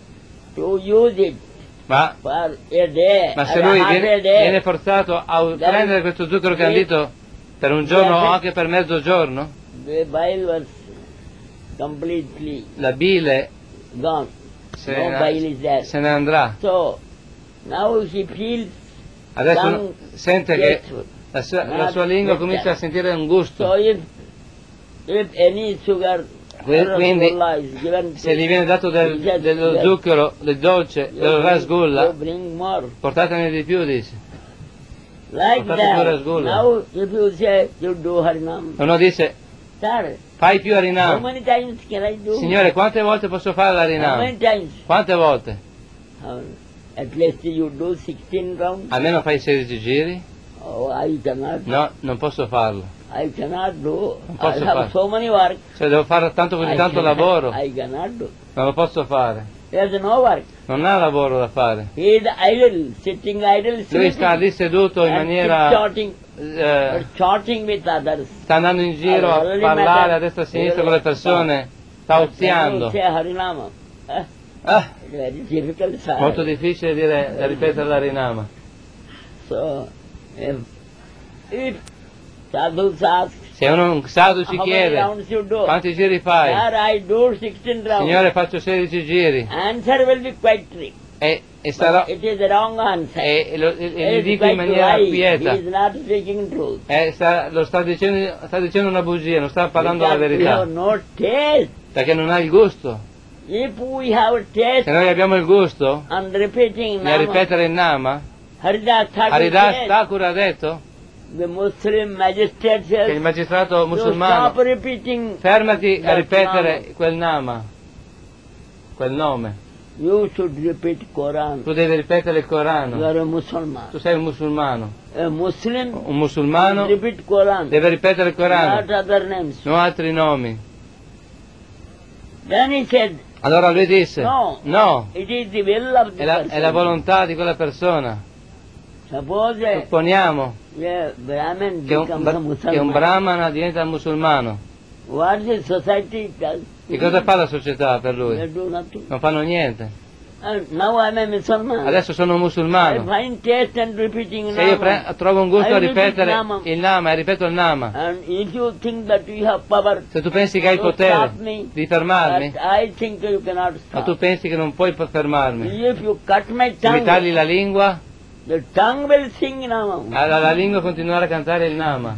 Speaker 1: to use it
Speaker 2: Ma,
Speaker 1: for a day,
Speaker 2: ma se
Speaker 1: or
Speaker 2: lui
Speaker 1: half
Speaker 2: viene,
Speaker 1: a day,
Speaker 2: viene forzato a u-
Speaker 1: then
Speaker 2: prendere questo zucchero
Speaker 1: he-
Speaker 2: candito per un giorno o
Speaker 1: Yes.
Speaker 2: anche per mezzo giorno,
Speaker 1: the bile was completely
Speaker 2: la bile
Speaker 1: gone.
Speaker 2: se,
Speaker 1: No bile is there.
Speaker 2: se ne andrà.
Speaker 1: So now he feels
Speaker 2: Adesso
Speaker 1: tongue
Speaker 2: sente che
Speaker 1: tasteful.
Speaker 2: la sua, la sua lingua comincia a sentire un
Speaker 1: So
Speaker 2: gusto.
Speaker 1: if if any sugar
Speaker 2: Que-
Speaker 1: or
Speaker 2: quindi,
Speaker 1: rasgulla is given to
Speaker 2: Se gli viene dato del-
Speaker 1: Yes,
Speaker 2: dello
Speaker 1: yes.
Speaker 2: zucchero, del dolce,
Speaker 1: you
Speaker 2: del
Speaker 1: bring-
Speaker 2: rasgulla,
Speaker 1: you bring more.
Speaker 2: portatene di più, dice.
Speaker 1: Like
Speaker 2: Portate più
Speaker 1: that.
Speaker 2: rasgulla.
Speaker 1: Now if you say you do Harinam,
Speaker 2: Uno dice,
Speaker 1: sir,
Speaker 2: fai più
Speaker 1: how
Speaker 2: Harinam.
Speaker 1: many times can I do?
Speaker 2: Signore, quante volte posso fare
Speaker 1: How
Speaker 2: l'Harinam?
Speaker 1: many times?
Speaker 2: Quante volte?
Speaker 1: Uh, at least you do sixteen rounds.
Speaker 2: Almeno fai sedici giri?
Speaker 1: Oh, I cannot.
Speaker 2: No, non posso farlo.
Speaker 1: I cannot do.
Speaker 2: Non
Speaker 1: I
Speaker 2: posso
Speaker 1: have
Speaker 2: fare.
Speaker 1: so many work.
Speaker 2: Cioè devo fare tanto così
Speaker 1: I
Speaker 2: tanto
Speaker 1: cannot-
Speaker 2: lavoro,
Speaker 1: I cannot do.
Speaker 2: non lo posso fare.
Speaker 1: There's no work.
Speaker 2: Non ha lavoro da fare.
Speaker 1: He is idle, sitting idle,
Speaker 2: Lui
Speaker 1: sleeping,
Speaker 2: sta lì seduto in
Speaker 1: and
Speaker 2: maniera...
Speaker 1: chit-chatting,
Speaker 2: eh,
Speaker 1: or chatting with others.
Speaker 2: sta andando in giro a
Speaker 1: Allora,
Speaker 2: parlare a
Speaker 1: matter-
Speaker 2: destra e a sinistra con le persone, sta
Speaker 1: But when you
Speaker 2: oziando.
Speaker 1: say Harinama, eh,
Speaker 2: Ah,
Speaker 1: it's very difficult, sir.
Speaker 2: molto difficile dire, da ripetere l'Harinama.
Speaker 1: So, if, if sadhu asks,
Speaker 2: Se uno, un sadhu ci
Speaker 1: how many
Speaker 2: chiede,
Speaker 1: rounds you do?
Speaker 2: quanti giri fai?
Speaker 1: Sir, I do sixteen rounds.
Speaker 2: Signore, faccio sedici giri.
Speaker 1: Answer will be quite trick.
Speaker 2: E, e, sarò,
Speaker 1: It is the wrong answer.
Speaker 2: e, e lo- e- e
Speaker 1: It
Speaker 2: gli
Speaker 1: is
Speaker 2: dico in
Speaker 1: quite
Speaker 2: maniera
Speaker 1: lie.
Speaker 2: quieta.
Speaker 1: He is not speaking truth.
Speaker 2: E sta, lo sta dicendo, sta dicendo una bugia, non sta parlando la
Speaker 1: Because we
Speaker 2: verità.
Speaker 1: have no taste.
Speaker 2: Perché non ha il gusto.
Speaker 1: If we have taste
Speaker 2: Se noi abbiamo il gusto
Speaker 1: on repeating
Speaker 2: nel
Speaker 1: Nama,
Speaker 2: ripetere il Nama,
Speaker 1: Haridas Thakur
Speaker 2: Haridas
Speaker 1: said,
Speaker 2: Thakur ha detto
Speaker 1: the Muslim magistrate
Speaker 2: che il
Speaker 1: says,
Speaker 2: magistrato
Speaker 1: you
Speaker 2: musulmano,
Speaker 1: stop repeating
Speaker 2: fermati a
Speaker 1: that
Speaker 2: ripetere
Speaker 1: Nama.
Speaker 2: quel Nama, quel nome.
Speaker 1: You should repeat Quran.
Speaker 2: Tu devi ripetere il
Speaker 1: You
Speaker 2: Corano.
Speaker 1: are a Muslim.
Speaker 2: Tu sei un musulmano.
Speaker 1: A Muslim
Speaker 2: Un musulmano
Speaker 1: repeat Quran.
Speaker 2: deve ripetere il
Speaker 1: Not
Speaker 2: Corano,
Speaker 1: other names.
Speaker 2: non altri nomi.
Speaker 1: Then he said,
Speaker 2: Allora lui disse,
Speaker 1: no,
Speaker 2: no,
Speaker 1: it is the will of the
Speaker 2: è la,
Speaker 1: person.
Speaker 2: è la volontà di quella persona.
Speaker 1: Suppose a
Speaker 2: Supponiamo
Speaker 1: yeah, Brahmin
Speaker 2: che un,
Speaker 1: becomes
Speaker 2: bra-
Speaker 1: a
Speaker 2: che un
Speaker 1: Muslim.
Speaker 2: brahmana diventa musulmano.
Speaker 1: What the society does?
Speaker 2: Che cosa fa la società per
Speaker 1: They
Speaker 2: lui?
Speaker 1: do nothing.
Speaker 2: Non fanno niente.
Speaker 1: And now I am a Muslim.
Speaker 2: Adesso sono un
Speaker 1: I
Speaker 2: musulmano.
Speaker 1: find taste and repeating
Speaker 2: Se io
Speaker 1: Nama.
Speaker 2: pre- trovo un gusto
Speaker 1: I
Speaker 2: a
Speaker 1: repeat
Speaker 2: ripetere
Speaker 1: Nama.
Speaker 2: il Nama e ripeto il Nama,
Speaker 1: And if you think that you have power
Speaker 2: se tu pensi che hai il
Speaker 1: to
Speaker 2: potere
Speaker 1: stop me,
Speaker 2: di fermarmi,
Speaker 1: but I think you cannot
Speaker 2: ma tu
Speaker 1: stop.
Speaker 2: pensi che non puoi p- fermarmi,
Speaker 1: If you cut my
Speaker 2: se mi tagli
Speaker 1: tongue,
Speaker 2: la lingua,
Speaker 1: the tongue will sing Nama.
Speaker 2: la, la lingua continuerà a cantare il Nama.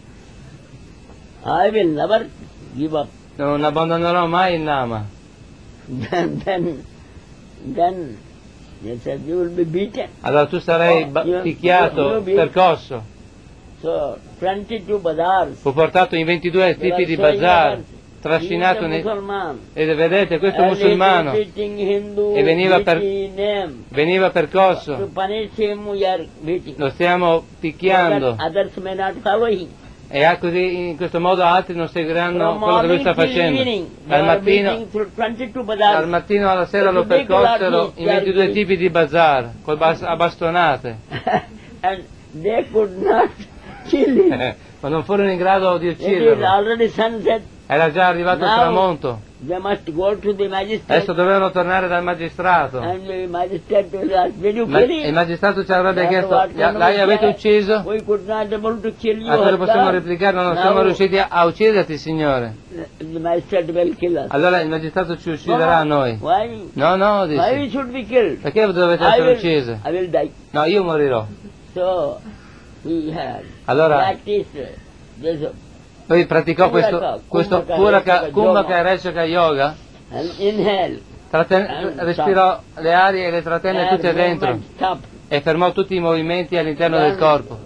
Speaker 1: I will never give up.
Speaker 2: Non abbandonerò mai il Nama.
Speaker 1: Then, then, then, they said you will be beaten.
Speaker 2: Allora tu sarai ba-
Speaker 1: Io-
Speaker 2: picchiato,
Speaker 1: io- io-
Speaker 2: percosso.
Speaker 1: So, twenty-two bazars.
Speaker 2: Fu portato in ventidue tipi di bazar, trascinato nei... E vedete, questo musulmano e veniva per- veniva
Speaker 1: To
Speaker 2: percosso,
Speaker 1: punish him, we are beating.
Speaker 2: lo stiamo
Speaker 1: So that
Speaker 2: picchiando.
Speaker 1: others may not follow him.
Speaker 2: E ah, così in questo modo altri non seguiranno
Speaker 1: From
Speaker 2: quello che lui
Speaker 1: morning
Speaker 2: sta
Speaker 1: till
Speaker 2: facendo.
Speaker 1: evening, they
Speaker 2: Dal
Speaker 1: are
Speaker 2: mattino,
Speaker 1: beating through twenty-two
Speaker 2: dal
Speaker 1: bazars.
Speaker 2: mattino alla sera lo
Speaker 1: If they
Speaker 2: percossero
Speaker 1: cannot
Speaker 2: in
Speaker 1: beat,
Speaker 2: ventidue
Speaker 1: they are
Speaker 2: tipi di bazar, col bas- a bastonate.
Speaker 1: And they could not kill him.
Speaker 2: Eh, ma non furono in grado di
Speaker 1: It is
Speaker 2: ucciderlo.
Speaker 1: already sunset.
Speaker 2: Era già arrivato il
Speaker 1: Now-
Speaker 2: tramonto.
Speaker 1: They must go to the magistrate.
Speaker 2: Adesso dovevano tornare dal magistrato.
Speaker 1: And the magistrate will ask, did you
Speaker 2: Ma-
Speaker 1: kill
Speaker 2: il
Speaker 1: him?
Speaker 2: magistrato ci avrebbe
Speaker 1: That's
Speaker 2: chiesto,
Speaker 1: what
Speaker 2: "La-
Speaker 1: kind
Speaker 2: lei
Speaker 1: of
Speaker 2: avete
Speaker 1: guy?
Speaker 2: ucciso?
Speaker 1: We could not able to kill you.
Speaker 2: A cosa
Speaker 1: Hatta.
Speaker 2: possiamo replicare? Non siamo
Speaker 1: Now,
Speaker 2: riusciti a, a ucciderti, signore.
Speaker 1: The magistrate will kill us.
Speaker 2: Allora il magistrato ci ucciderà a noi.
Speaker 1: Why?
Speaker 2: No, no,
Speaker 1: Why we
Speaker 2: dice.
Speaker 1: should be killed?
Speaker 2: Perché dovete
Speaker 1: I
Speaker 2: essere
Speaker 1: will,
Speaker 2: uccisi?
Speaker 1: I will die.
Speaker 2: No, io morirò.
Speaker 1: So, he had
Speaker 2: Allora
Speaker 1: practiced this
Speaker 2: lui praticò questo,
Speaker 1: Puraka,
Speaker 2: questo
Speaker 1: Kumbhaka,
Speaker 2: Puraka,
Speaker 1: Rechaka,
Speaker 2: Kumbhaka
Speaker 1: Yoga.
Speaker 2: e Rechaka Yoga.
Speaker 1: and inhale.
Speaker 2: Tratten-
Speaker 1: And
Speaker 2: respirò le arie e le trattenne
Speaker 1: And
Speaker 2: tutte dentro
Speaker 1: movement stop.
Speaker 2: e fermò tutti i movimenti all'interno del
Speaker 1: Then-
Speaker 2: corpo.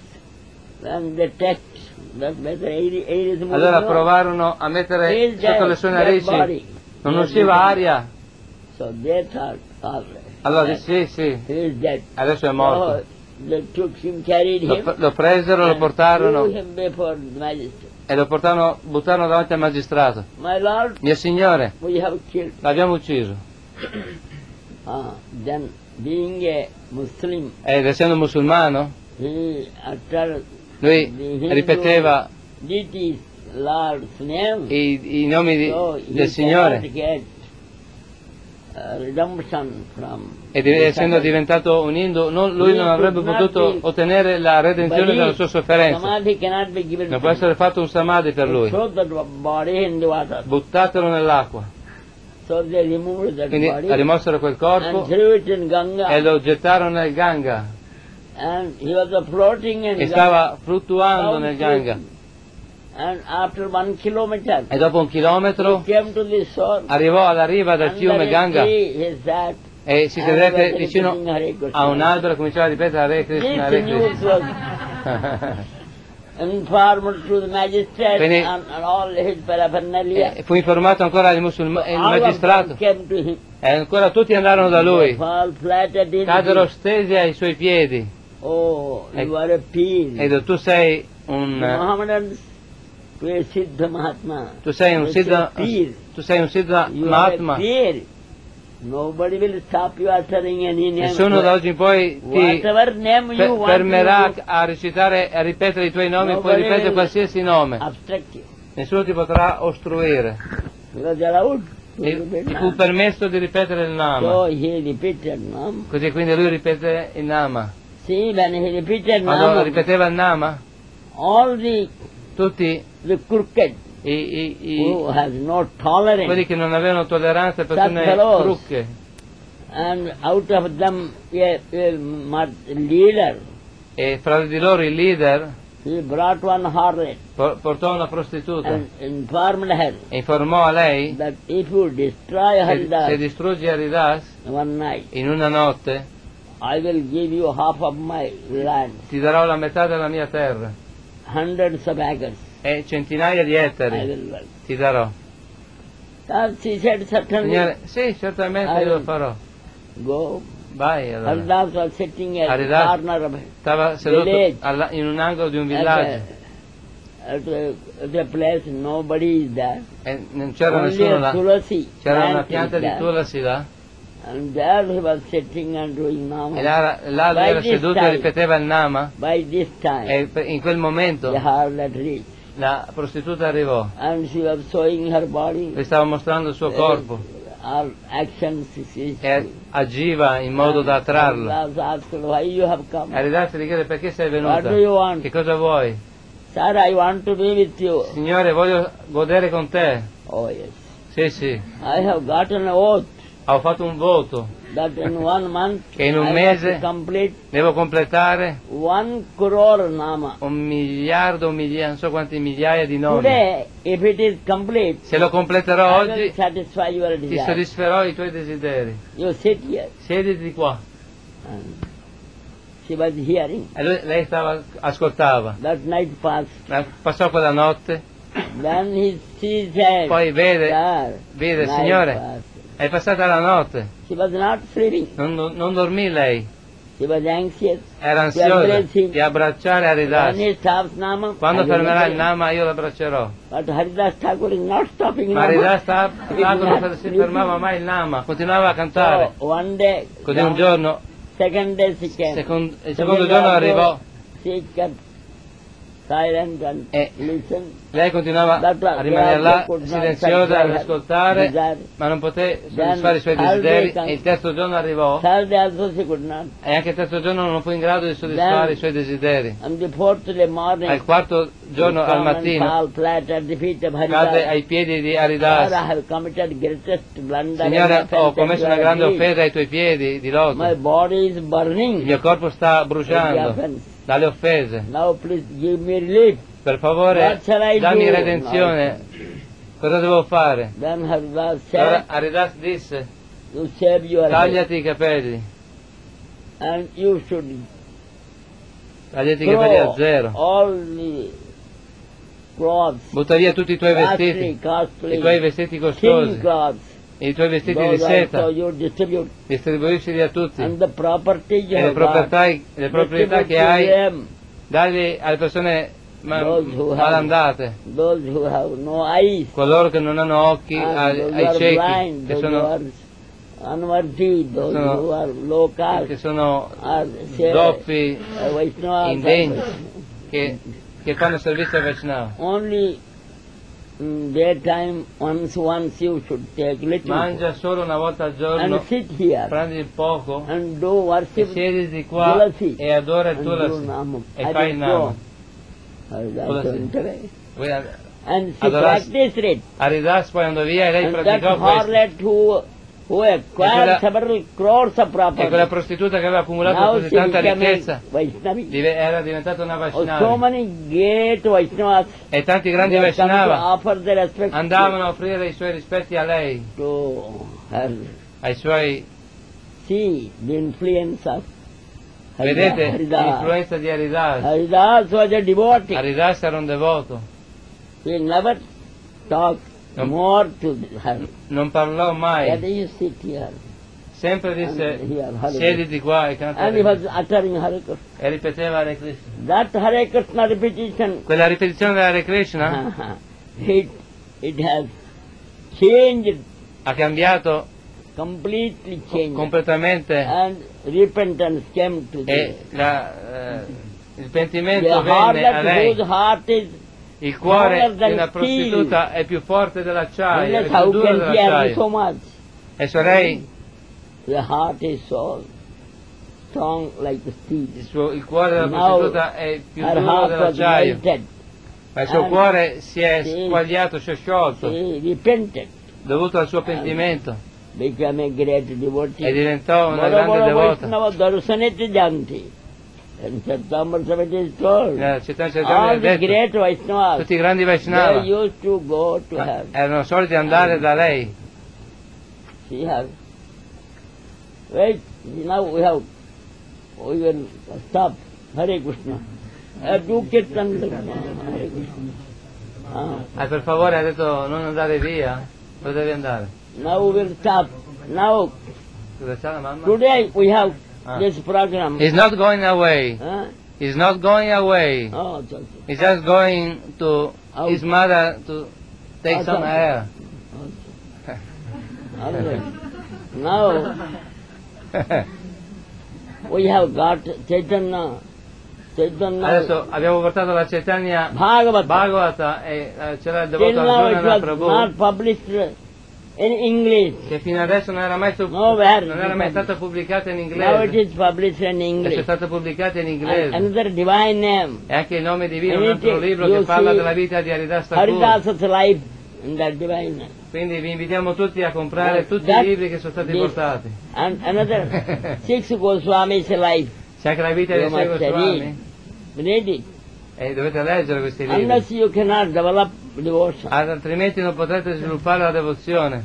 Speaker 1: And the text, that matter, air, air is moving
Speaker 2: Allora
Speaker 1: on.
Speaker 2: provarono a mettere
Speaker 1: He is
Speaker 2: sotto
Speaker 1: dead,
Speaker 2: le sue
Speaker 1: dead
Speaker 2: narici,
Speaker 1: body.
Speaker 2: non
Speaker 1: He is
Speaker 2: usciva
Speaker 1: moving.
Speaker 2: aria.
Speaker 1: So they thought, all right.
Speaker 2: Allora
Speaker 1: that
Speaker 2: disse sì, sì,
Speaker 1: he is dead.
Speaker 2: adesso è morto.
Speaker 1: So they took him, carried
Speaker 2: Lo,
Speaker 1: him,
Speaker 2: lo presero, lo
Speaker 1: and
Speaker 2: portarono
Speaker 1: threw him before the magistrate.
Speaker 2: e lo portarono, buttarono davanti al magistrato.
Speaker 1: My lord,
Speaker 2: Mio signore,
Speaker 1: we have killed.
Speaker 2: l'abbiamo ucciso.
Speaker 1: Ah, then, being a Muslim,
Speaker 2: Ed essendo musulmano,
Speaker 1: he uttered
Speaker 2: lui
Speaker 1: the Hindu
Speaker 2: ripeteva
Speaker 1: deity's Lord's name.
Speaker 2: i, i nomi di-
Speaker 1: So he
Speaker 2: del Signore.
Speaker 1: cannot get uh, redemption from
Speaker 2: E di-
Speaker 1: the
Speaker 2: essendo
Speaker 1: suffering.
Speaker 2: diventato un Hindu, non- lui
Speaker 1: He
Speaker 2: non avrebbe
Speaker 1: could not
Speaker 2: potuto
Speaker 1: be-
Speaker 2: ottenere la redenzione
Speaker 1: But
Speaker 2: dalla
Speaker 1: he-
Speaker 2: sua sofferenza.
Speaker 1: Samadhi cannot be given
Speaker 2: Non
Speaker 1: to
Speaker 2: può
Speaker 1: him.
Speaker 2: essere fatto un samadhi per lui.
Speaker 1: Throw that body in the water.
Speaker 2: Buttatelo nell'acqua.
Speaker 1: So they removed that
Speaker 2: Quindi
Speaker 1: body
Speaker 2: rimossero quel
Speaker 1: and
Speaker 2: corpo
Speaker 1: threw it in Ganga.
Speaker 2: e lo gettarono nel Ganga.
Speaker 1: And he was uh, floating in
Speaker 2: E
Speaker 1: Ganga.
Speaker 2: stava fluttuando
Speaker 1: Down
Speaker 2: nel
Speaker 1: stream.
Speaker 2: Ganga.
Speaker 1: And after one kilometer,
Speaker 2: E dopo un chilometro
Speaker 1: he came to the shore.
Speaker 2: arrivò alla riva del
Speaker 1: Under
Speaker 2: fiume
Speaker 1: a
Speaker 2: Ganga
Speaker 1: tree, he sat.
Speaker 2: e si
Speaker 1: and
Speaker 2: sedette
Speaker 1: was
Speaker 2: vicino
Speaker 1: repeating Hare Krishna.
Speaker 2: a un albero e cominciava a ripetere Hare Krishna, Hare
Speaker 1: This news
Speaker 2: Krishna.
Speaker 1: was informed to the magistrate
Speaker 2: Quindi-
Speaker 1: and, and all his paraphernalia.
Speaker 2: E fu informato ancora il, musulma- il
Speaker 1: All of
Speaker 2: magistrato
Speaker 1: them came to him.
Speaker 2: e ancora tutti andarono da lui.
Speaker 1: Fall flat at his
Speaker 2: Caddero
Speaker 1: feet.
Speaker 2: stesi ai suoi piedi.
Speaker 1: Oh, you
Speaker 2: Ecco.
Speaker 1: are a peel.
Speaker 2: E tu sei un
Speaker 1: Mohammedans to a Siddha Mahatma.
Speaker 2: tu sei un
Speaker 1: They
Speaker 2: Siddha
Speaker 1: say peer.
Speaker 2: tu sei un Siddha
Speaker 1: You are
Speaker 2: Mahatma.
Speaker 1: a peer. Nobody will stop you uttering any name.
Speaker 2: Nessuno da oggi in poi ti
Speaker 1: Whatever name
Speaker 2: fe-
Speaker 1: you want
Speaker 2: fermerà
Speaker 1: to
Speaker 2: a recitare e a ripetere i tuoi nomi, puoi
Speaker 1: Nobody
Speaker 2: ripetere
Speaker 1: will-
Speaker 2: qualsiasi nome.
Speaker 1: obstruct you.
Speaker 2: Nessuno ti potrà ostruire.
Speaker 1: Because allowed to
Speaker 2: Ti
Speaker 1: repeat
Speaker 2: ti fu
Speaker 1: Nama.
Speaker 2: permesso di ripetere il
Speaker 1: So
Speaker 2: Nama.
Speaker 1: he repeated Nam.
Speaker 2: Così quindi lui ripete il Nama.
Speaker 1: See, when he repeated
Speaker 2: Quando
Speaker 1: Nam,
Speaker 2: ripeteva il Nama,
Speaker 1: all the,
Speaker 2: tutti
Speaker 1: the crooked
Speaker 2: i, i- i-
Speaker 1: who has no
Speaker 2: quelli
Speaker 1: tolerance,
Speaker 2: che non avevano tolleranza, persone
Speaker 1: fellows.
Speaker 2: trucche,
Speaker 1: and out of them a, a mad- leader,
Speaker 2: e fra di loro il leader,
Speaker 1: He brought one harlot
Speaker 2: por- portò una prostituta
Speaker 1: and informed her
Speaker 2: e informò a lei
Speaker 1: that if you destroy
Speaker 2: che se
Speaker 1: Haridas
Speaker 2: distruggi Haridas
Speaker 1: one night,
Speaker 2: in una notte
Speaker 1: I will give you half of my land,
Speaker 2: ti darò la metà della mia terra
Speaker 1: hundreds of acres.
Speaker 2: e centinaia di
Speaker 1: I
Speaker 2: ettari
Speaker 1: will.
Speaker 2: ti darò.
Speaker 1: So she said, certainly,
Speaker 2: Signore, sì, certamente io lo farò.
Speaker 1: go.
Speaker 2: Vai allora.
Speaker 1: Haridas was sitting at the
Speaker 2: Haridas
Speaker 1: corner of
Speaker 2: stava seduto
Speaker 1: village.
Speaker 2: alla- in un angolo di un
Speaker 1: at
Speaker 2: villaggio
Speaker 1: a, at a, at a place nobody is there.
Speaker 2: e non c'era
Speaker 1: Only
Speaker 2: nessuno
Speaker 1: a
Speaker 2: là.
Speaker 1: tulasi
Speaker 2: C'era
Speaker 1: plant
Speaker 2: una
Speaker 1: is
Speaker 2: pianta di
Speaker 1: there.
Speaker 2: tulasi là
Speaker 1: And there he was sitting and doing nama.
Speaker 2: e là, là lui
Speaker 1: By
Speaker 2: era
Speaker 1: this
Speaker 2: seduto
Speaker 1: time-
Speaker 2: e ripeteva il nama
Speaker 1: By this time,
Speaker 2: e per- in quel momento
Speaker 1: the harlot reached,
Speaker 2: la prostituta arrivò
Speaker 1: and she was showing her body,
Speaker 2: le stava mostrando il suo corpo
Speaker 1: all actions. She,
Speaker 2: e agiva in modo da attrarlo.
Speaker 1: Haridas asked, why you have come?
Speaker 2: Haridas gli chiede perché sei
Speaker 1: What do you
Speaker 2: venuta,
Speaker 1: want?
Speaker 2: che cosa vuoi?
Speaker 1: Sir, I want to be with you.
Speaker 2: Signore, voglio godere con te.
Speaker 1: Oh yes.
Speaker 2: Sì, sì,
Speaker 1: I have gotten an oath
Speaker 2: ho fatto un voto
Speaker 1: that in one month
Speaker 2: che in un
Speaker 1: I
Speaker 2: mese
Speaker 1: must complete
Speaker 2: devo completare
Speaker 1: one crore nama.
Speaker 2: un miliardo, un migliaia, non so quanti migliaia di nomi.
Speaker 1: Today, if it is complete,
Speaker 2: Se lo completerò
Speaker 1: I will
Speaker 2: oggi
Speaker 1: satisfy your
Speaker 2: ti
Speaker 1: desire.
Speaker 2: soddisferò i tuoi desideri.
Speaker 1: You sit here.
Speaker 2: Siediti qua.
Speaker 1: And she was hearing.
Speaker 2: E lui- lei stava, ascoltava.
Speaker 1: That night passed.
Speaker 2: Ma passò quella notte,
Speaker 1: Then he, she said,
Speaker 2: poi vede,
Speaker 1: Sir,
Speaker 2: vede,
Speaker 1: night
Speaker 2: signore,
Speaker 1: passed.
Speaker 2: è passata la notte,
Speaker 1: She was not sleeping.
Speaker 2: non, non- non dormì lei,
Speaker 1: She was anxious.
Speaker 2: era
Speaker 1: Ti
Speaker 2: ansiosa
Speaker 1: abbracci.
Speaker 2: di abbracciare Haridas.
Speaker 1: When he stops nama,
Speaker 2: Quando
Speaker 1: I will
Speaker 2: fermerà il
Speaker 1: obey.
Speaker 2: nama io l'abbraccerò.
Speaker 1: But Haridas Thakur is not stopping
Speaker 2: Ma
Speaker 1: nama.
Speaker 2: Haridas sta-
Speaker 1: He is
Speaker 2: Thakur
Speaker 1: not
Speaker 2: non si
Speaker 1: sleeping.
Speaker 2: fermava mai il nama, continuava a cantare.
Speaker 1: So, one day,
Speaker 2: Così un giorno,
Speaker 1: second day she came.
Speaker 2: second- il
Speaker 1: Second
Speaker 2: secondo
Speaker 1: day
Speaker 2: giorno
Speaker 1: also,
Speaker 2: arrivò
Speaker 1: She kept silent and
Speaker 2: e
Speaker 1: listened.
Speaker 2: lei continuava
Speaker 1: That was-
Speaker 2: a rimanere
Speaker 1: they
Speaker 2: là
Speaker 1: could not
Speaker 2: silenziosa ad
Speaker 1: satisfy her
Speaker 2: ascoltare,
Speaker 1: desire.
Speaker 2: ma non poté
Speaker 1: Then
Speaker 2: soddisfare i suoi
Speaker 1: Thursday
Speaker 2: desideri.
Speaker 1: comes-
Speaker 2: E il terzo giorno arrivò
Speaker 1: Thursday also she could not.
Speaker 2: e anche il terzo giorno non fu in grado di soddisfare
Speaker 1: Then-
Speaker 2: i suoi desideri.
Speaker 1: On the fourth day morning,
Speaker 2: Al quarto giorno,
Speaker 1: she
Speaker 2: al
Speaker 1: come and
Speaker 2: mattino,
Speaker 1: fall flat at the feet of
Speaker 2: cade
Speaker 1: Haridas.
Speaker 2: ai piedi di
Speaker 1: Sir,
Speaker 2: Haridas.
Speaker 1: I have committed greatest blunder.
Speaker 2: Signore,
Speaker 1: and offense
Speaker 2: ho commesso una
Speaker 1: at your
Speaker 2: grande
Speaker 1: feet.
Speaker 2: offesa ai tuoi piedi di
Speaker 1: My
Speaker 2: loto.
Speaker 1: body is
Speaker 2: Il
Speaker 1: burning.
Speaker 2: mio corpo sta
Speaker 1: with the
Speaker 2: bruciando
Speaker 1: offense.
Speaker 2: dalle offese.
Speaker 1: Now please give me relief.
Speaker 2: Per favore,
Speaker 1: What shall I
Speaker 2: dammi
Speaker 1: do?
Speaker 2: redenzione. Cosa devo fare?
Speaker 1: Then Haridas
Speaker 2: Allora
Speaker 1: said,
Speaker 2: Haridas disse,
Speaker 1: you shave your head
Speaker 2: tagliati i capelli,
Speaker 1: and you should
Speaker 2: tagliati i capelli a
Speaker 1: throw
Speaker 2: zero,
Speaker 1: all the clothes,
Speaker 2: butta via tutti i tuoi
Speaker 1: costly,
Speaker 2: vestiti,
Speaker 1: costly,
Speaker 2: i tuoi vestiti
Speaker 1: thin
Speaker 2: costosi,
Speaker 1: clothes.
Speaker 2: i tuoi vestiti di
Speaker 1: Those also
Speaker 2: seta,
Speaker 1: you distribute.
Speaker 2: distribuiscili a tutti
Speaker 1: And the property you
Speaker 2: e le
Speaker 1: have got,
Speaker 2: proprietà, le proprietà
Speaker 1: distribute
Speaker 2: che
Speaker 1: to
Speaker 2: hai,
Speaker 1: them.
Speaker 2: dagli alle persone ma-
Speaker 1: Those who have-
Speaker 2: malandate,
Speaker 1: Those who have no eyes,
Speaker 2: coloro che non hanno occhi,
Speaker 1: and
Speaker 2: ai,
Speaker 1: those
Speaker 2: ai
Speaker 1: who are
Speaker 2: ciechi,
Speaker 1: blind,
Speaker 2: che
Speaker 1: those who
Speaker 2: sono,
Speaker 1: are unworthy, those
Speaker 2: sono-
Speaker 1: who are low
Speaker 2: che
Speaker 1: caste,
Speaker 2: sono
Speaker 1: are say,
Speaker 2: doppi,
Speaker 1: uh, Vaishnavas,
Speaker 2: indegni, che, che fanno servizio a Vaishnava.
Speaker 1: only in daytime, once once you should take little
Speaker 2: Mangia solo una volta al giorno,
Speaker 1: and sit here
Speaker 2: prendi poco
Speaker 1: and do
Speaker 2: e
Speaker 1: worship
Speaker 2: siediti qua
Speaker 1: Tulasi
Speaker 2: e adora il
Speaker 1: and do
Speaker 2: Tulasi
Speaker 1: Nama.
Speaker 2: e
Speaker 1: I
Speaker 2: fai
Speaker 1: will
Speaker 2: il
Speaker 1: go.
Speaker 2: nama.
Speaker 1: Haridas
Speaker 2: Tulasi.
Speaker 1: went away.
Speaker 2: Poi a-
Speaker 1: And she
Speaker 2: Adoras-
Speaker 1: practiced it.
Speaker 2: Haridas poi andò via e lei
Speaker 1: And that
Speaker 2: praticò questo.
Speaker 1: harlot who, who
Speaker 2: E
Speaker 1: acquired
Speaker 2: quella-
Speaker 1: several crores of
Speaker 2: E quella
Speaker 1: property,
Speaker 2: prostituta che aveva accumulato
Speaker 1: now
Speaker 2: così
Speaker 1: she
Speaker 2: tanta
Speaker 1: became
Speaker 2: ricchezza
Speaker 1: a Vaishnavi.
Speaker 2: dive- era diventata una
Speaker 1: Oh, so
Speaker 2: Vaishnava.
Speaker 1: many great Vaishnavas
Speaker 2: E tanti grandi
Speaker 1: they have come to
Speaker 2: Vaishnava
Speaker 1: offer their respect
Speaker 2: andavano a offrire i suoi rispetti a lei,
Speaker 1: to her.
Speaker 2: ai suoi...
Speaker 1: See the influence of
Speaker 2: Vedete
Speaker 1: Haridas.
Speaker 2: l'influenza di Haridas.
Speaker 1: Haridas was a devotee.
Speaker 2: Haridas era un devoto,
Speaker 1: He never talked
Speaker 2: No.
Speaker 1: more to her.
Speaker 2: non parlò
Speaker 1: That
Speaker 2: mai,
Speaker 1: you sit here.
Speaker 2: sempre disse
Speaker 1: And here, Hare
Speaker 2: siediti qua e canta
Speaker 1: And he was
Speaker 2: Hare-
Speaker 1: uttering Hare Krishna.
Speaker 2: e ripeteva Hare Krishna.
Speaker 1: That Hare Krishna repetition,
Speaker 2: Quella ripetizione dell'Hare Krishna
Speaker 1: it, it has changed,
Speaker 2: ha cambiato
Speaker 1: completely changed.
Speaker 2: completamente
Speaker 1: And repentance came to
Speaker 2: e
Speaker 1: the,
Speaker 2: la, eh, il
Speaker 1: the
Speaker 2: pentimento
Speaker 1: heart
Speaker 2: venne a
Speaker 1: that
Speaker 2: lei.
Speaker 1: whose heart is,
Speaker 2: Il cuore
Speaker 1: Stronger than
Speaker 2: di una prostituta è più forte dell'acciaio, è
Speaker 1: unless
Speaker 2: più
Speaker 1: how
Speaker 2: duro
Speaker 1: can she earn so
Speaker 2: dell'acciaio.
Speaker 1: much?
Speaker 2: E se lei,
Speaker 1: The heart is so strong like the
Speaker 2: il,
Speaker 1: steel.
Speaker 2: suo, il cuore della
Speaker 1: Now,
Speaker 2: prostituta è più
Speaker 1: Her
Speaker 2: duro
Speaker 1: heart was
Speaker 2: dell'acciaio,
Speaker 1: melted.
Speaker 2: ma il suo
Speaker 1: and
Speaker 2: cuore si è
Speaker 1: she-
Speaker 2: squagliato, si è sciolto,
Speaker 1: She repented,
Speaker 2: dovuto al suo pentimento,
Speaker 1: became a great devotee.
Speaker 2: e diventò una
Speaker 1: Boro
Speaker 2: grande
Speaker 1: boro
Speaker 2: devota.
Speaker 1: Vaishnava darshanete janti. In Chaitanya it is told.
Speaker 2: Nella Chaitanya
Speaker 1: All
Speaker 2: Charitamrita è
Speaker 1: the
Speaker 2: detto,
Speaker 1: great Vaishnavas,
Speaker 2: tutti i grandi
Speaker 1: they
Speaker 2: Vaishnava
Speaker 1: used to go to her.
Speaker 2: erano soliti andare da lei.
Speaker 1: See her. Wait, now we have, we will stop. Hare Krishna. Uh, do Kirtan. Hare Krishna. Ah.
Speaker 2: Ah, per favore, ha detto non andare via. Dove devi andare?
Speaker 1: Now we will stop. Now,
Speaker 2: Cosa c'ha la mamma?
Speaker 1: today we have
Speaker 2: Ah.
Speaker 1: this program.
Speaker 2: He's not going away.
Speaker 1: Huh?
Speaker 2: He's not going away.
Speaker 1: Oh, it's okay.
Speaker 2: He's just going to
Speaker 1: Out.
Speaker 2: his mother to take
Speaker 1: Out.
Speaker 2: some air.
Speaker 1: Okay. Now we have got Chaitanya. Chaitanya.
Speaker 2: Adesso abbiamo portato la Chaitanya
Speaker 1: Bhagavata.
Speaker 2: Bhagavata e eh, c'era il
Speaker 1: Till
Speaker 2: devoto
Speaker 1: now
Speaker 2: Arjuna
Speaker 1: it was
Speaker 2: Prabhu
Speaker 1: not published in English.
Speaker 2: che fino adesso non era mai, su-
Speaker 1: Nowhere
Speaker 2: non era mai
Speaker 1: it is
Speaker 2: stata pubblicata in
Speaker 1: Now it
Speaker 2: inglese.
Speaker 1: is published in
Speaker 2: Adesso è
Speaker 1: English.
Speaker 2: stata pubblicata in
Speaker 1: And
Speaker 2: inglese.
Speaker 1: another divine name.
Speaker 2: E anche il nome divino, un
Speaker 1: Anything
Speaker 2: altro libro
Speaker 1: you
Speaker 2: che parla
Speaker 1: see
Speaker 2: della vita di Haridas Thakur.
Speaker 1: Haridasa's life in that divine name.
Speaker 2: Quindi vi invitiamo tutti a comprare
Speaker 1: That-
Speaker 2: tutti
Speaker 1: that-
Speaker 2: i libri che sono stati
Speaker 1: this-
Speaker 2: portati.
Speaker 1: And another six Goswami's life.
Speaker 2: C'è anche la vita
Speaker 1: You
Speaker 2: di Sei
Speaker 1: must
Speaker 2: Goswami.
Speaker 1: read. Read it.
Speaker 2: E dovete leggere questi libri.
Speaker 1: Unless you cannot develop devotion.
Speaker 2: Altrimenti non potrete sviluppare la devozione.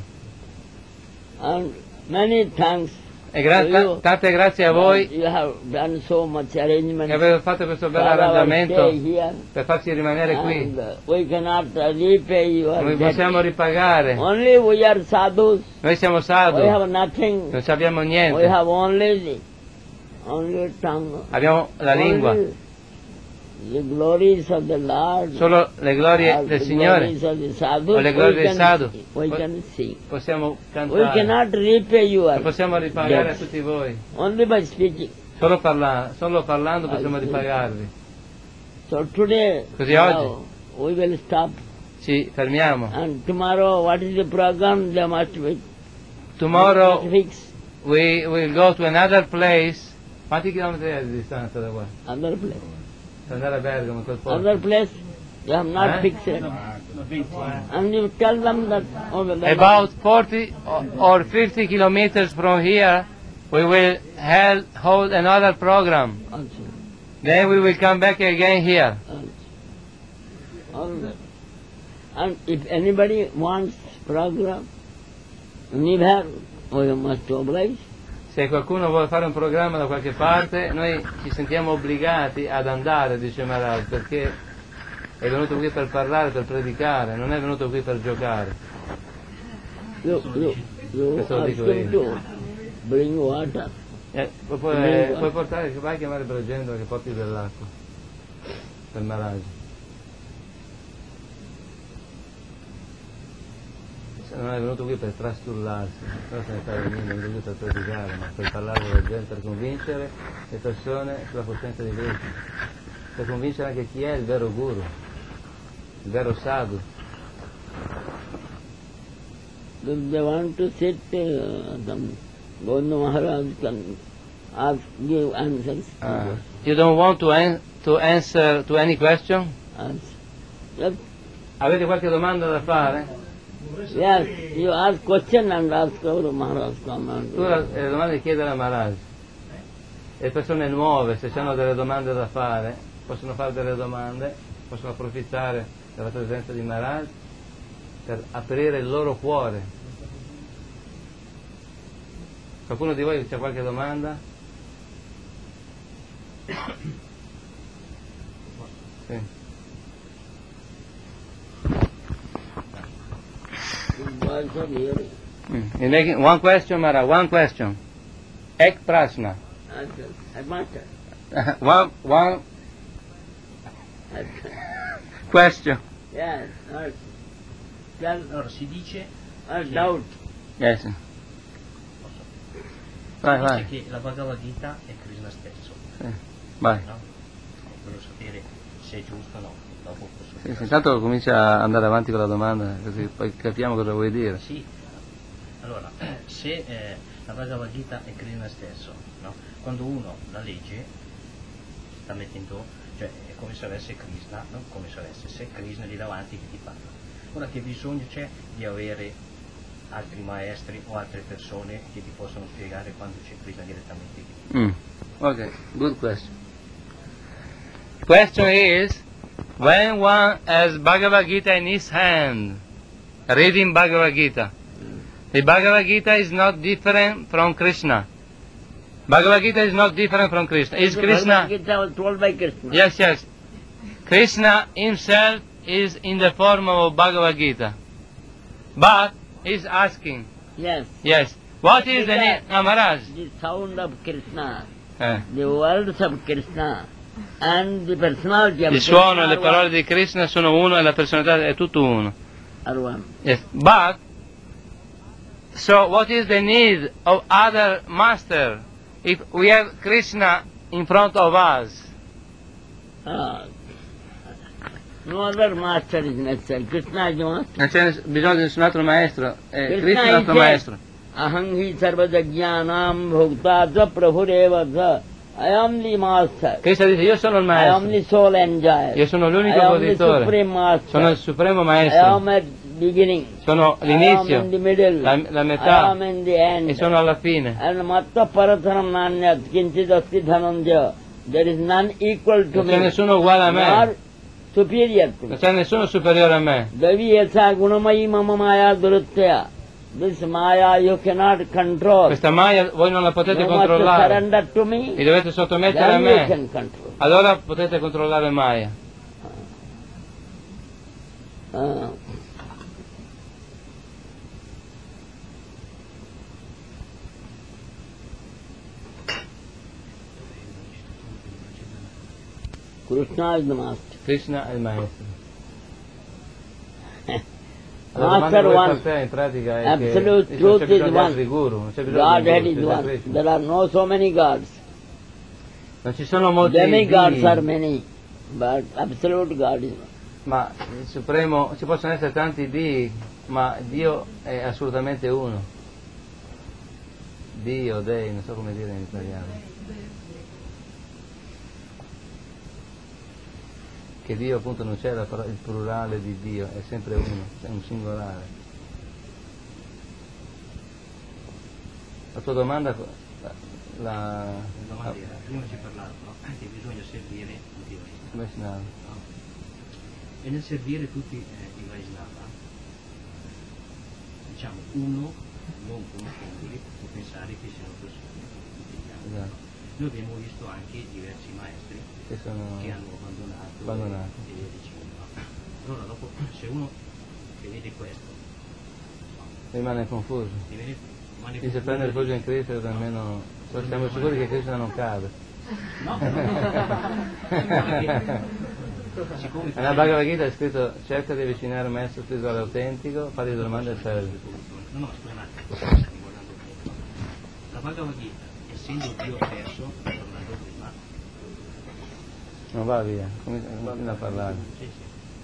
Speaker 1: And many thanks.
Speaker 2: E gra-
Speaker 1: to
Speaker 2: ta-
Speaker 1: you.
Speaker 2: tante grazie a voi
Speaker 1: You have done so much arrangement
Speaker 2: che avete fatto questo
Speaker 1: for
Speaker 2: bel
Speaker 1: our
Speaker 2: arrangiamento
Speaker 1: stay here.
Speaker 2: per farci rimanere qui.
Speaker 1: And uh, we cannot uh, repay your
Speaker 2: Non vi
Speaker 1: debt.
Speaker 2: possiamo ripagare.
Speaker 1: Only we are sadhus.
Speaker 2: Noi siamo sadhu,
Speaker 1: We have nothing.
Speaker 2: non ci abbiamo
Speaker 1: We
Speaker 2: niente.
Speaker 1: have only the, only tongue.
Speaker 2: Abbiamo la lingua.
Speaker 1: Only the glories of the Lord.
Speaker 2: Solo le glorie
Speaker 1: or
Speaker 2: del
Speaker 1: the
Speaker 2: Signore.
Speaker 1: glories of the sadhus.
Speaker 2: O le glorie
Speaker 1: we
Speaker 2: dei
Speaker 1: can,
Speaker 2: sadhu.
Speaker 1: We
Speaker 2: Po-
Speaker 1: can sing.
Speaker 2: Possiamo
Speaker 1: We
Speaker 2: cantare.
Speaker 1: cannot repay your
Speaker 2: Non possiamo ripagare a
Speaker 1: debts.
Speaker 2: tutti voi.
Speaker 1: Only by speaking.
Speaker 2: Solo, parla- solo parlando possiamo
Speaker 1: I see.
Speaker 2: ripagarvi.
Speaker 1: So today,
Speaker 2: Così
Speaker 1: now, we will stop.
Speaker 2: Ci fermiamo.
Speaker 1: And tomorrow, what is the program? They must be
Speaker 2: Tomorrow
Speaker 1: fix
Speaker 2: we will go to another place. Quanti chilometri è di distanza da qua?
Speaker 1: another place.
Speaker 2: Per andare a Bergamo, in quel posto.
Speaker 1: Other place, you have not
Speaker 2: Eh?
Speaker 1: fixed it. And you tell them that oh, well, they
Speaker 2: About forty or- or fifty kilometers from here, we will held, hold another program.
Speaker 1: must also,
Speaker 2: Then we will come back again here.
Speaker 1: also. All that. And if anybody wants program, anywhere, we must oblige.
Speaker 2: Se qualcuno vuole fare un programma da qualche parte, noi ci sentiamo obbligati ad andare, dice Maharaj, perché è venuto qui per parlare, per predicare, non è venuto qui per giocare.
Speaker 1: You, you, you
Speaker 2: Questo lo
Speaker 1: ask
Speaker 2: dico
Speaker 1: him
Speaker 2: io.
Speaker 1: to bring water.
Speaker 2: Eh, puoi, puoi- puoi portare, vai a chiamare Bragendo che porti dell'acqua per Maharaj. Se non è venuto qui per trastullarsi, però se ne sta venendo, non è venuto per predicare, ma per parlare con la gente, per convincere le persone sulla coscienza di Krishna, per convincere anche chi è il vero guru, il vero sadhu.
Speaker 1: If they want to sit, uh, some Govinda Maharaj can ask, give answers.
Speaker 2: Ah. You don't want to, an- to answer to any question?
Speaker 1: Answer. Yes,
Speaker 2: Avete qualche domanda da fare?
Speaker 1: yes, you ask question and ask Guru Maharaj come and
Speaker 2: Tu la- le domande chiedere a Maharaj. Le persone nuove, se hanno delle domande da fare, possono fare delle domande, possono approfittare della presenza di Maharaj per aprire il loro cuore. Qualcuno di voi c'ha qualche domanda? Sì.
Speaker 1: boys are hearing.
Speaker 2: Mm. You're making one question, Maharaj, one question. Ek prashna.
Speaker 1: Answer. Master.
Speaker 2: one, one question.
Speaker 1: Yes, or tell
Speaker 3: Allora si dice,
Speaker 1: or doubt.
Speaker 2: Yes. Vai,
Speaker 3: dice
Speaker 2: vai.
Speaker 3: che la Bhagavad Gita è Krishna stesso,
Speaker 2: Sì. Vai.
Speaker 3: no? Volevo sapere se è giusto o no, dopo posso
Speaker 2: Sì,
Speaker 3: dire.
Speaker 2: sì, intanto comincia a andare avanti con la domanda, così poi capiamo cosa vuoi dire.
Speaker 3: Sì, allora, se eh, la Bhagavad Gita è Krishna stesso, no? Quando uno la legge, sta mettendo, cioè è come se avesse Krishna, non come se avesse, se Krishna lì davanti che ti parla. Ora che bisogno c'è di avere altri maestri o altre persone che ti possono spiegare quando c'è Krishna direttamente lì?
Speaker 2: Mm. Ok, good question. question is, when one has Bhagavad Gita in his hand, reading Bhagavad Gita, the Bhagavad Gita is not different from Krishna. Bhagavad Gita is not different from Krishna. Is
Speaker 1: The
Speaker 2: Krishna?
Speaker 1: Bhagavad Gita was told by Krishna.
Speaker 2: Yes, yes. Krishna himself is in the form of Bhagavad Gita. But he's asking,
Speaker 1: Yes.
Speaker 2: yes, what is the
Speaker 1: Gita-
Speaker 2: name? Ah, Maharaj.
Speaker 1: The sound of Krishna,
Speaker 2: Eh.
Speaker 1: the words of Krishna, and the personality of
Speaker 2: Il suono e
Speaker 1: Krishna
Speaker 2: le
Speaker 1: are
Speaker 2: parole
Speaker 1: one-
Speaker 2: di Krishna sono uno e la personalità è tutto uno.
Speaker 1: are one.
Speaker 2: Yes. But, so what is the need of other master if we have Krishna in front of us?
Speaker 1: Ah. No other master is necessary. Krishna is the master.
Speaker 2: Non c'è ness- bisogno di nessun altro maestro, è
Speaker 1: Krishna
Speaker 2: Krishna è il nostro
Speaker 1: is
Speaker 2: maestro.
Speaker 1: Aham hi sarvajajnanam bhukta tva prabhureva dha. I am the master.
Speaker 2: Krishna dice io sono il
Speaker 1: I am
Speaker 2: maestro,
Speaker 1: the soul enjoyer.
Speaker 2: io sono l'unico
Speaker 1: I am the
Speaker 2: goditore,
Speaker 1: supreme master.
Speaker 2: sono il supremo
Speaker 1: I
Speaker 2: maestro,
Speaker 1: am at beginning.
Speaker 2: sono
Speaker 1: I am in the
Speaker 2: l'inizio,
Speaker 1: middle.
Speaker 2: la, la
Speaker 1: I
Speaker 2: metà
Speaker 1: am in the end.
Speaker 2: e sono alla fine.
Speaker 1: And matta paratharam nanyat kinchit asti dhananjaya. There is none equal to
Speaker 2: Non
Speaker 1: me.
Speaker 2: c'è nessuno uguale a me,
Speaker 1: Nor superior to
Speaker 2: non
Speaker 1: me.
Speaker 2: c'è nessuno superiore a me.
Speaker 1: Devi esa gunamayi mama maya duruttaya. This maya you cannot control.
Speaker 2: Questa Maya voi non la potete
Speaker 1: You must
Speaker 2: controllare,
Speaker 1: surrender to me.
Speaker 2: vi dovete sottomettere a
Speaker 1: Then you
Speaker 2: me,
Speaker 1: can control.
Speaker 2: allora potete controllare Maya.
Speaker 1: Ah. Krishna is the master.
Speaker 2: Krishna è il maestro. La domanda
Speaker 1: Master
Speaker 2: che vuoi
Speaker 1: one.
Speaker 2: per te in pratica è
Speaker 1: Absolute
Speaker 2: che non c'è
Speaker 1: truth is
Speaker 2: bisogno di
Speaker 1: one.
Speaker 2: altri guru, non c'è bisogno
Speaker 1: Godhead
Speaker 2: di
Speaker 1: is
Speaker 2: guru, c'è
Speaker 1: one.
Speaker 2: Krishna.
Speaker 1: There are no so many gods.
Speaker 2: Non ci sono molti
Speaker 1: Demigods
Speaker 2: dei,
Speaker 1: are many, but absolute God is one.
Speaker 2: ma il supremo, ci possono essere tanti dei, ma Dio è assolutamente uno. Dio, Dei, non so come dire in italiano. Che Dio appunto non c'è la paro- il plurale di Dio, è sempre uno, è un singolare. La tua domanda, la, la,
Speaker 3: La domanda era, prima ci parlavo, no? Che bisogna servire tutti i Vaishnava,
Speaker 2: Vaishnava.
Speaker 3: no? E nel servire tutti eh, i Vaishnava, diciamo, uno non confondere o pensare che siano persone tutti.
Speaker 2: Esatto.
Speaker 3: Noi abbiamo visto anche diversi maestri
Speaker 2: Che sono
Speaker 3: che hanno abbandonato,
Speaker 2: Abbandonato.
Speaker 3: e via dicendo. Allora dopo, se uno che vede questo
Speaker 2: rimane confuso.
Speaker 3: diviene, rimane
Speaker 2: Chi si
Speaker 3: confuso
Speaker 2: prende il
Speaker 3: e
Speaker 2: rifugio in
Speaker 3: dice,
Speaker 2: Cristo almeno siamo sicuri che Cristo non cade.
Speaker 3: no, no, no. Siccome
Speaker 2: Nella Bhagavad Gita è scritto cerca di avvicinare un maestro spirituale autentico, fare domande e serve.
Speaker 3: no, no, scusa un attimo, stavo guardando bene. La Bhagavad Gita, essendo Dio stesso, parlando prima,
Speaker 2: Non va via, come- continua a parlare.
Speaker 3: sì, sì.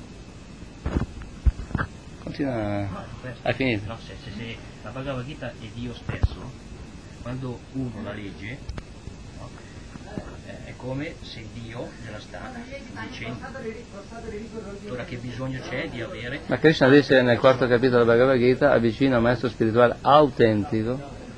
Speaker 2: Continua.
Speaker 3: No, questo.
Speaker 2: Hai finito?
Speaker 3: No, se, se, se la Bhagavad Gita è Dio stesso, quando uno la legge, no, eh, è come se Dio gliela sta dicendo. Ora che bisogno c'è di avere,
Speaker 2: Ma Krishna dice nel quarto capitolo della Bhagavad Gita, avvicina un maestro spirituale autentico,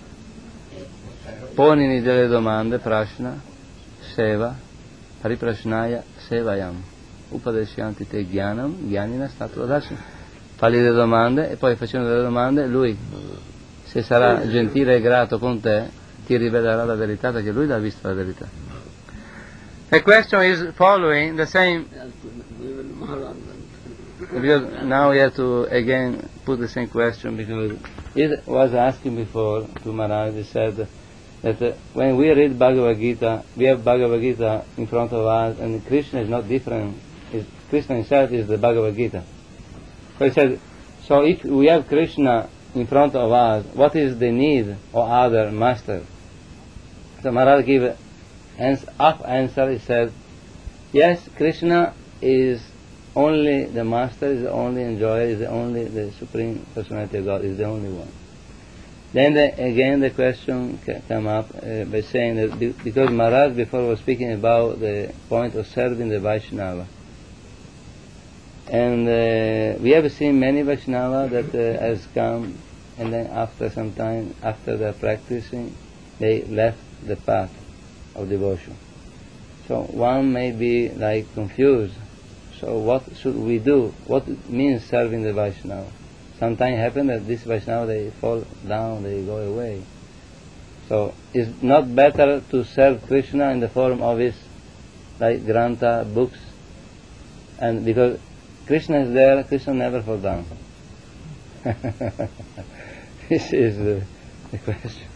Speaker 2: ponini delle domande, prashna, seva, pariprashnaya, sevayam, upadeshanti te jnanam, jnanina statura darshan. Fagli delle domande e poi facendo delle domande lui, se sarà gentile e grato con te, ti rivelerà la verità perché lui l'ha vista la verità. The question is following the same.
Speaker 1: We will Maharaj.
Speaker 2: Because now we have to again put the same question because it was asking before to Maharaj. He said that uh, when we read Bhagavad Gita, we have Bhagavad Gita in front of us, and Krishna is not different. Is Krishna himself is the Bhagavad Gita. So he said, so if we have Krishna in front of us, what is the need of other master? So Maharaj gave an half answer. He said, yes, Krishna is only the master, is the only enjoyer, is the only the supreme personality of God, is the only one. Then the, again the question ca- came up uh, by saying that be, because Maharaj before was speaking about the point of serving the Vaishnava. And uh, we have seen many Vaishnava that uh, has come and then after some time, after their practicing, they left the path of devotion. So one may be like confused. So what should we do? What means serving the Vaishnava? Sometimes happen that this Vaishnava, they fall down, they go away. So it's not better to serve Krishna in the form of his like Grantha books, and because Krishna is there, Krishna never fall down. This is the, the question.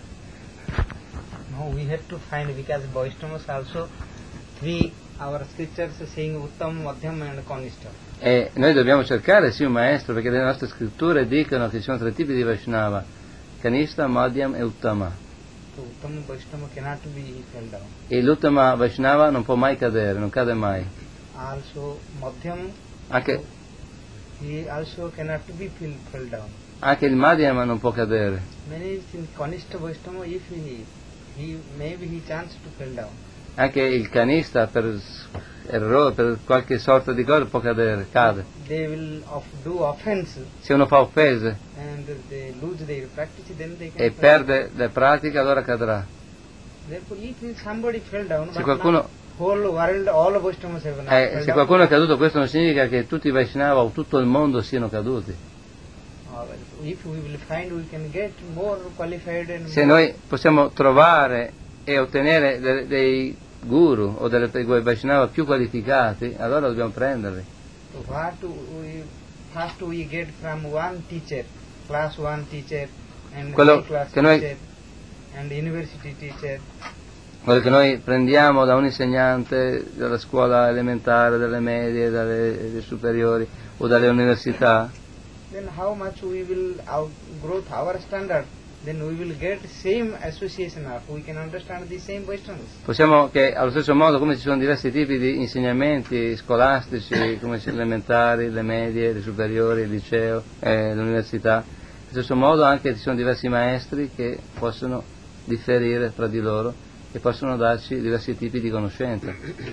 Speaker 4: No, we have to find, because Vaishnavas also three our scriptures saying Uttam, Madhyam and Kanishta.
Speaker 2: E noi dobbiamo cercare sì un maestro, perché le nostre scritture dicono che ci sono tre tipi di Vaishnava: Kanishta, Madhyam e Uttama.
Speaker 4: So Uttam Vaishnava cannot be fell down.
Speaker 2: E l'Uttama Vaishnava non può mai cadere, non cade mai.
Speaker 4: Also Madhyam,
Speaker 2: Anche,
Speaker 4: he also cannot be fell, fell down.
Speaker 2: anche il Madhyam non può cadere.
Speaker 4: Many in Kanishta Vaishnava, if he, he maybe he chance to fell down.
Speaker 2: Anche il Kanishta per errore, per qualche sorta di cosa può cadere, cade.
Speaker 4: They will of, do offense
Speaker 2: Se uno fa offese
Speaker 4: and they lose their practice, then they can
Speaker 2: e
Speaker 4: fall
Speaker 2: perde le pratiche, allora cadrà.
Speaker 4: down. Therefore, if somebody fell down,
Speaker 2: Se
Speaker 4: but
Speaker 2: qualcuno,
Speaker 4: not whole world, all Vaishnavas have not
Speaker 2: eh,
Speaker 4: fell
Speaker 2: se
Speaker 4: down.
Speaker 2: qualcuno è caduto, questo non significa che tutti i Vaishnava o tutto il mondo siano caduti.
Speaker 4: Uh, if we will find, we can get more qualified and
Speaker 2: Se
Speaker 4: more
Speaker 2: noi possiamo trovare e ottenere de- dei guru o delle dei Vaishnava più qualificati, allora dobbiamo prenderli.
Speaker 4: what we first we get from one teacher, class one teacher and
Speaker 2: Quello
Speaker 4: high class
Speaker 2: che noi-
Speaker 4: teacher and university teacher.
Speaker 2: Quello che noi prendiamo da un insegnante della scuola elementare, delle medie, dalle, delle superiori o dalle università,
Speaker 4: Then how much we will outgrow our standard? Then we will get same association of, we can understand the same Vaishnavas.
Speaker 2: possiamo che allo stesso modo, come ci sono diversi tipi di insegnamenti scolastici, come le elementari, le medie, le superiori, il liceo, eh, l'università, allo stesso modo anche ci sono diversi maestri che possono differire tra di loro e possono darci diversi tipi di conoscenza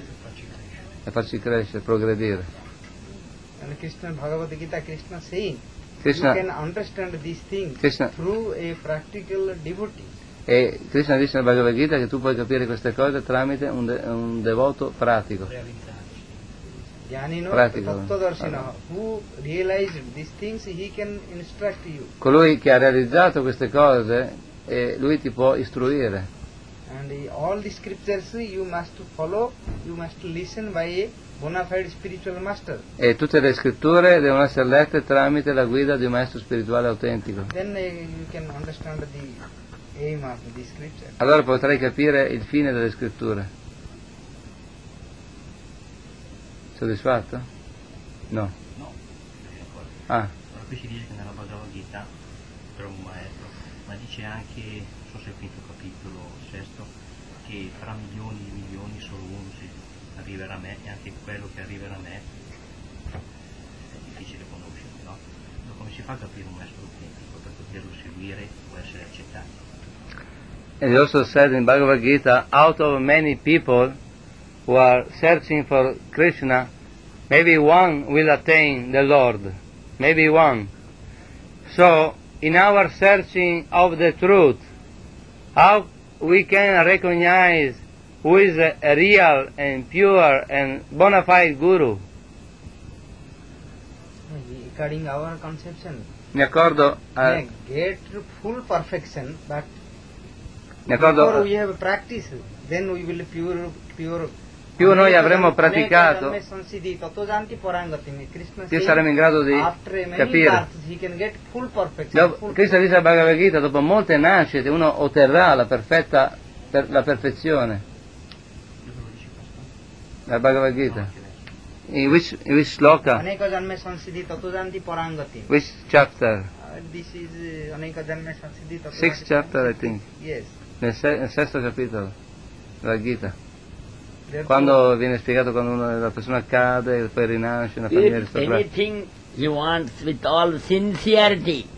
Speaker 2: e farci crescere, progredire.
Speaker 4: And Krishna Bhagavad Gita, Krishna saying,
Speaker 2: Krishna-
Speaker 4: you can understand these things
Speaker 2: Krishna-
Speaker 4: through a practical devotee.
Speaker 2: E Krishna dice nel Bhagavad Gita che tu puoi capire queste cose tramite un, de- un devoto pratico.
Speaker 4: Jnanino
Speaker 2: Pratico.
Speaker 4: Tattvadarshina, who realized these things, he can instruct you.
Speaker 2: Colui che ha realizzato queste cose, eh, lui ti può istruire.
Speaker 4: And uh, all the scriptures you must follow, you must listen by a bona fide spiritual master.
Speaker 2: E tutte le scritture devono essere lette tramite la guida di un maestro spirituale autentico.
Speaker 4: Then uh, you can understand the aim of the scripture.
Speaker 2: Allora potrai capire il fine delle scritture. Soddisfatto? No.
Speaker 3: No, perché ancora.
Speaker 2: Ah,
Speaker 3: Allora, qui si dice che nella Bhagavad Gita, per un maestro, ma dice anche, non so se è il quinto capitolo, sesto, che fra milioni di milioni solo uno si arriverà a me, e anche quello che arriverà a me è difficile conoscere, no? Ma come si fa a capire un maestro autentico per poterlo seguire o essere accettato?
Speaker 2: and it also said in Bhagavad Gita, out of many people who are searching for Krishna, maybe one will attain the Lord, maybe one. So, in our searching of the truth, how we can recognize who is a, a real and pure and bona fide guru?
Speaker 4: According our conception,
Speaker 2: Mi accordo, a,
Speaker 4: may get full perfection, but
Speaker 2: mi accordo
Speaker 4: before we
Speaker 2: a-
Speaker 4: have practice, then we will pure pure.
Speaker 2: più noi avremo praticato, più saremo in grado di capire. Dopo, Krishna dice al Bhagavad Gita, dopo molte nascite uno otterrà la perfetta per, la perfezione.
Speaker 3: Dove lo dici questo?
Speaker 2: La Bhagavad Gita. In which, in which sloka?
Speaker 4: Aneka janme sansiddhi tatojanti parangati.
Speaker 2: Which chapter?
Speaker 4: Uh, this is uh, Aneka janme sansiddhi tatojanti.
Speaker 2: Sixth chapter, I think.
Speaker 4: Yes.
Speaker 2: Nel, se- nel sesto capitolo della Gita.
Speaker 4: Therefore,
Speaker 2: Quando viene spiegato quando uno- la persona cade e poi rinasce in una famiglia
Speaker 1: If
Speaker 2: aristocratica.
Speaker 1: anything he wants with all sincerity,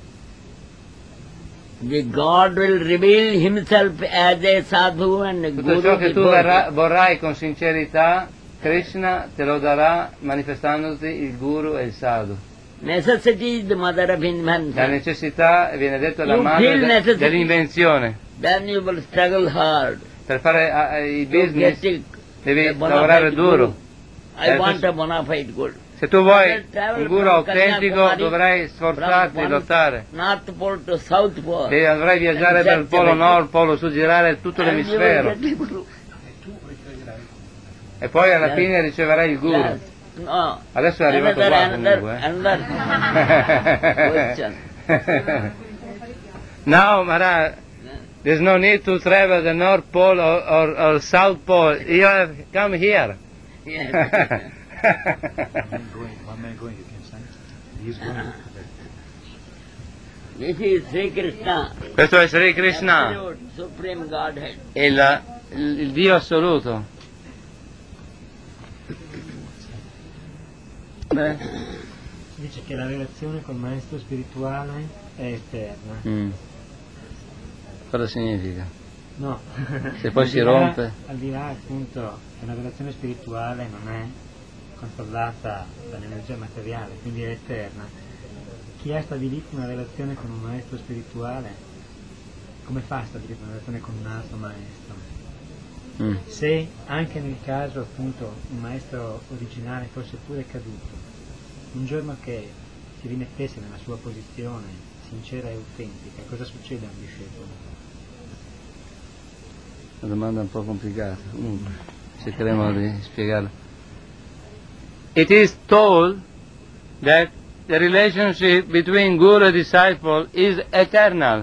Speaker 1: the God will reveal himself as a sadhu and a
Speaker 2: Tutto
Speaker 1: guru
Speaker 2: ciò che tu
Speaker 1: before
Speaker 2: verrà-
Speaker 1: you.
Speaker 2: vorrai con sincerità, Krishna te lo darà manifestandoti il guru e il sadhu.
Speaker 1: Necessity is the mother of
Speaker 2: La
Speaker 1: invention.
Speaker 2: necessità, viene detto, è la
Speaker 1: You
Speaker 2: madre
Speaker 1: feel
Speaker 2: de-
Speaker 1: necessity.
Speaker 2: dell'invenzione.
Speaker 1: Then you will struggle hard
Speaker 2: Per fare ah, i
Speaker 1: to get
Speaker 2: business
Speaker 1: it.
Speaker 2: devi
Speaker 1: A bona
Speaker 2: lavorare
Speaker 1: fide
Speaker 2: duro.
Speaker 1: guru. I
Speaker 2: Certo,
Speaker 1: want a bona fide guru.
Speaker 2: Se tu vuoi
Speaker 1: Travel
Speaker 2: un guru
Speaker 1: from
Speaker 2: autentico
Speaker 1: Kanyakumari,
Speaker 2: dovrai sforzarti
Speaker 1: from
Speaker 2: di
Speaker 1: one
Speaker 2: lottare.
Speaker 1: North Pole to South Pole.
Speaker 2: Devi, dovrai viaggiare
Speaker 1: And
Speaker 2: dal
Speaker 1: that's
Speaker 2: polo
Speaker 1: the
Speaker 2: nord, polo sud, girare tutto
Speaker 1: And you will
Speaker 2: l'emisfero.
Speaker 1: get the guru.
Speaker 2: E poi alla
Speaker 1: Yes.
Speaker 2: fine riceverai il guru.
Speaker 1: Yes. No.
Speaker 2: Adesso è arrivato
Speaker 1: Another,
Speaker 2: qua
Speaker 1: another,
Speaker 2: comunque.
Speaker 1: another question.
Speaker 2: eh. Now, Maharaj, there's no need to travel the North Pole or, or, or South Pole. You have come here.
Speaker 1: Yes.
Speaker 5: I'm going, one man going, you can send. He's going.
Speaker 1: This is Sri Krishna.
Speaker 2: Questo è Sri Krishna,
Speaker 1: Absolute Supreme Godhead.
Speaker 2: il, il, il Dio assoluto. Beh.
Speaker 6: Dice che la relazione col maestro spirituale è eterna.
Speaker 2: Mm. Cosa significa?
Speaker 6: No.
Speaker 2: Se poi
Speaker 6: Al
Speaker 2: si
Speaker 6: di là-
Speaker 2: rompe?
Speaker 6: Al di là appunto che la relazione spirituale non è controllata dall'energia materiale, quindi è eterna. Chi ha stabilito una relazione con un maestro spirituale, come fa a stabilire una relazione con un altro maestro?
Speaker 2: Mm.
Speaker 6: Se anche nel caso appunto un maestro originale fosse pure caduto, un giorno che si rimettesse nella sua posizione sincera e autentica, cosa succede a un discepolo?
Speaker 2: Una domanda un po' complicata, comunque cercheremo di spiegarla. It is told that the relationship between guru and disciple is eternal.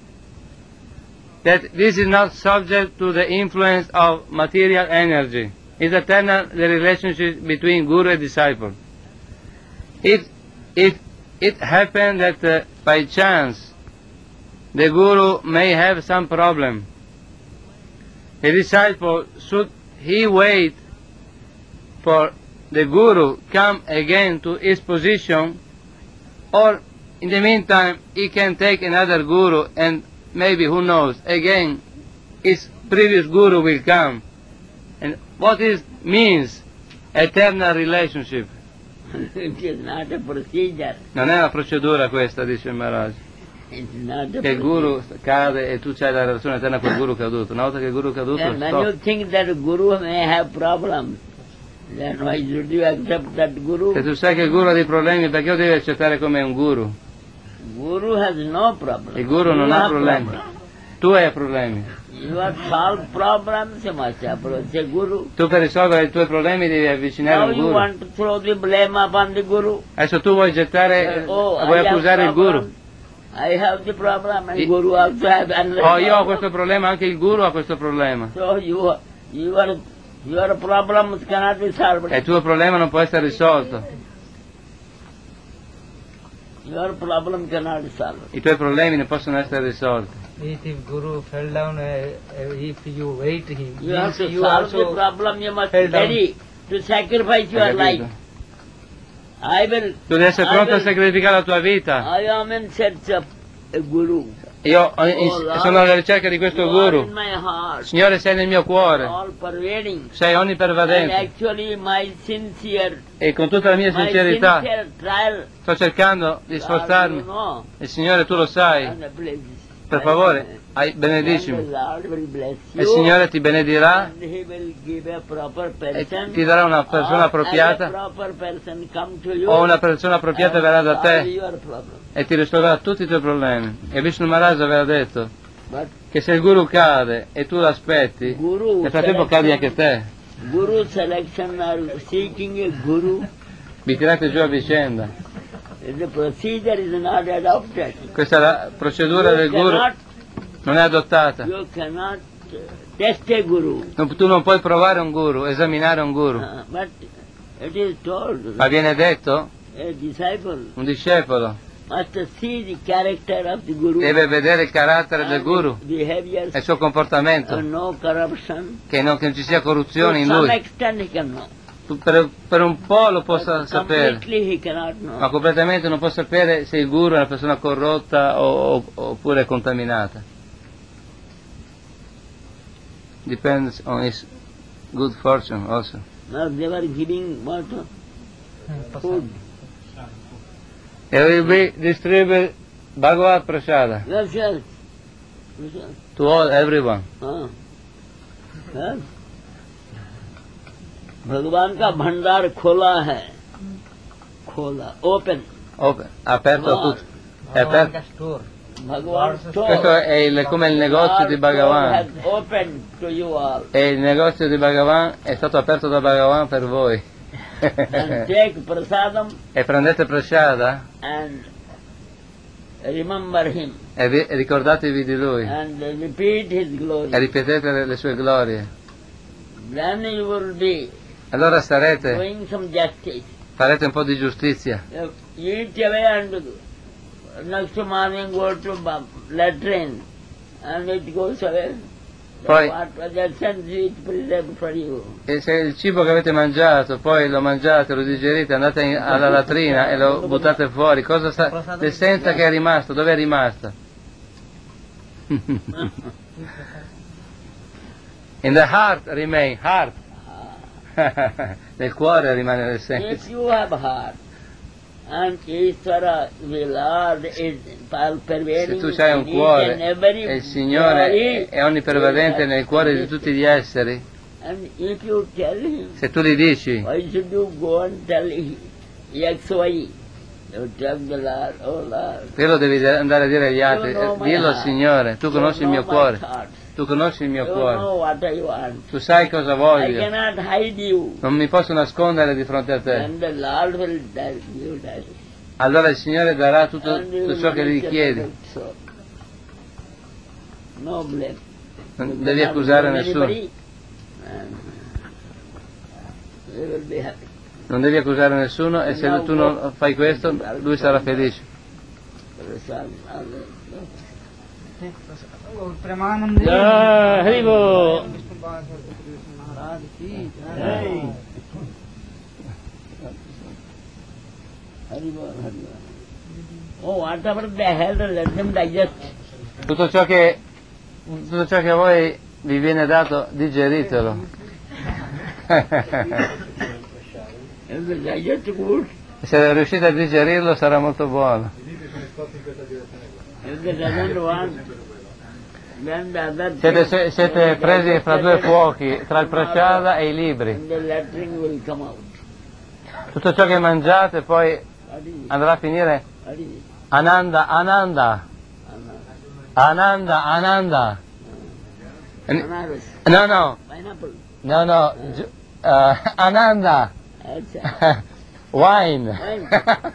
Speaker 2: That this is not subject to the influence of material energy. It's eternal, the relationship between guru and disciple. If, if it happened that uh, by chance the guru may have some problem, the disciple, should he wait for the guru come again to his position, or in the meantime he can take another guru and maybe, who knows, again his previous guru will come. And what is means eternal relationship?
Speaker 1: It is not a procedure.
Speaker 2: Non è una procedura questa, dice il Maharaj,
Speaker 1: It is not a
Speaker 2: che il
Speaker 1: procedure.
Speaker 2: guru cade e tu c'hai la relazione eterna col guru caduto. Una volta che il guru è caduto,
Speaker 1: And when
Speaker 2: stop.
Speaker 1: you think that guru may have problems, then why should you accept that guru?
Speaker 2: Se tu sai che il guru ha dei problemi, perché lo devi accettare come un guru?
Speaker 1: Guru has no problem.
Speaker 2: Il guru non
Speaker 1: You
Speaker 2: ha
Speaker 1: have
Speaker 2: problemi.
Speaker 1: problem.
Speaker 2: Tu hai problemi.
Speaker 1: You have solved problems, you must approach a guru.
Speaker 2: Tu per risolvere i tuoi problemi devi avvicinare
Speaker 1: Now
Speaker 2: un
Speaker 1: you
Speaker 2: guru.
Speaker 1: want to throw the blame upon the guru.
Speaker 2: Adesso tu vuoi gettare,
Speaker 1: Oh,
Speaker 2: vuoi
Speaker 1: I have
Speaker 2: accusare il guru.
Speaker 1: problem. I have the problem and
Speaker 2: I-
Speaker 1: guru also has another
Speaker 2: Oh, io ho
Speaker 1: problem.
Speaker 2: questo problema, anche il guru ha questo problema.
Speaker 1: So you, your, your problems cannot be solved.
Speaker 2: E il tuo problema non può essere risolto.
Speaker 1: Your problem cannot be solved.
Speaker 2: I tuoi problemi non possono essere risolti.
Speaker 4: If, if Guru fell down, uh, uh, if you wait him,
Speaker 1: You have
Speaker 4: means
Speaker 1: to
Speaker 4: you
Speaker 1: solve the
Speaker 4: also
Speaker 1: problem, you must
Speaker 4: fell
Speaker 1: be
Speaker 4: down.
Speaker 1: ready to sacrifice your
Speaker 2: Hai capito?
Speaker 1: life. I will,
Speaker 2: Tu devi essere
Speaker 1: I
Speaker 2: pronto a
Speaker 1: will-
Speaker 2: sacrificare la tua vita.
Speaker 1: I am in search of a guru.
Speaker 2: Io ho- in-
Speaker 1: Oh, Lord,
Speaker 2: sono alla ricerca di questo
Speaker 1: You are in
Speaker 2: guru.
Speaker 1: my heart,
Speaker 2: Signore, sei nel mio cuore,
Speaker 1: all pervading.
Speaker 2: sei
Speaker 1: And
Speaker 2: onnipervadente.
Speaker 1: actually my sincere,
Speaker 2: E con tutta la mia
Speaker 1: my
Speaker 2: sincerità
Speaker 1: sincere trial,
Speaker 2: sto cercando di
Speaker 1: Lord,
Speaker 2: sforzarmi.
Speaker 1: you know,
Speaker 2: E Signore, tu lo sai.
Speaker 1: and bless.
Speaker 2: Per favore, ai-
Speaker 1: And the
Speaker 2: benedicimi.
Speaker 1: Lord will bless
Speaker 2: E il
Speaker 1: you.
Speaker 2: Signore ti benedirà
Speaker 1: And he will give a proper
Speaker 2: e
Speaker 1: person.
Speaker 2: ti darà una persona
Speaker 1: or
Speaker 2: appropriata,
Speaker 1: as a proper person come to you,
Speaker 2: o una persona appropriata verrà da
Speaker 1: and
Speaker 2: te
Speaker 1: solve your problem.
Speaker 2: e ti risolverà tutti i tuoi problemi. E Vishnu Maharaj aveva detto
Speaker 1: But
Speaker 2: che se il guru cade e tu l'aspetti,
Speaker 1: Guru
Speaker 2: nel frattempo cadi anche te,
Speaker 1: Guru selection or seeking a guru,
Speaker 2: vi tirate giù a vicenda.
Speaker 1: the procedure is not adopted.
Speaker 2: Questa è la procedura del
Speaker 1: You
Speaker 2: guru,
Speaker 1: cannot,
Speaker 2: non è adottata.
Speaker 1: you cannot uh, test a guru.
Speaker 2: Non- tu non puoi provare un guru, esaminare un guru,
Speaker 1: Uh, but it is told
Speaker 2: ma viene detto
Speaker 1: a disciple
Speaker 2: un discepolo
Speaker 1: must see the character of the guru.
Speaker 2: deve vedere il carattere del
Speaker 1: and
Speaker 2: guru
Speaker 1: behavior,
Speaker 2: e il suo comportamento,
Speaker 1: and no corruption.
Speaker 2: che non, che non ci sia
Speaker 1: To
Speaker 2: corruzione in
Speaker 1: some
Speaker 2: lui.
Speaker 1: extent he can know.
Speaker 2: Tu Per, per un po' lo possa
Speaker 1: But
Speaker 2: sapere,
Speaker 1: completely he cannot know.
Speaker 2: ma completamente non può sapere se il guru è una persona corrotta o, o- oppure contaminata. Depends on his good fortune also.
Speaker 1: Now they were giving what? Food.
Speaker 2: It will be distributed Bhagavad Prasada
Speaker 1: Yes, yes. Yes, yes.
Speaker 2: to all, everyone.
Speaker 1: Ah. Yes. भगवान का भंडार खोला है, खोला, open.
Speaker 2: Op- aperto a tutti. È
Speaker 4: भगवान
Speaker 2: aperto.
Speaker 4: का store
Speaker 1: Bhagavan
Speaker 2: Questo è il- come il negozio di Bhagavan.
Speaker 1: has opened to you all.
Speaker 2: E il negozio di Bhagavan è stato aperto da Bhagavan per voi.
Speaker 1: And take prasadam
Speaker 2: E prendete prasada
Speaker 1: and remember him
Speaker 2: e, vi- e ricordatevi di lui
Speaker 1: and repeat his
Speaker 2: e
Speaker 1: glory.
Speaker 2: ripetete le, le sue glorie.
Speaker 1: Then you will be
Speaker 2: Allora sarete,
Speaker 1: doing some justice.
Speaker 2: farete un po' di giustizia.
Speaker 1: You eat away and next morning go to ba- latrine and it goes away.
Speaker 2: Poi-
Speaker 1: What was the sense is preserved for you?
Speaker 2: E se il cibo che avete mangiato, poi lo mangiate, lo digerite, andate in- alla latrina e lo buttate fuori, cosa sa- l'essenza che è rimasta, dove è rimasta? In the heart remain, heart. Nel cuore rimane l'essenza.
Speaker 1: If you have heart and Ishvara, the Lord, is all pervading
Speaker 2: Se tu hai un
Speaker 1: in each
Speaker 2: cuore
Speaker 1: and every
Speaker 2: e il Signore
Speaker 1: body,
Speaker 2: è onnipervadente nel cuore di tutti gli esseri,
Speaker 1: and if you tell him,
Speaker 2: se tu gli dici,
Speaker 1: why should you go and tell X Y? You tell the Lord, oh Lord,
Speaker 2: te lo devi andare a dire agli altri,
Speaker 1: You know
Speaker 2: eh,
Speaker 1: my
Speaker 2: dillo al
Speaker 1: heart.
Speaker 2: Signore, tu
Speaker 1: you
Speaker 2: conosci il
Speaker 1: know
Speaker 2: mio
Speaker 1: my
Speaker 2: cuore,
Speaker 1: thoughts.
Speaker 2: tu conosci il mio
Speaker 1: You
Speaker 2: cuore,
Speaker 1: know what I want.
Speaker 2: tu sai cosa
Speaker 1: I
Speaker 2: voglio,
Speaker 1: cannot hide you.
Speaker 2: non mi posso nascondere di fronte a te.
Speaker 1: And the Lord will tell you that.
Speaker 2: Allora il Signore darà tutto,
Speaker 1: And you
Speaker 2: tutto
Speaker 1: will
Speaker 2: ciò che gli
Speaker 1: manage
Speaker 2: chiedi,
Speaker 1: it so. No blame.
Speaker 2: non devi accusare nessuno,
Speaker 1: Anybody, and they will be happy.
Speaker 2: non devi accusare nessuno e se tu non fai questo lui sarà felice.
Speaker 1: Prasad, all-
Speaker 4: Premanand
Speaker 1: Jai Hari Bol.
Speaker 4: महाराज की
Speaker 1: Jai. Hari Bol, Hari Bol. Oh, whatever the hell, let them digest.
Speaker 2: Tutto ciò che, tutto ciò che a voi vi viene dato, digeritelo.
Speaker 1: If they digest good,
Speaker 2: Se riuscite a digerirlo sarà molto buono.
Speaker 1: if they doesn't want, then the other
Speaker 2: Siete,
Speaker 1: things
Speaker 2: siete
Speaker 1: will
Speaker 2: presi
Speaker 1: digest
Speaker 2: fra due
Speaker 1: it,
Speaker 2: fuochi, tra il prasada e i libri.
Speaker 1: and the latrine will come out.
Speaker 2: Tutto ciò che mangiate poi
Speaker 1: What is it?
Speaker 2: andrà a finire
Speaker 1: What is it?
Speaker 2: Ananda, Ananda, Ananda, Ananda.
Speaker 1: Ananas,
Speaker 2: No, no,
Speaker 1: pineapple.
Speaker 2: no, no, Gi- uh, Ananda,
Speaker 1: Acha.
Speaker 2: wine.
Speaker 1: Wine.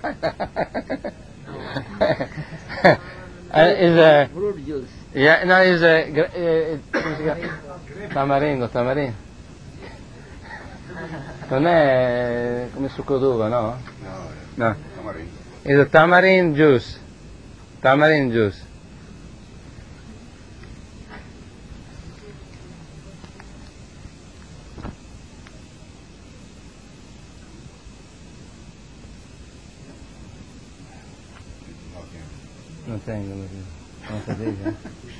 Speaker 2: Uh, is a,
Speaker 1: Fruit juice.
Speaker 2: yeah, no, is a, gra- eh, come si chiama? Tamarindo, tamarindo. Non è come succo d'uva, no? No. Is a tamarind juice. Tamarind juice. Non tengo, non so dire.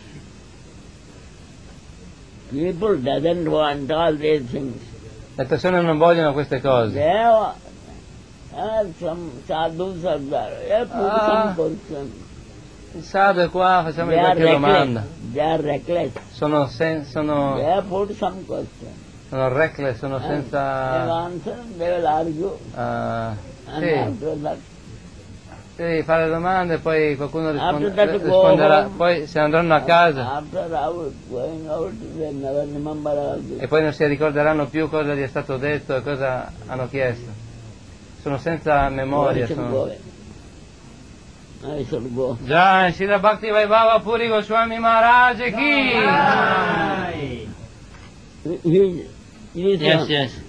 Speaker 1: People doesn't want all these things.
Speaker 2: Le persone non vogliono queste cose.
Speaker 1: They have uh, some sadhus are there. They put
Speaker 2: Ah.
Speaker 1: some question.
Speaker 2: Il sadhu è qua, facciamo
Speaker 1: They are
Speaker 2: qualche domanda.
Speaker 1: reckless. They are reckless.
Speaker 2: Sono, sen-
Speaker 1: They
Speaker 2: sono,
Speaker 1: have put some question.
Speaker 2: sono reckless, sono
Speaker 1: And they
Speaker 2: senza...
Speaker 1: answer, they will argue.
Speaker 2: ah,
Speaker 1: And
Speaker 2: sì,
Speaker 1: after that,
Speaker 2: devi fare le domande e poi qualcuno risponde-
Speaker 1: After that, go
Speaker 2: risponderà.
Speaker 1: home.
Speaker 2: Poi se andranno a casa
Speaker 1: after out, going out, they never remember all this.
Speaker 2: e poi non si ricorderanno più cosa gli è stato detto e cosa hanno chiesto. Sono senza memoria.
Speaker 1: I should
Speaker 2: Sono...
Speaker 1: go. I should go.
Speaker 2: Jai Srila Bhakti Vaibhava Puri Goswami Maharaj ki.
Speaker 1: He, he is
Speaker 2: Yes,
Speaker 1: one.
Speaker 2: yes.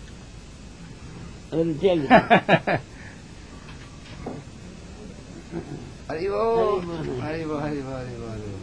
Speaker 1: I will tell you.
Speaker 2: Arrivo, arrivo, arrivo, arrivo, arrivo.